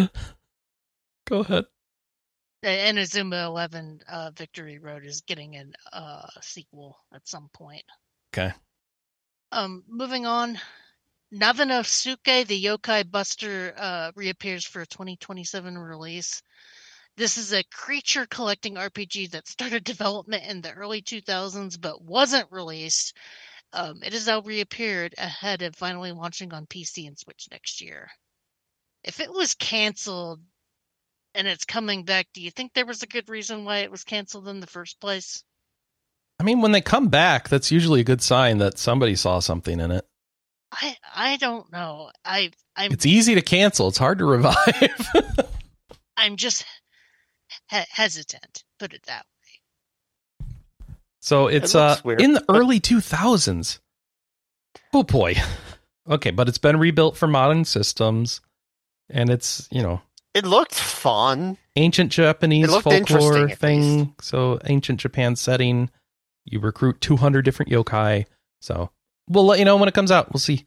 Go ahead. And Inazuma 11 Victory Road is getting a sequel at some point. Okay. Moving on. Navanosuke, the Yokai Buster, reappears for a 2027 release. This is a creature collecting RPG that started development in the early 2000s but wasn't released. It has now reappeared ahead of finally launching on PC and Switch next year. If it was canceled and it's coming back, do you think there was a good reason why it was canceled in the first place? I mean, when they come back, that's usually a good sign that somebody saw something in it. I don't know. It's easy to cancel. It's hard to revive. I'm just hesitant, put it that way. So it's looks weird, in the but- early 2000s. Oh boy. Okay, but it's been rebuilt for modern systems, and it's, It looked fun. ancient Japanese It looked folklore interesting, at thing. So ancient Japan setting. You recruit 200 different yokai. So we'll let you know when it comes out. We'll see.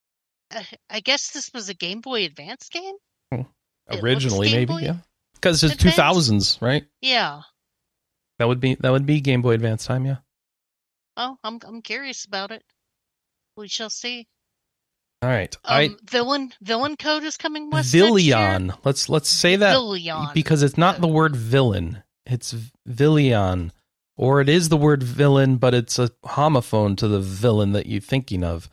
I guess this was a Game Boy Advance game? It looks Originally, Game maybe, Boy yeah. Because it's Advance? 2000s, right? Yeah. That would be Game Boy Advance time, yeah. Oh, I'm curious about it. We shall see. All right. Villain Code is coming west next year. Villion. Let's say that Villion. because it's not the word villain. It's Villion. Or it is the word villain, but it's a homophone to the villain that you're thinking of.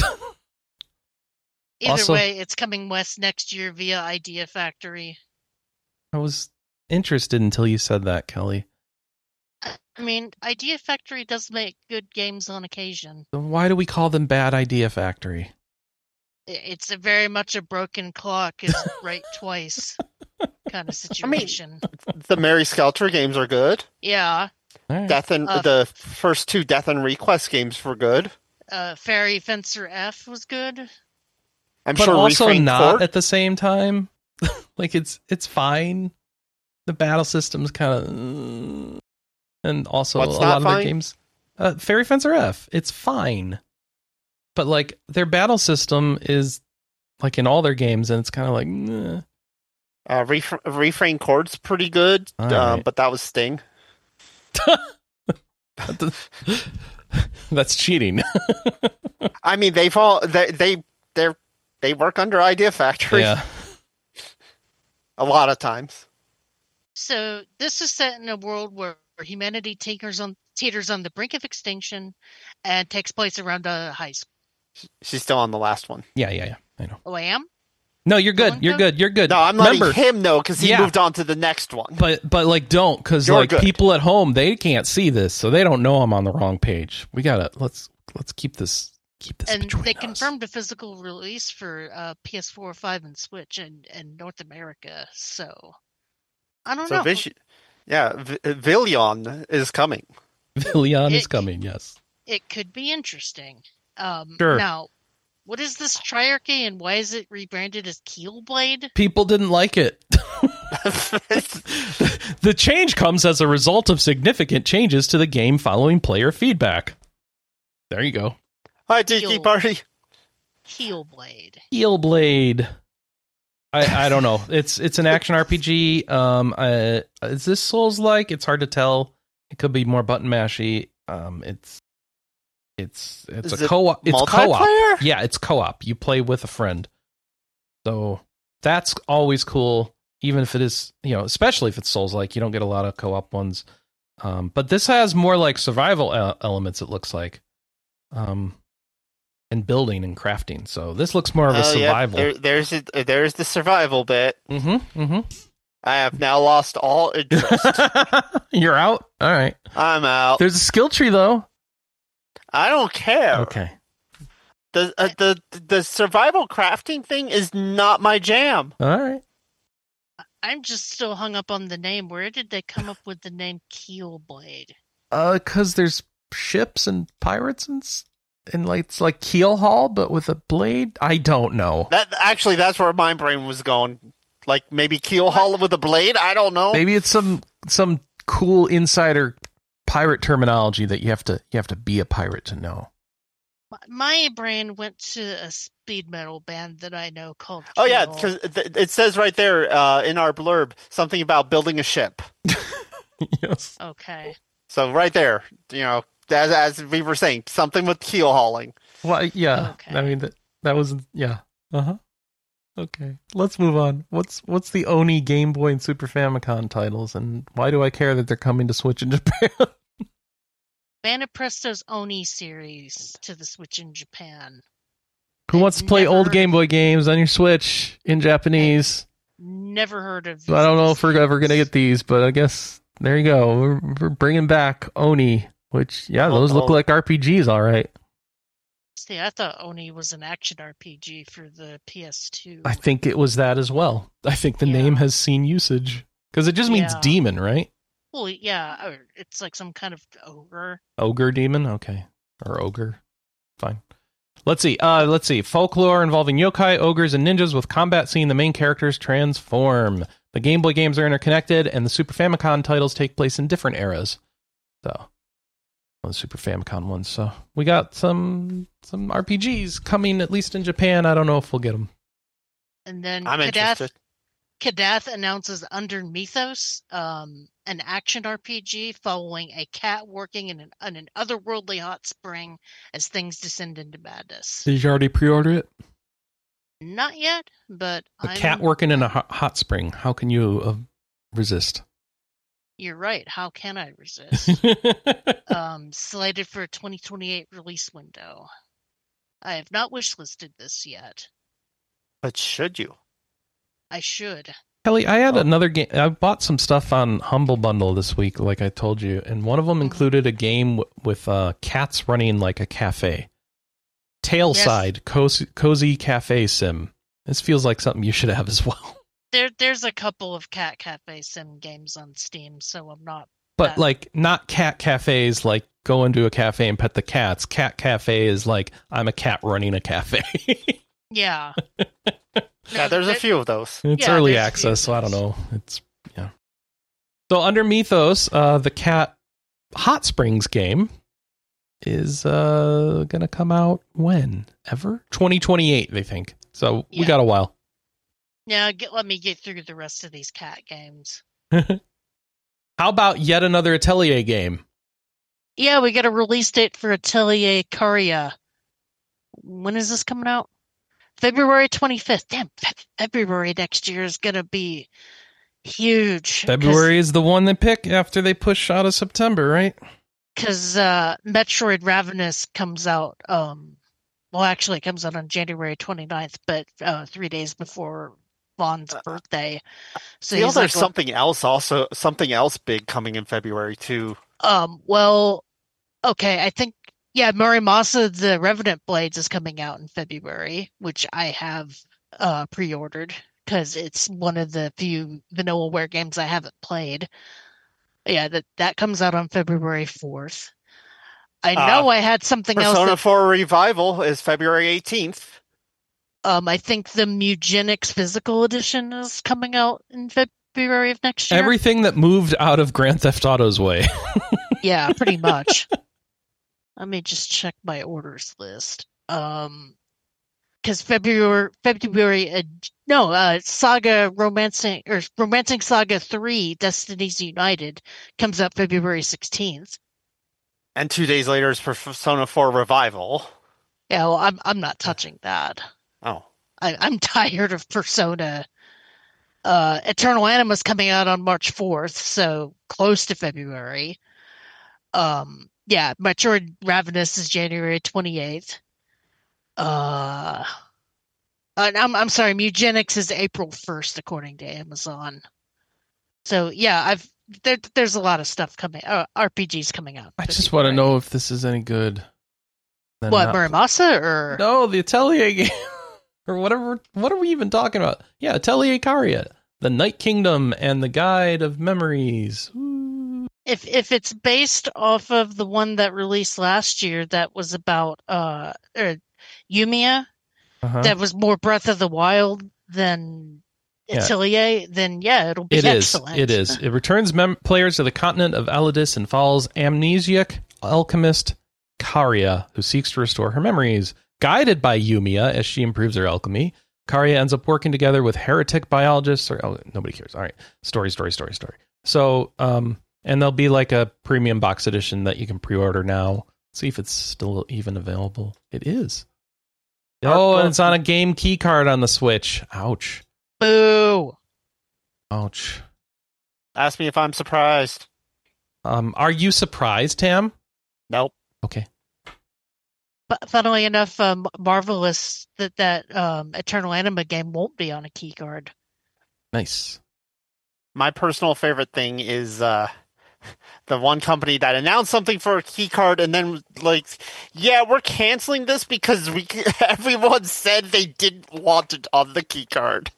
Either way, it's coming west next year via Idea Factory. I was interested until you said that, Kelly. I mean, Idea Factory does make good games on occasion. So why do we call them Bad Idea Factory? It's very much a broken clock is right twice kind of situation. I mean, the Mary Skelter games are good. Yeah. Right. The first 2 Death and Request games were good. Fairy Fencer F was good. I'm but sure also Refrain not Court. at the same time. Like it's fine. The battle system's kind of, and also What's a not lot of fine? their games. Fairy Fencer F, it's fine, but like their battle system is like in all their games, and it's kind of like. Refrain Court's pretty good, Right. but that was Sting. That's cheating. I mean, they work under Idea Factory Yeah. a lot of times. So this is set in a world where humanity teeters on the brink of extinction and takes place around a high school. She's still on the last one. Yeah. I know. Oh, I am? No, you're good. Villain You're Code? good. You're good. No, I'm letting Remember, him know because he Yeah. moved on to the next one. But like don't, because You're like good. people at home, they can't see this, so they don't know I'm on the wrong page. We gotta let's keep this And between they us. confirmed a physical release for PS4, 5, and Switch in North America. So I don't know. Villion is coming. Villion is It- coming. Yes. It could be interesting. Sure. Now, what is this Triarchy and why is it rebranded as Keelblade? People didn't like it. The change comes as a result of significant changes to the game following player feedback. There you go. Hi, Tiki Party. Keelblade. Eelblade. I don't know. It's an action RPG. Is this Souls-like? It's hard to tell. It could be more button mashy. It's Is a it co-op. It's multiplayer? co-op. Yeah, it's co-op. You play with a friend. So that's always cool. Even if it is, especially if it's Souls-like, you don't get a lot of co-op ones. But this has more like survival elements. It looks like, and building and crafting. So this looks more of a survival. Yeah, there's the survival bit. Mm-hmm. I have now lost all interest. You're out? All right. I'm out. There's a skill tree, though. I don't care. Okay. The survival crafting thing is not my jam. All right. I'm just still hung up on the name. Where did they come up with the name Keelblade? Because there's ships and pirates and like it's like keel haul, but with a blade. I don't know. That's where my brain was going. Like maybe keel haul with a blade. I don't know. Maybe it's some cool insider pirate terminology that you have to be a pirate to know. My brain went to a speed metal band that I know called Oh yeah, Keel. because it says right there in our blurb something about building a ship. Yes. Okay. So right there, as we were saying, something with keel hauling. Well, yeah. Okay. I mean that was yeah. Uh-huh. Okay. Let's move on. What's the Oni Game Boy and Super Famicom titles, and why do I care that they're coming to Switch in Japan? Banpresto's Oni series to the Switch in Japan. Who wants to play Never old heard Game of- Boy games on your Switch in Japanese? Never heard of. So I don't know if we're these ever going to get these, but I guess there you go. We're bringing back Oni, which, yeah, those look like RPGs, all right. See, I thought Oni was an action RPG for the PS2. I think it was that as well. I think the name has seen usage. Because it just means Yeah. demon, right? Well, yeah, or it's like some kind of ogre. Ogre demon? Okay. Or ogre. Fine. Let's see. Folklore involving yokai, ogres, and ninjas with combat seeing the main characters transform. The Game Boy games are interconnected, and the Super Famicom titles take place in different eras. So, the Super Famicom ones. So, we got some RPGs coming, at least in Japan. I don't know if we'll get them. And then I'm interested. Kadath announces Under Mythos, an action RPG following a cat working in an otherworldly hot spring as things descend into madness. Did you already pre-order it? Not yet, but A cat working in a hot spring. How can you resist? You're right. How can I resist? Slated for a 2028 release window. I have not wishlisted this yet. But should you? I should. Kelly, I had another game. I bought some stuff on Humble Bundle this week, like I told you, and one of them included a game with cats running like a cafe. Tailside, yes. Cozy Cafe Sim. This feels like something you should have as well. There's a couple of cat cafe sim games on Steam, so I'm not. But like not cat cafes, like go into a cafe and pet the cats. Cat cafe is like I'm a cat running a cafe. Yeah. Yeah, there's a few of those. It's early access, so I don't know. So Under Mythos, the cat Hot Springs game is gonna come out when? Ever? 2028, they think. So we got a while. Yeah, let me get through the rest of these cat games. How about yet another Atelier game? Yeah, we got a release date for Atelier Caria. When is this coming out? February 25th. Damn, February next year is going to be huge. February is the one they pick after they push out of September, right? Because Metroid Ravenous comes out, actually it comes out on January 29th, but 3 days before Vaughn's birthday. So there's like, something else big coming in February too. Okay, I think Muramasa the Revenant Blades is coming out in February, which I have pre-ordered because it's one of the few Vanillaware games I haven't played. Yeah, that comes out on February 4th. I know I had something else. Persona 4 Revival is February 18th. I think the Mugenics Physical Edition is coming out in February of next year. Everything that moved out of Grand Theft Auto's way. Yeah, pretty much. Let me just check my orders list. Because Saga Romancing Saga 3, Destinies United comes out February 16th. And 2 days later is Persona 4 Revival. Yeah, well, I'm not touching that. Oh. I'm tired of Persona. Eternal Anima's coming out on March 4th, so close to February. Metroid Ravenous is January 28th. I'm sorry, Mugenics is April 1st, according to Amazon. So yeah, there's a lot of stuff coming. RPGs coming out. I just want to know if this is any good. What, Muramasa or no, the Atelier game or whatever? What are we even talking about? Yeah, Atelier Caria, the Night Kingdom, and the Guide of Memories. Ooh. If it's based off of the one that released last year, that was about Yumiya, that was more Breath of the Wild than Atelier, then it'll be excellent. It is. It returns players to the continent of Aladis and follows amnesiac alchemist Caria, who seeks to restore her memories. Guided by Yumiya as she improves her alchemy, Caria ends up working together with heretic biologists. Nobody cares. All right. Story. So, and there'll be like a premium box edition that you can pre-order now. See if it's still even available. It is. Oh, and it's on a game key card on the Switch. Ouch. Boo. Ouch. Ask me if I'm surprised. Are you surprised, Tam? Nope. Okay. But funnily enough, marvelous that Eternal Anima game won't be on a key card. Nice. My personal favorite thing is the one company that announced something for a key card and then we're canceling this because everyone said they didn't want it on the key card.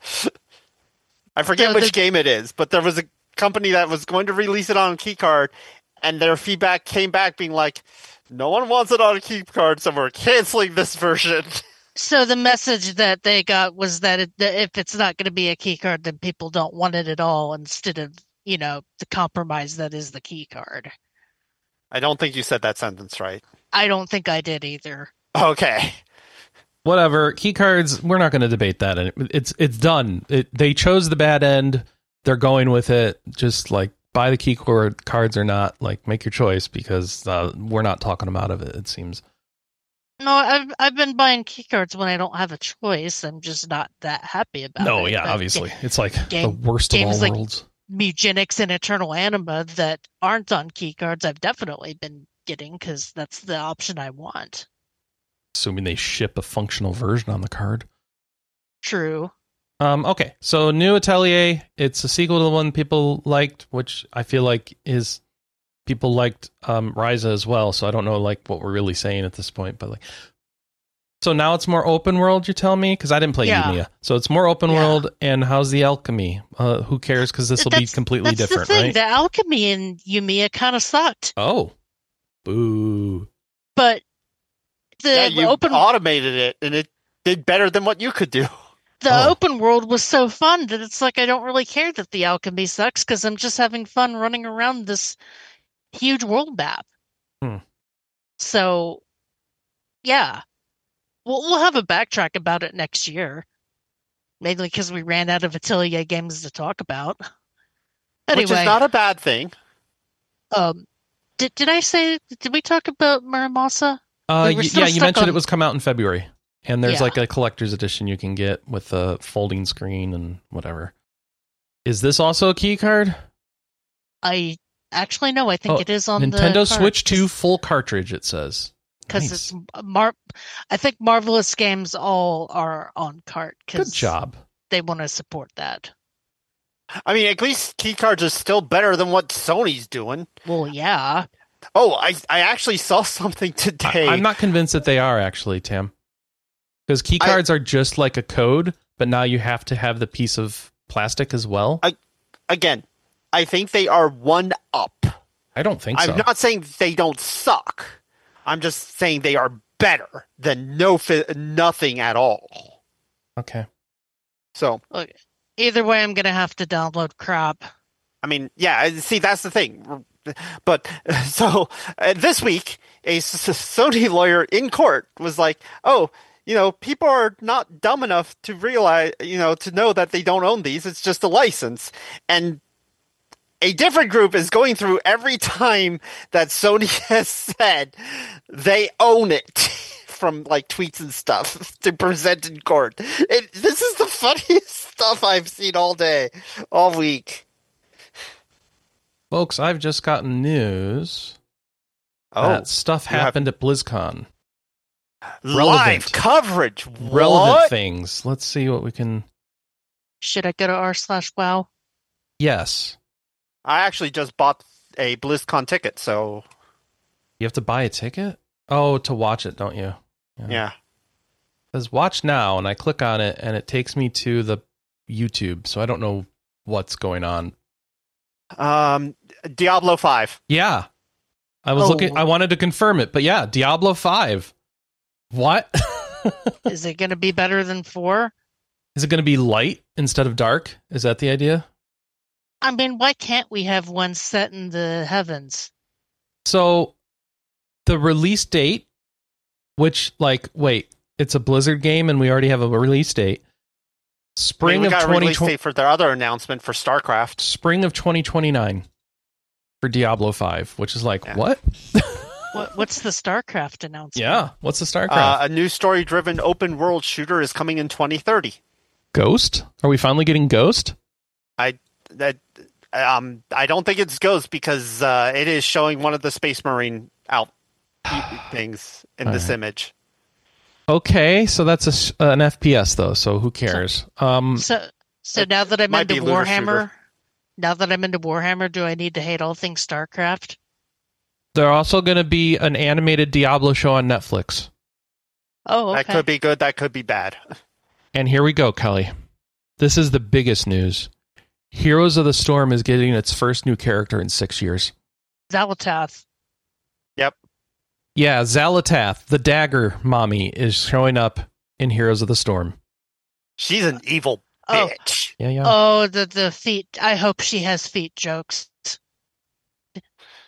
I forget which game it is, but there was a company that was going to release it on a key card, and their feedback came back being like, no one wants it on a key card, so we're canceling this version. So the message that they got was that if it's not going to be a key card, then people don't want it at all, instead of, the compromise that is the key card. I don't think you said that sentence right. I don't think I did either. Okay. Whatever. Key cards, we're not going to debate that. It's done. They chose the bad end. They're going with it. Just like buy the key cards or not. Like make your choice because we're not talking them out of it, it seems. No, I've been buying key cards when I don't have a choice. I'm just not that happy about it. No, yeah, obviously. It's like the worst of all worlds. Mugenics and Eternal Anima that aren't on key cards, I've definitely been getting because that's the option I want. Assuming they ship a functional version on the card. True. Okay, so New Atelier, it's a sequel to the one people liked, which I feel like is people liked Ryza as well, so I don't know like what we're really saying at this point, but like so now it's more open world, you tell me? Because I didn't play Yumiya. So it's more open world, and how's the alchemy? Who cares? Because this will be completely different, the thing. Right? The alchemy in Yumiya kind of sucked. Oh. Boo. But you automated it, and it did better than what you could do. The open world was so fun that it's like I don't really care that the alchemy sucks because I'm just having fun running around this huge world map. So, yeah. We'll have a backtrack about it next year. Mainly because we ran out of Atelier games to talk about. Anyway, which is not a bad thing. Did I say, did we talk about Muramasa? Yeah, you mentioned it was come out in February. And there's like a collector's edition you can get with a folding screen and whatever. Is this also a key card? I actually no, I think it is on Nintendo Switch 2 full cartridge, it says. Because it's I think Marvelous Games all are on cart. Good job. They want to support that. I mean, at least key cards are still better than what Sony's doing. Well, yeah. Oh, I actually saw something today. I'm not convinced that they are actually, Tim. Because key cards are just like a code, but now you have to have the piece of plastic as well. Again, I think they are one up. I don't think so. I'm not saying they don't suck. I'm just saying they are better than nothing at all. Okay. So, look, either way, I'm going to have to download crap. I mean, yeah, see, that's the thing. But so this week, a Sony lawyer in court was like, oh, people are not dumb enough to realize, to know that they don't own these. It's just a license. And a different group is going through every time that Sony has said they own it from like tweets and stuff to present in court. This is the funniest stuff I've seen all day, all week. Folks, I've just gotten news that stuff happened at BlizzCon. Live coverage. Relevant things. Let's see what we can... Should I go to r/wow? Yes. I actually just bought a BlizzCon ticket, so... You have to buy a ticket? Oh, to watch it, don't you? Yeah. It says watch now, and I click on it, and it takes me to the YouTube, so I don't know what's going on. Diablo 5. Yeah. I was looking... I wanted to confirm it, but yeah, Diablo 5. What? Is it going to be better than 4? Is it going to be light instead of dark? Is that the idea? I mean, why can't we have one set in the heavens? So, the release date, which, it's a Blizzard game and we already have a release date. Spring of 2020 for their other announcement for StarCraft. Spring of 2029 for Diablo 5, which is what? What's the StarCraft announcement? Yeah, what's the StarCraft? A new story-driven open-world shooter is coming in 2030. Ghost? Are we finally getting Ghost? I don't think it's Ghost because it is showing one of the Space Marine out things in this image. Okay, so that's an FPS though, so who cares? So now that I'm into Warhammer, do I need to hate all things StarCraft? There's also going to be an animated Diablo show on Netflix. Oh, okay. That could be good. That could be bad. And here we go, Kelly. This is the biggest news. Heroes of the Storm is getting its first new character in 6 years. Xal'atath. Yep. Yeah, Xal'atath, the dagger mommy, is showing up in Heroes of the Storm. She's an evil bitch. Yeah. Oh, the feet. I hope she has feet jokes.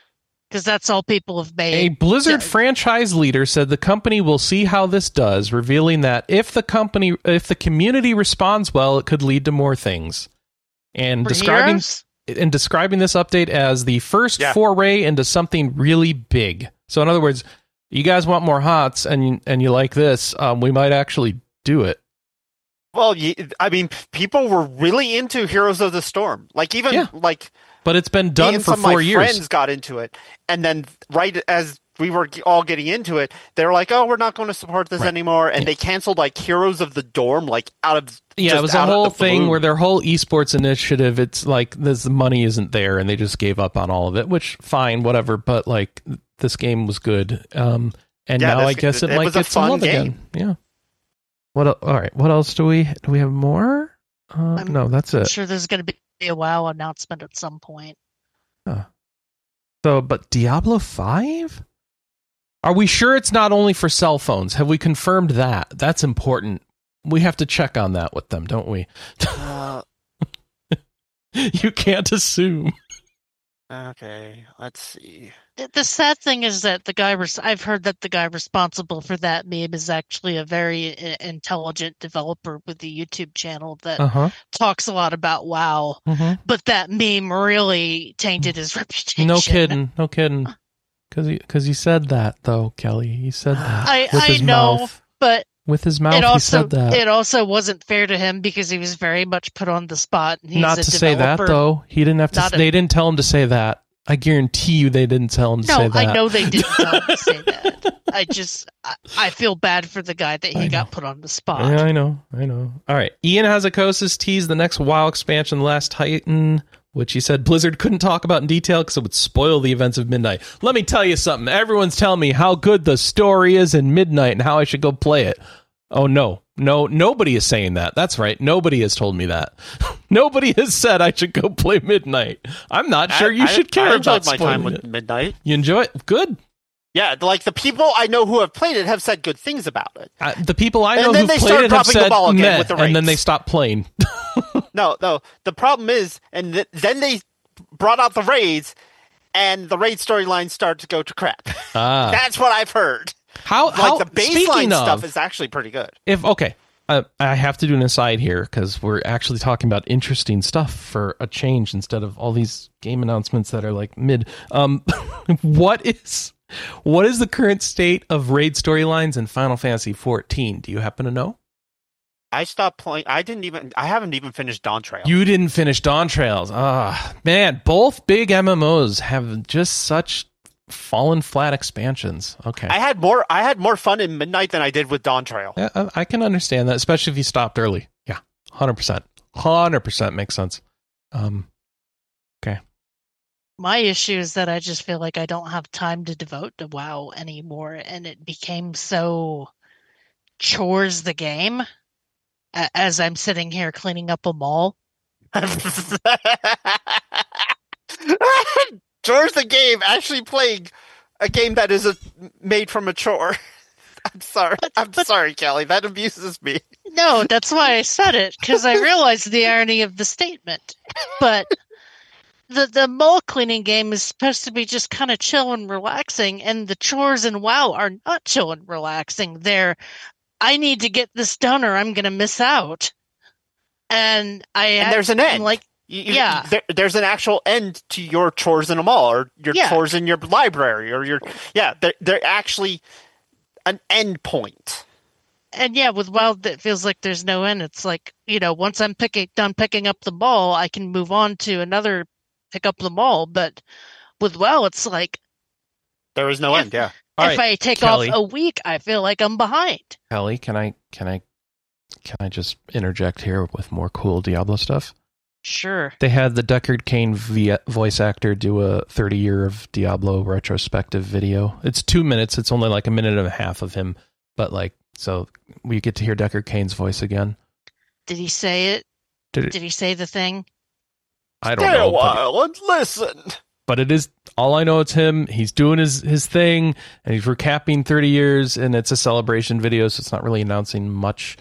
because that's all people have made. A Blizzard franchise leader said the company will see how this does, revealing that if the community responds well, it could lead to more things. And describing this update as the first foray into something really big. So in other words, you guys want more HOTS and you like this, we might actually do it. Well, I mean, people were really into Heroes of the Storm. But it's been done for 4 years. My friends got into it, and then right as we were all getting into it, they were like, "Oh, we're not going to support this anymore," and they canceled Heroes of the Dorm out of it was a whole thing where their whole esports initiative. It's like the money isn't there, and they just gave up on all of it. Which fine, whatever. But this game was good, and now I guess it might get some love again. Yeah. All right. What else do we have more? No, that's it. I'm sure there's going to be a WoW announcement at some point. But Diablo 5? Are we sure it's not only for cell phones? Have we confirmed that? That's important. We have to check on that with them, don't we? You can't assume. Okay, let's see. The sad thing is that I've heard that the guy responsible for that meme is actually a very intelligent developer with the YouTube channel that talks a lot about WoW. But that meme really tainted his reputation. No kidding. Because he said that, though, Kelly. He said that. I know, mouth. But with his mouth, he said that. It also wasn't fair to him because he was very much put on the spot. And he's not to say that, though. He didn't have to. They didn't tell him to say that. I guarantee you they didn't tell him to say that. No, I know they didn't tell him to say that. I feel bad for the guy that he got put on the spot. Yeah, I know. All right. Ian Hazukosis teased the next WoW expansion, Last Titan, which he said Blizzard couldn't talk about in detail because it would spoil the events of Midnight. Let me tell you something. Everyone's telling me how good the story is in Midnight and how I should go play it. Oh, no, nobody is saying that. That's right. Nobody has told me that. Nobody has said I should go play Midnight. I'm not sure you should care about my time with Midnight. You enjoy it? Good. Yeah, the people I know who have played it have said good things about it. The people I know who played it have said meh, and then they stopped playing. No. The problem is, and then they brought out the raids, and the raid storylines started to go to crap. That's what I've heard. How the baseline stuff is actually pretty good. I have to do an aside here because we're actually talking about interesting stuff for a change instead of all these game announcements that are mid. What is the current state of raid storylines in Final Fantasy XIV? Do you happen to know? I stopped playing. I haven't even finished Dawn Trail. You didn't finish Dawn Trails. Man, both big MMOs have just such fallen flat expansions. Okay. I had more fun in Midnight than I did with Dawn Trail. Yeah, I can understand that, especially if you stopped early. Yeah, 100%. 100% makes sense. Okay. My issue is that I just feel like I don't have time to devote to WoW anymore, and it became so chores the game as I'm sitting here cleaning up a mall. Chores the game, actually playing a game that is made from a chore. I'm sorry. I'm sorry, Kelly. That abuses me. No, that's why I said it, because I realized the irony of the statement. But the mall cleaning game is supposed to be just kind of chill and relaxing, and the chores in WoW are not chill and relaxing. I need to get this done or I'm going to miss out. And there's an end. There's an actual end to your chores in a mall, or your chores in your library, or they're actually an end point. And with WoW, it feels like there's no end. It's like, once I'm done picking up the ball, I can move on to another pick up the ball. But with WoW, it's like there is no end. Yeah. If I take Kelly, off a week, I feel like I'm behind. Kelly, can I just interject here with more cool Diablo stuff? Sure. They had the Deckard Cain voice actor do a 30-year of Diablo retrospective video. It's 2 minutes. It's only a minute and a half of him. But so we get to hear Deckard Cain's voice again. Did he say it? Did he say the thing? I don't know. Stay a while and listen. But it is, all I know, it's him. He's doing his thing, and he's recapping 30 years, and it's a celebration video, so it's not really announcing much.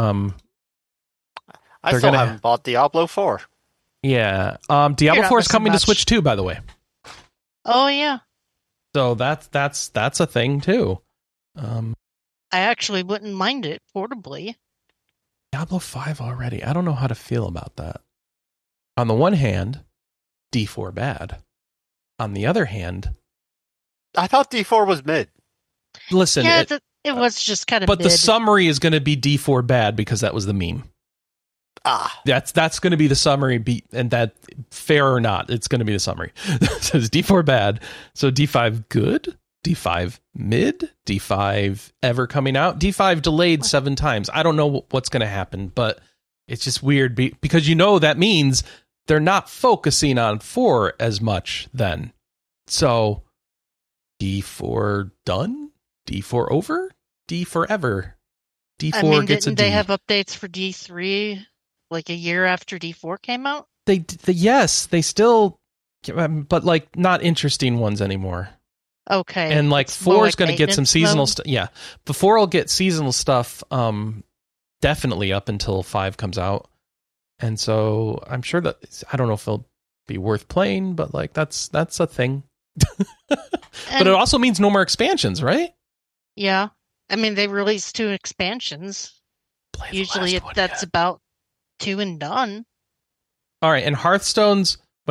I still haven't bought Diablo 4. Yeah. Diablo 4 is coming to Switch too, by the way. Oh, yeah. So that's a thing too. I actually wouldn't mind it portably. Diablo 5 already. I don't know how to feel about that. On the one hand, D4 bad. On the other hand, I thought D4 was mid. Listen, yeah, it was just kind of. But mid. the summary is going to be D4 bad because that was the meme. That's going to be the summary, and that, fair or not, it's going to be the summary. It says D4 bad, so D5 good, D5 mid, D5 ever coming out, D5 delayed 7 times. I don't know what's going to happen, but it's just weird because that means they're not focusing on 4 as much then. So D4 done, D4 over, D forever. D4 gets a D. Didn't they have updates for D3 like a year after D4 came out? Yes, they still, but like not interesting ones anymore. Okay. And like 4 is going to get some seasonal stuff. Yeah, the 4 will get seasonal stuff definitely up until 5 comes out. And so I'm sure that, I don't know if it'll be worth playing, but like that's a thing. But it also means no more expansions, right? Yeah. I mean, they released 2 expansions. Usually that's about 2 and done. All right, and Hearthstone?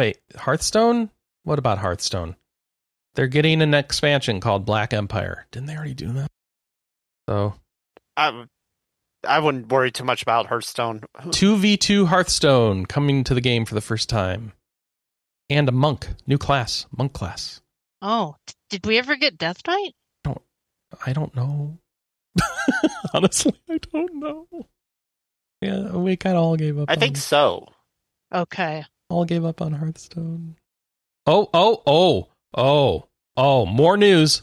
What about Hearthstone? They're getting an expansion called Black Empire. Didn't they already do that? So I wouldn't worry too much about Hearthstone. 2v2 Hearthstone coming to the game for the first time. And a monk, new class, monk class. Oh, did we ever get Death Knight? I don't know. Honestly, I don't know. Yeah, we kind of all gave up. I think so. Okay. All gave up on Hearthstone. Oh, more news.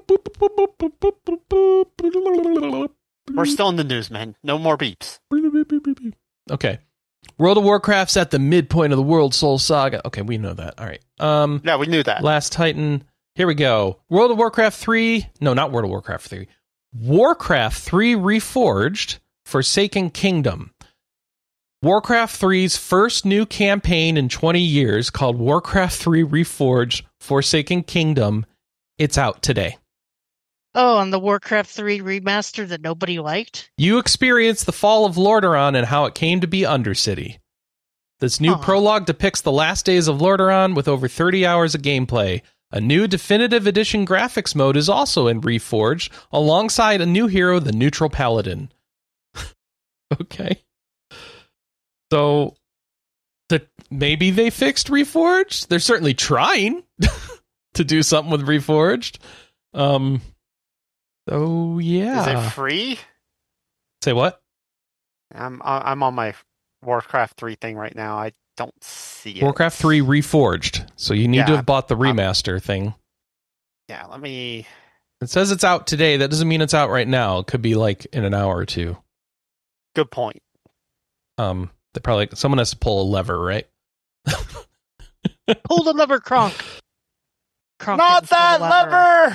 We're still in the news, man. No more beeps. Okay. World of Warcraft's at the midpoint of the World Soul Saga. Okay, we know that. All right. Yeah, we knew that. Last Titan. Here we go. World of Warcraft 3. No, not World of Warcraft 3. Warcraft 3 Reforged, Forsaken Kingdom. Warcraft 3's first new campaign in 20 years, called Warcraft 3 Reforged, Forsaken Kingdom. It's out today. Oh, on the Warcraft 3 remaster that nobody liked? You experience the fall of Lordaeron and how it came to be Undercity. This new prologue depicts the last days of Lordaeron with over 30 hours of gameplay. A new Definitive Edition graphics mode is also in Reforged, alongside a new hero, the Neutral Paladin. Okay. So, maybe they fixed Reforged? They're certainly trying to do something with Reforged. So, yeah. Is it free? Say what? I'm on my Warcraft 3 thing right now. I don't see it. Warcraft 3 Reforged. So you need to have bought the remaster thing. Yeah, let me... It says it's out today. That doesn't mean it's out right now. It could be like in an hour or two. Good point. They probably... Someone has to pull a lever, right? Pull the lever, Kronk. Kronk not that lever!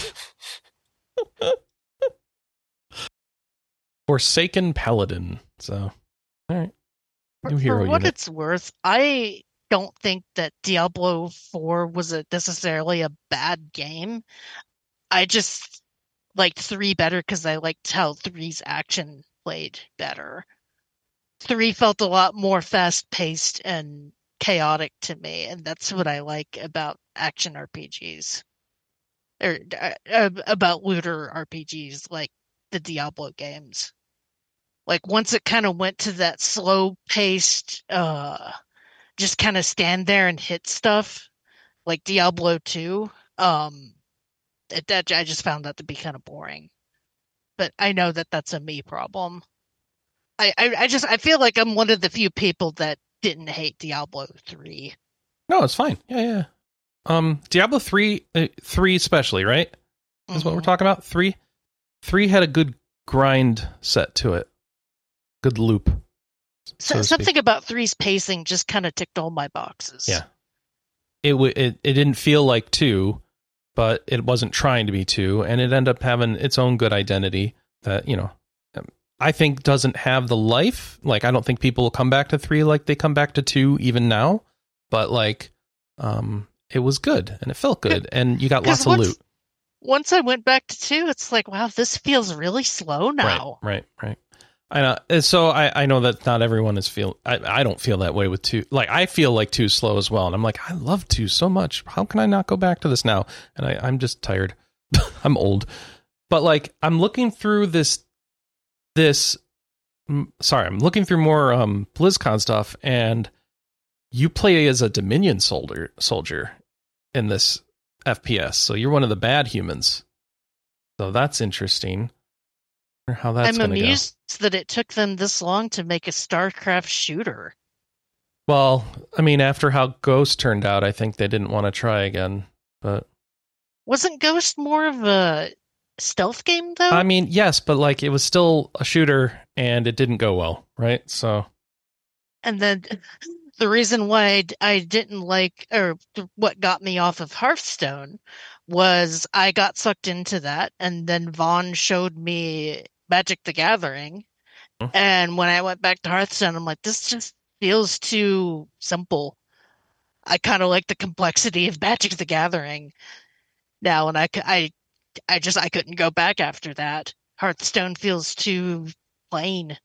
Forsaken Paladin. So, all right. New hero For what unit. it's worth, I don't think that Diablo 4 was necessarily a bad game. I just liked 3 better because I liked how 3's action played better. 3 felt a lot more fast-paced and chaotic to me, and that's what I like about action RPGs. Or about looter RPGs like the Diablo games. Like, once it kind of went to that slow-paced, just kind of stand there and hit stuff, like Diablo 2, I just found that to be kind of boring. But I know that that's a me problem. I feel like I'm one of the few people that didn't hate Diablo 3. No, it's fine. Yeah. Diablo 3 especially, right? Is what we're talking about? 3 had a good grind set to it. Good loop. Something about 3's pacing just kind of ticked all my boxes. Yeah. It didn't feel like 2, but it wasn't trying to be 2, and it ended up having its own good identity that, I think doesn't have the life. Like, I don't think people will come back to 3 like they come back to 2 even now. But, like, it was good and it felt good and you got lots of loot. Once I went back to 2, it's like, wow, this feels really slow now. Right. I know. So I know that not everyone is I don't feel that way with 2. Like, I feel like 2 is slow as well. And I'm like, I love 2 so much. How can I not go back to this now? And I'm just tired. I'm old. But like, I'm looking through I'm looking through more BlizzCon stuff, and you play as a Dominion soldier in this FPS. So you're one of the bad humans. So that's interesting. How that's I'm amused that it took them this long to make a StarCraft shooter. Well, I mean, after how Ghost turned out, I think they didn't want to try again. But wasn't Ghost more of a stealth game, though? I mean, yes, but like it was still a shooter, and it didn't go well, right? So, and then the reason why I didn't like, or what got me off of Hearthstone, was I got sucked into that, and then Vaughn showed me Magic the Gathering, and when I went back to Hearthstone, I'm like, this just feels too simple. I kind of like the complexity of Magic the Gathering now, and I couldn't go back after that. Hearthstone feels too plain.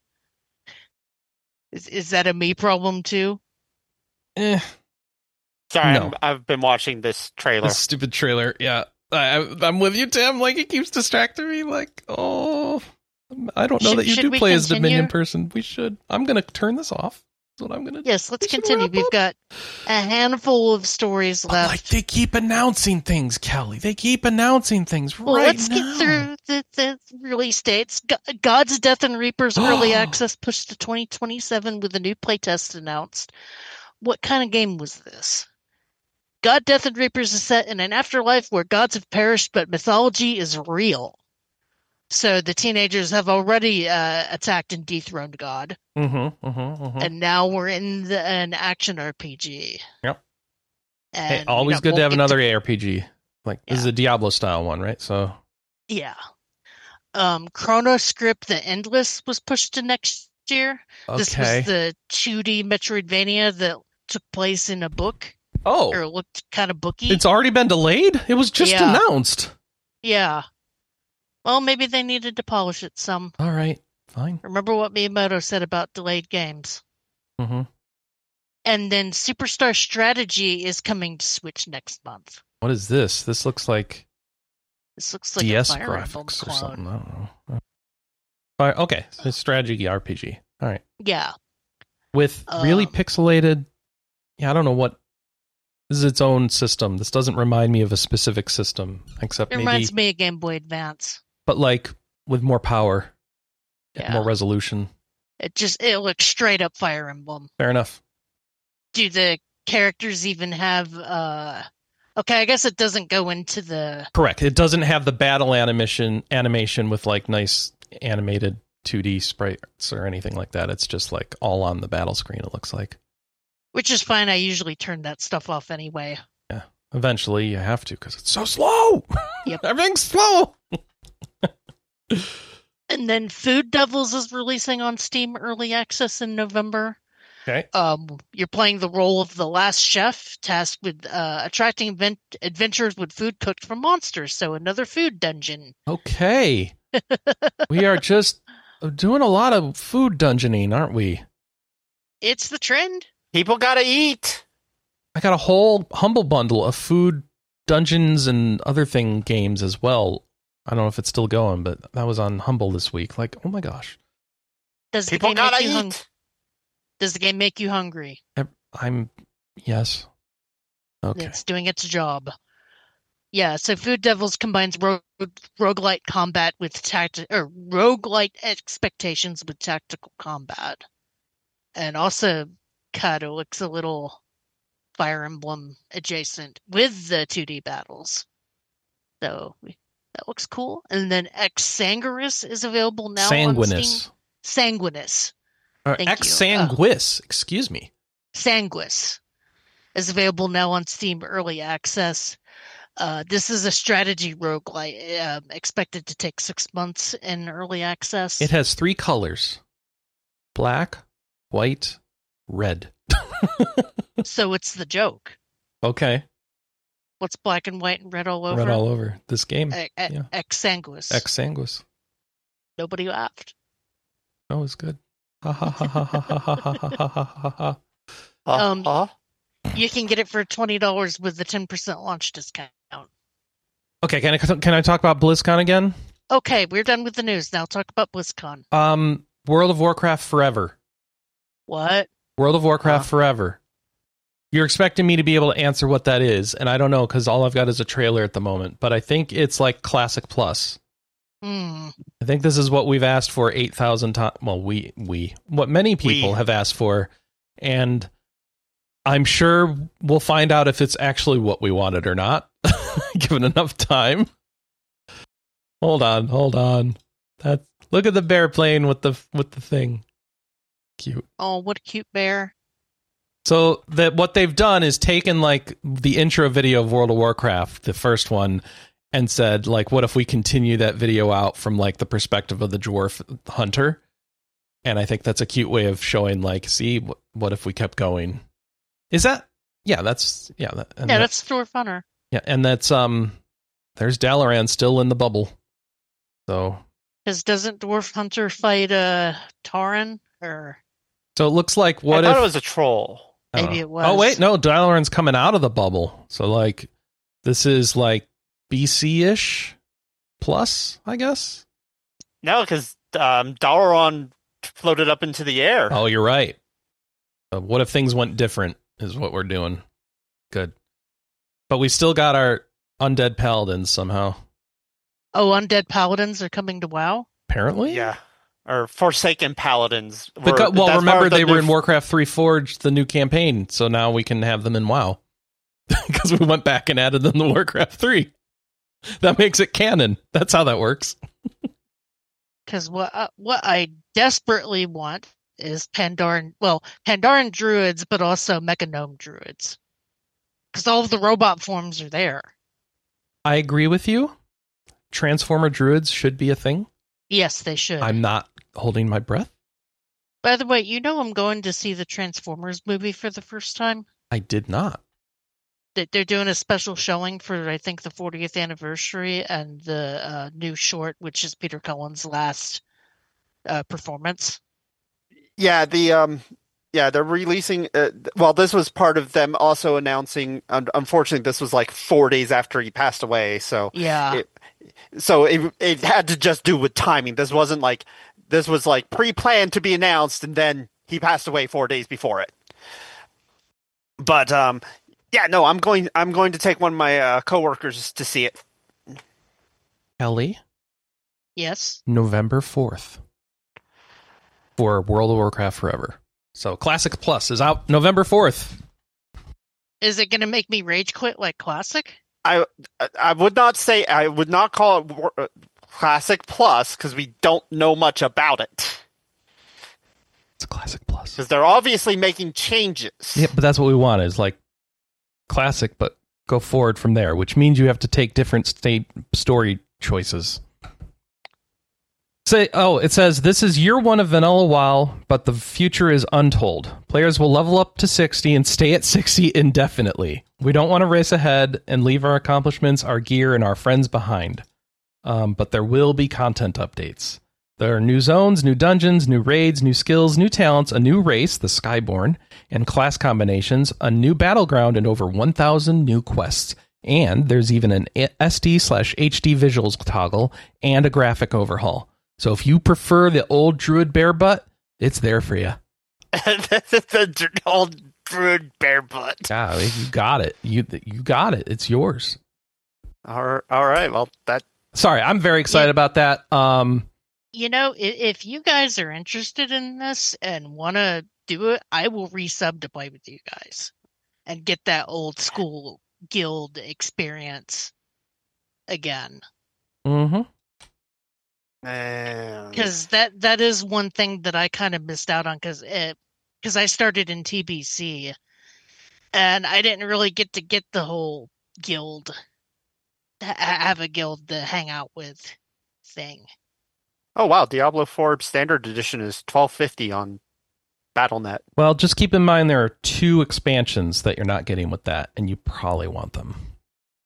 Is that a me problem too? Sorry, no. I've been watching this trailer. This stupid trailer, yeah. I'm with you, Tim. Like, it keeps distracting me. Like, oh, I don't know that you do play as Dominion person. We should. I'm going to turn this off. That's what I'm going to do. Yes, let's continue. We've got a handful of stories left. Like, they keep announcing things, Kelly. They keep announcing things let's get through the release dates. God's Death and Reapers early access pushed to 2027 with a new playtest announced. What kind of game was this? God, Death, and Reapers is set in an afterlife where gods have perished, but mythology is real. So the teenagers have already attacked and dethroned God. And now we're in an action RPG. Yep. And hey, always good to have another ARPG. Like, this is a Diablo-style one, right? So. Yeah. Chronoscript The Endless was pushed to next year. Okay. This was the 2D Metroidvania that took place in a book. Oh. Or looked kind of booky. It's already been delayed? It was just announced. Yeah. Well, maybe they needed to polish it some. All right. Fine. Remember what Miyamoto said about delayed games. And then Superstar Strategy is coming to Switch next month. What is this? This looks like DS a Fire graphics or something. I don't know. Okay. So strategy RPG. All right. Yeah. With really pixelated... Yeah, I don't know what... This is its own system. This doesn't remind me of a specific system, except maybe... It reminds me of Game Boy Advance. But like, with more power. More resolution. It looks straight up Fire Emblem. Fair enough. Do the characters even have... Okay, I guess it doesn't go into the... Correct. It doesn't have the battle animation with like nice animated 2D sprites or anything like that. It's just like all on the battle screen, it looks like. Which is fine. I usually turn that stuff off anyway. Yeah. Eventually you have to because it's so slow. Yep. Everything's slow. And then Food Devils is releasing on Steam Early Access in November. Okay. You're playing the role of the last chef tasked with attracting adventurers with food cooked from monsters. So another food dungeon. Okay. We are just doing a lot of food dungeoning, aren't we? It's the trend. People gotta eat. I got a whole Humble bundle of food dungeons and other games as well. I don't know if it's still going, but that was on Humble this week. Like, oh my gosh. Does the game make you hungry? Yes. Okay. It's doing its job. Yeah, so Food Devils combines roguelite combat with roguelite expectations with tactical combat. And also kind of looks a little Fire Emblem adjacent with the 2D battles. So that looks cool. And then Xsanguis is available now on Steam. Sanguinus. Xsanguis, excuse me. Sanguis is available now on Steam Early Access. This is a strategy roguelite expected to take 6 months in Early Access. It has 3 colors. Black, white, red. So it's the joke. Okay. What's black and white and red all over? Red all over this game. Exsanguis. Exsanguis. Nobody laughed. Oh, it's good. Ha ha ha ha ha ha ha ha ha ha. You can get it for $20 with the 10% launch discount. Okay, can I talk about BlizzCon again? Okay, we're done with the news. Now talk about BlizzCon. World of Warcraft Forever. What? World of Warcraft Forever. You're expecting me to be able to answer what that is, and I don't know because all I've got is a trailer at the moment. But I think it's like Classic Plus. I think this is what we've asked for 8,000 times. Well, what many people have asked for, and I'm sure we'll find out if it's actually what we wanted or not, given enough time. Hold on. Look at the bear playing with the thing. Cute. Oh, what a cute bear. So what they've done is taken like the intro video of World of Warcraft, the first one, and said like, what if we continue that video out from like the perspective of the dwarf hunter? And I think that's a cute way of showing like, see, what if we kept going? Is that? Yeah, that's that's Dwarf Hunter. Yeah, and that's there's Dalaran still in the bubble. So because doesn't Dwarf Hunter fight Tauren or? So it looks like I thought it was a troll. Maybe it was. Oh wait, no, Dalaran's coming out of the bubble. So like this is like BC-ish plus, I guess. No, because Dalaran floated up into the air. Oh, you're right. What if things went different? Is what we're doing. Good. But we still got our undead paladins somehow. Oh, undead paladins are coming to WoW? Apparently? Yeah. Or Forsaken Paladins. Remember they were in Warcraft 3 Forge, the new campaign, so now we can have them in WoW. Because we went back and added them to Warcraft 3. That makes it canon. That's how that works. Because what I desperately want is Pandaren druids, but also Mecha-Gnome druids. Because all of the robot forms are there. I agree with you. Transformer druids should be a thing. Yes, they should. I'm not holding my breath. By the way, I'm going to see the Transformers movie for the first time. I did not. They're doing a special showing for, I think, the 40th anniversary and the new short, which is Peter Cullen's last performance. Yeah, they're releasing. This was part of them also announcing. Unfortunately, this was like 4 days after he passed away. So yeah, it had to just do with timing. This was like pre-planned to be announced, and then he passed away 4 days before it. But I'm going to take one of my coworkers to see it. Ellie? Yes. November 4th for World of Warcraft Forever. So Classic Plus is out November 4th. Is it going to make me rage quit like Classic? I would not call it Classic Plus because we don't know much about it. It's a Classic Plus. Because they're obviously making changes. Yeah, but that's what we want is like Classic, but go forward from there, which means you have to take different story choices. It says, this is year one of Vanilla WoW, but the future is untold. Players will level up to 60 and stay at 60 indefinitely. We don't want to race ahead and leave our accomplishments, our gear, and our friends behind. But there will be content updates. There are new zones, new dungeons, new raids, new skills, new talents, a new race, the Skyborn, and class combinations, a new battleground, and over 1,000 new quests. And there's even an SD/HD visuals toggle and a graphic overhaul. So if you prefer the old Druid bear butt, it's there for you. The old Druid bear butt. Yeah, you got it. You got it. It's yours. All right. Well, that. Sorry, I'm very excited about that. If you guys are interested in this and want to do it, I will resub to play with you guys and get that old school guild experience again. Mm-hmm. Because that is one thing that I kind of missed out on because I started in TBC and I didn't really get the whole guild, have a guild to hang out with thing. Oh wow, Diablo 4 Standard Edition is $12.50 on Battle.net. Well, just keep in mind there are 2 expansions that you're not getting with that, and you probably want them.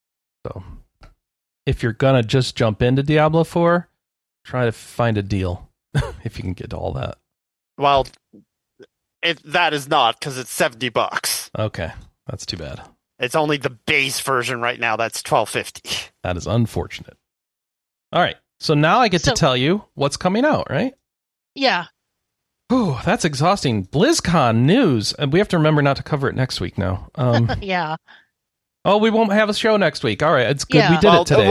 So if you're going to just jump into Diablo 4, try to find a deal if you can get all that. Well, that is not, because it's $70. Okay, that's too bad. It's only the base version right now that's $12.50. That is unfortunate. All right, so now I get to tell you what's coming out, right? Yeah. Oh, that's exhausting. BlizzCon news, and we have to remember not to cover it next week now. Yeah. Oh, we won't have a show next week. All right, it's good we did it today.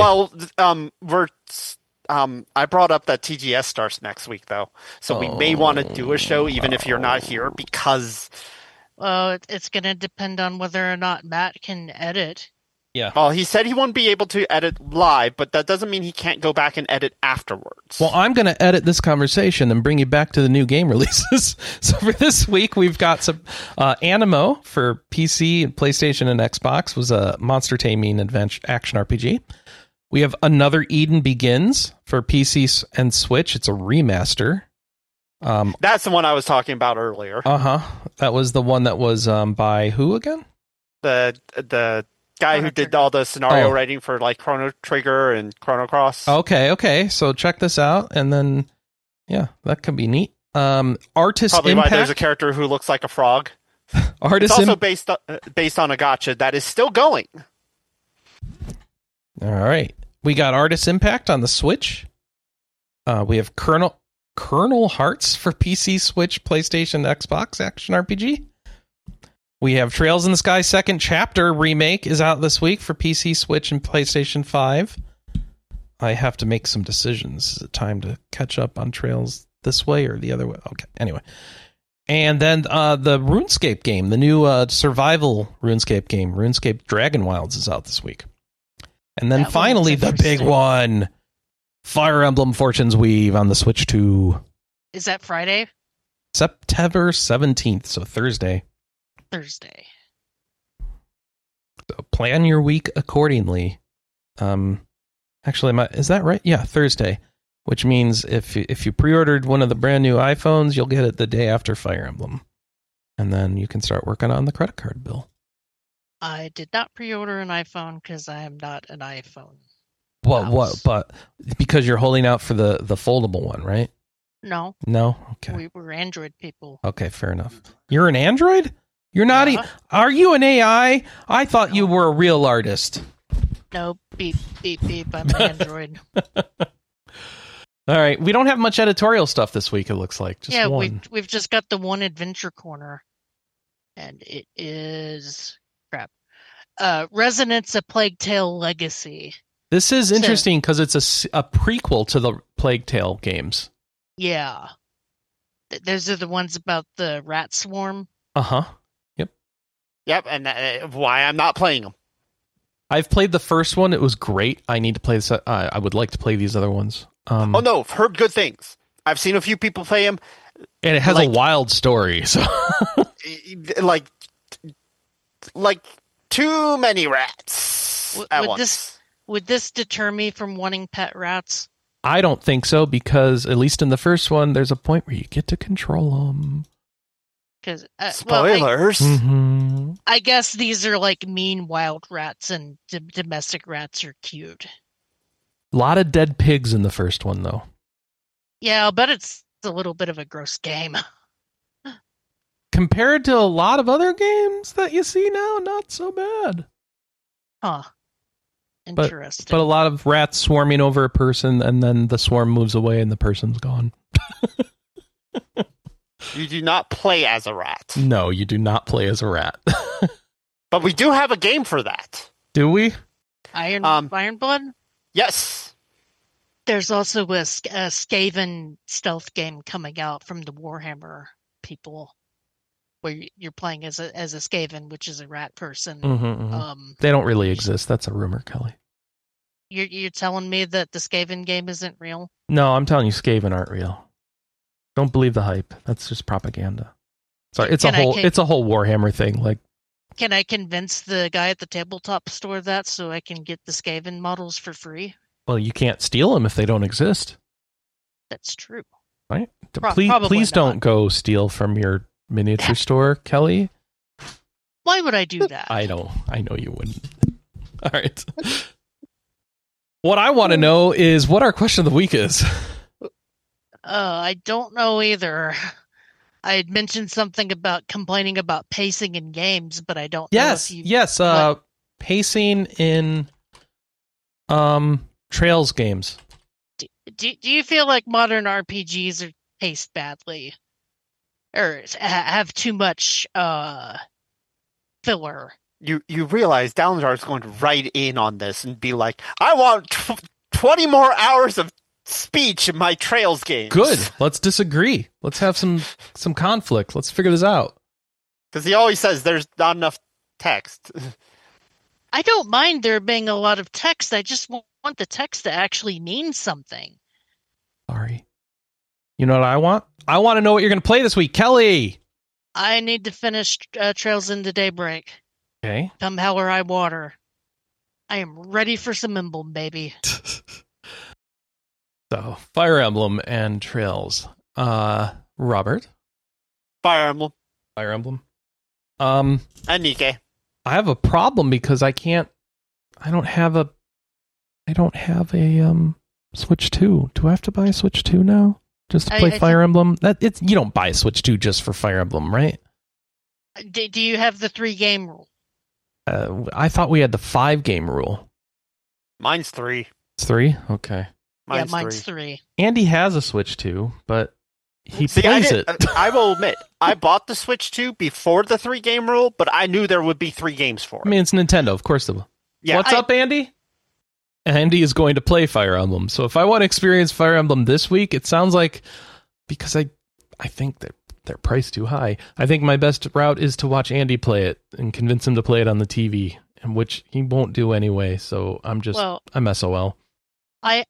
I brought up that TGS starts next week, though, so we may want to do a show even if you're not here, because... Well, it's going to depend on whether or not Matt can edit. Yeah. Well, he said he won't be able to edit live, but that doesn't mean he can't go back and edit afterwards. Well, I'm going to edit this conversation and bring you back to the new game releases. So for this week, we've got some Animo for PC, and PlayStation, and Xbox. Was a monster taming adventure action RPG. We have Another Eden Begins for PC and Switch. It's a remaster. That's the one I was talking about earlier. That was the one that was by who again? The guy who did all the scenario writing for like Chrono Trigger and Chrono Cross. Okay. So check this out, and then that could be neat. Artist Probably Impact. why there's a character who looks like a frog. Artist it's also based on a gacha that is still going. All right, we got Artist Impact on the Switch. We have Kernel Hearts for PC, Switch, PlayStation, Xbox action RPG. We have Trails in the Sky Second Chapter remake is out this week for PC, Switch, and PlayStation 5. I have to make some decisions. Is it time to catch up on Trails this way or the other way? Okay, anyway. And then the RuneScape game, the new survival RuneScape game, RuneScape Dragon Wilds, is out this week. And then finally, the big one, Fire Emblem Fortune's Weave on the Switch 2. Is that Friday? September 17th, so Thursday. So plan your week accordingly. Actually, is that right? Yeah, Thursday. Which means if you pre-ordered one of the brand new iPhones, you'll get it the day after Fire Emblem. And then you can start working on the credit card bill. I did not pre-order an iPhone because I am not an iPhone. But because you're holding out for the foldable one, right? No. Okay. We're Android people. Okay, fair enough. You're an Android? You're not. Are you an AI? I thought you were a real artist. No, beep, beep, beep. I'm an Android. All right. We don't have much editorial stuff this week, it looks like. Just one. We've just got the one adventure corner. And it is... crap. Resonance: A Plague Tale Legacy. This is interesting because it's a prequel to the Plague Tale games. Yeah. Those are the ones about the rat swarm. Yep, and why I'm not playing them. I've played the first one. It was great. I need to play this. I would like to play these other ones. Oh, no, I've heard good things. I've seen a few people play them. And it has a wild story. So. like too many rats at once. Would this deter me from wanting pet rats? I don't think so, because at least in the first one, there's a point where you get to control them. Because spoilers. I guess these are like mean wild rats, and domestic rats are cute. A lot of dead pigs in the first one, though. Yeah, I'll bet it's a little bit of a gross game. Compared to a lot of other games that you see now, not so bad. Huh. Interesting. But a lot of rats swarming over a person, and then the swarm moves away and the person's gone. You do not play as a rat. No, you do not play as a rat. But we do have a game for that. Do we? Iron Blood? Yes. There's also a Skaven stealth game coming out from the Warhammer people, where you're playing as a Skaven, which is a rat person. They don't really exist. That's a rumor, Kelly. You're telling me that the Skaven game isn't real? No, I'm telling you, Skaven aren't real. Don't believe the hype. That's just propaganda. Sorry, it's a whole Warhammer thing. Like, can I convince the guy at the tabletop store that so I can get the Skaven models for free? Well, you can't steal them if they don't exist. That's true. Right? Please don't go steal from your miniature store, Kelly. Why would I do that? I know you wouldn't. All right. What I want to know is what our question of the week is. I don't know either. I had mentioned something about complaining about pacing in games, but I don't know if you... Yes, pacing in Trails games. Do you feel like modern RPGs are paced badly? Or have too much filler? You realize Downstar is going to write in on this and be like, I want 20 more hours of speech in my Trails games. Good. Let's disagree. Let's have some conflict. Let's figure this out. Because he always says there's not enough text. I don't mind there being a lot of text. I just want the text to actually mean something. Sorry. You know what I want? I want to know what you're going to play this week. Kelly! I need to finish Trails into Daybreak. Okay. Come hell or high water. I am ready for some Emblem, baby. So, Fire Emblem and Trails. Robert? Fire Emblem. Fire Emblem. And Nikke. I have a problem because I don't have a Switch 2. Do I have to buy a Switch 2 now? Just to play Fire Emblem? You don't buy a Switch 2 just for Fire Emblem, right? Do you have the 3-game rule? I thought we had the 5-game rule. Mine's 3. It's 3? Okay. Mine's 3. Andy has a Switch 2, but he plays it. I will admit, I bought the Switch 2 before the 3-game rule, but I knew there would be 3 games for it. I mean, it's Nintendo, of course. Yeah, What's up, Andy? Andy is going to play Fire Emblem. So if I want to experience Fire Emblem this week, it sounds like, because I think that they're priced too high, I think my best route is to watch Andy play it and convince him to play it on the TV, and which he won't do anyway. So I'm SOL. I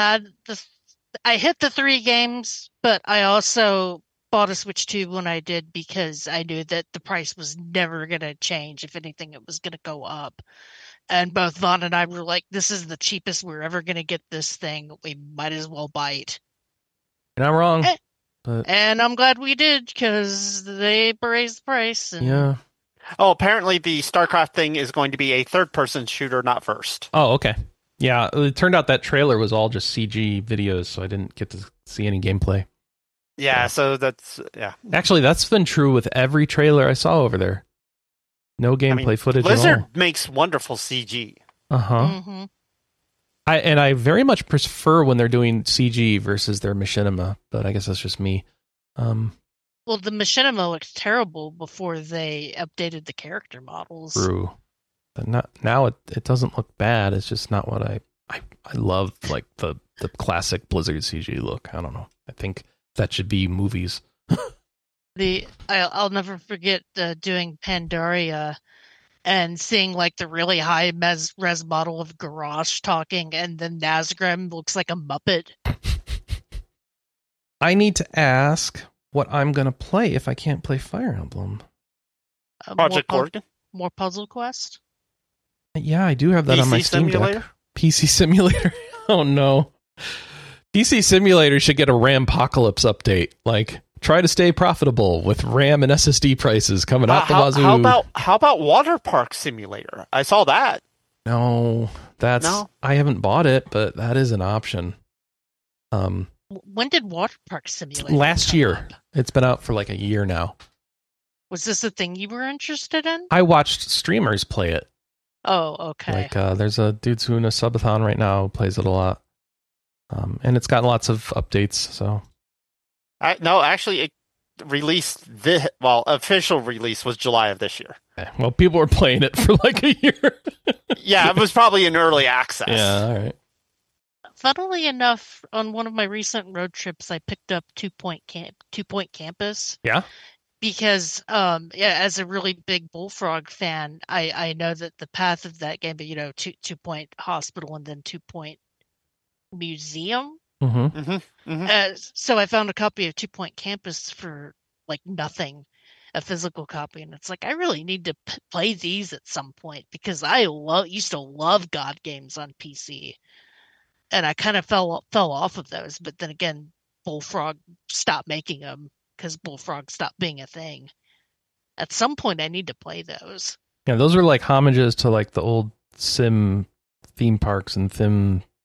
hit the 3 games, but I also bought a Switch 2 when I did because I knew that the price was never going to change. If anything, it was going to go up. And both Vaughn and I were like, this is the cheapest we're ever going to get this thing. We might as well buy it. You're not wrong. And I'm glad we did because they raised the price. Yeah. Oh, apparently the StarCraft thing is going to be a third-person shooter, not first. Oh, okay. Yeah, it turned out that trailer was all just CG videos, so I didn't get to see any gameplay. Yeah, so that's... Yeah. Actually, that's been true with every trailer I saw over there. No gameplay footage Blizzard at all. makes wonderful CG. Uh-huh. Mm-hmm. I very much prefer when they're doing CG versus their machinima, but I guess that's just me. Well, the machinima looked terrible before they updated the character models. True. But now it doesn't look bad. It's just not what I love, like the classic Blizzard CG look. I don't know. I think that should be movies. I'll never forget doing Pandaria and seeing like the really high res model of Garrosh talking, and then Nazgrim looks like a Muppet. I need to ask what I'm going to play if I can't play Fire Emblem. Project Gorgon? More Puzzle Quest? Yeah, I do have that PC on my Steam Simulator? Deck. PC Simulator? Oh no. PC Simulator should get a RAM-pocalypse update. Like, try to stay profitable with RAM and SSD prices coming out the wazoo. How about Water Park Simulator? I saw that. No, I haven't bought it, but that is an option. When did Water Park Simulator last year. up? It's been out for like a year now. Was this a thing you were interested in? I watched streamers play it. Oh, okay. Like, there's a dude doing a subathon right now who plays it a lot. And it's gotten lots of updates, so. No, actually, it released official release was July of this year. Well, people were playing it for like a year. Yeah, it was probably in early access. Yeah, all right. Funnily enough, on one of my recent road trips, I picked up Two Point Campus. Yeah. Because, as a really big Bullfrog fan, I know that the path of that game, 2 Point Hospital and then 2 Point Museum. Mm-hmm. Mm-hmm. Mm-hmm. So I found a copy of 2 Point Campus for like nothing, a physical copy, and it's like I really need to play these at some point because I used to love God games on PC, and I kind of fell off of those. But then again, Bullfrog stopped making them because Bullfrog stopped being a thing. At some point, I need to play those. Yeah, those are like homages to like the old sim theme parks and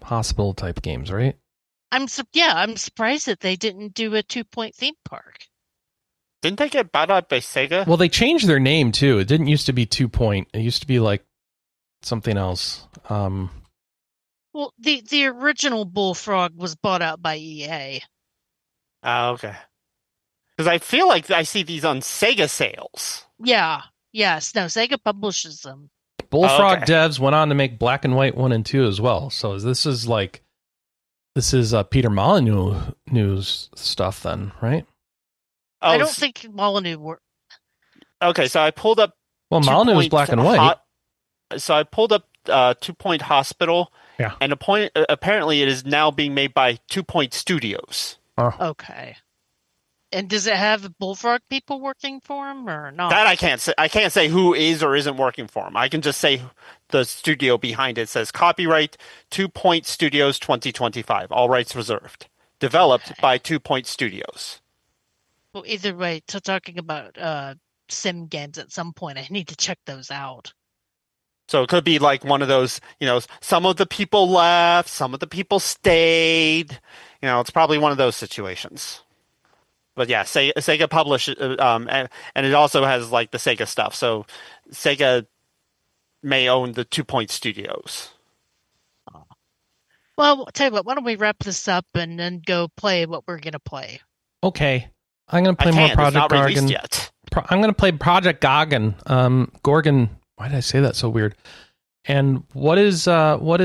hospital type games, right? I'm surprised that they didn't do a 2 Point theme park. Didn't they get bought out by Sega? Well, they changed their name too. It didn't used to be 2 Point. It used to be like something else. Well, the original Bullfrog was bought out by EA. Oh, okay. Because I feel like I see these on Sega sales. Yeah. Yes. No, Sega publishes them. Bullfrog okay. devs went on to make Black and White 1 and 2 as well. So this is Peter Molyneux's stuff then, right? Oh, I don't think Molyneux were. Okay, so I pulled up. Well, Molyneux was Black and White. So I pulled up 2 Point Hospital. Yeah. And apparently it is now being made by 2 Point Studios. Okay. And does it have Bullfrog people working for him or not? That I can't say. I can't say who is or isn't working for him. I can just say the studio behind it says copyright 2 Point Studios 2025. All rights reserved. Developed by 2 Point Studios. Well, either way, talking about sim games at some point, I need to check those out. So it could be like one of those, some of the people left, some of the people stayed. It's probably one of those situations. But yeah, Sega publishes, and it also has like the Sega stuff. So Sega may own the 2 Point Studios. Well, tell you what, why don't we wrap this up and then go play what we're going to play? Okay. I'm going to play more Project Gorgon. Yet. I'm going to play Project Gorgon. Gorgon. Why did I say that so weird? And what is it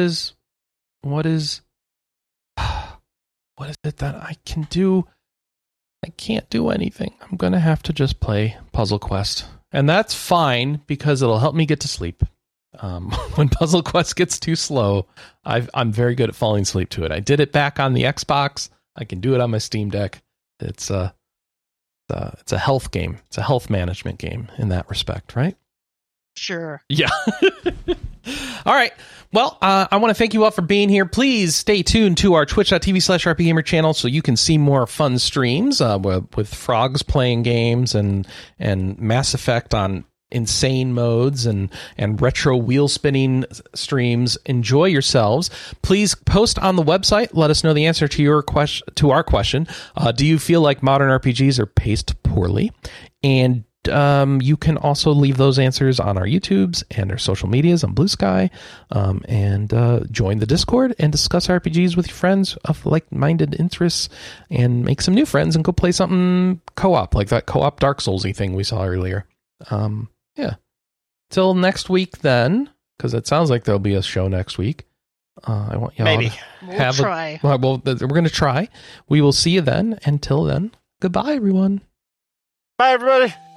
that I can do? I can't do anything. I'm going to have to just play Puzzle Quest. And that's fine because it'll help me get to sleep. When Puzzle Quest gets too slow, I'm very good at falling asleep to it. I did it back on the Xbox. I can do it on my Steam Deck. It's a health game. It's a health management game in that respect, right? Sure. Yeah. All right. Well, I want to thank you all for being here. Please stay tuned to our twitch.tv/RPGamer channel so you can see more fun streams with frogs playing games and Mass Effect on insane modes and retro wheel spinning streams. Enjoy yourselves. Please post on the website. Let us know the answer to our question. Do you feel like modern RPGs are paced poorly? And you can also leave those answers on our YouTubes and our social medias on Blue Sky, and join the Discord and discuss RPGs with your friends of like-minded interests and make some new friends and go play something co-op, like that co-op Dark Souls-y thing we saw earlier. Yeah. Till next week then, because it sounds like there'll be a show next week. I want y'all to try. We're going to try. We will see you then. Until then, goodbye, everyone. Bye, everybody.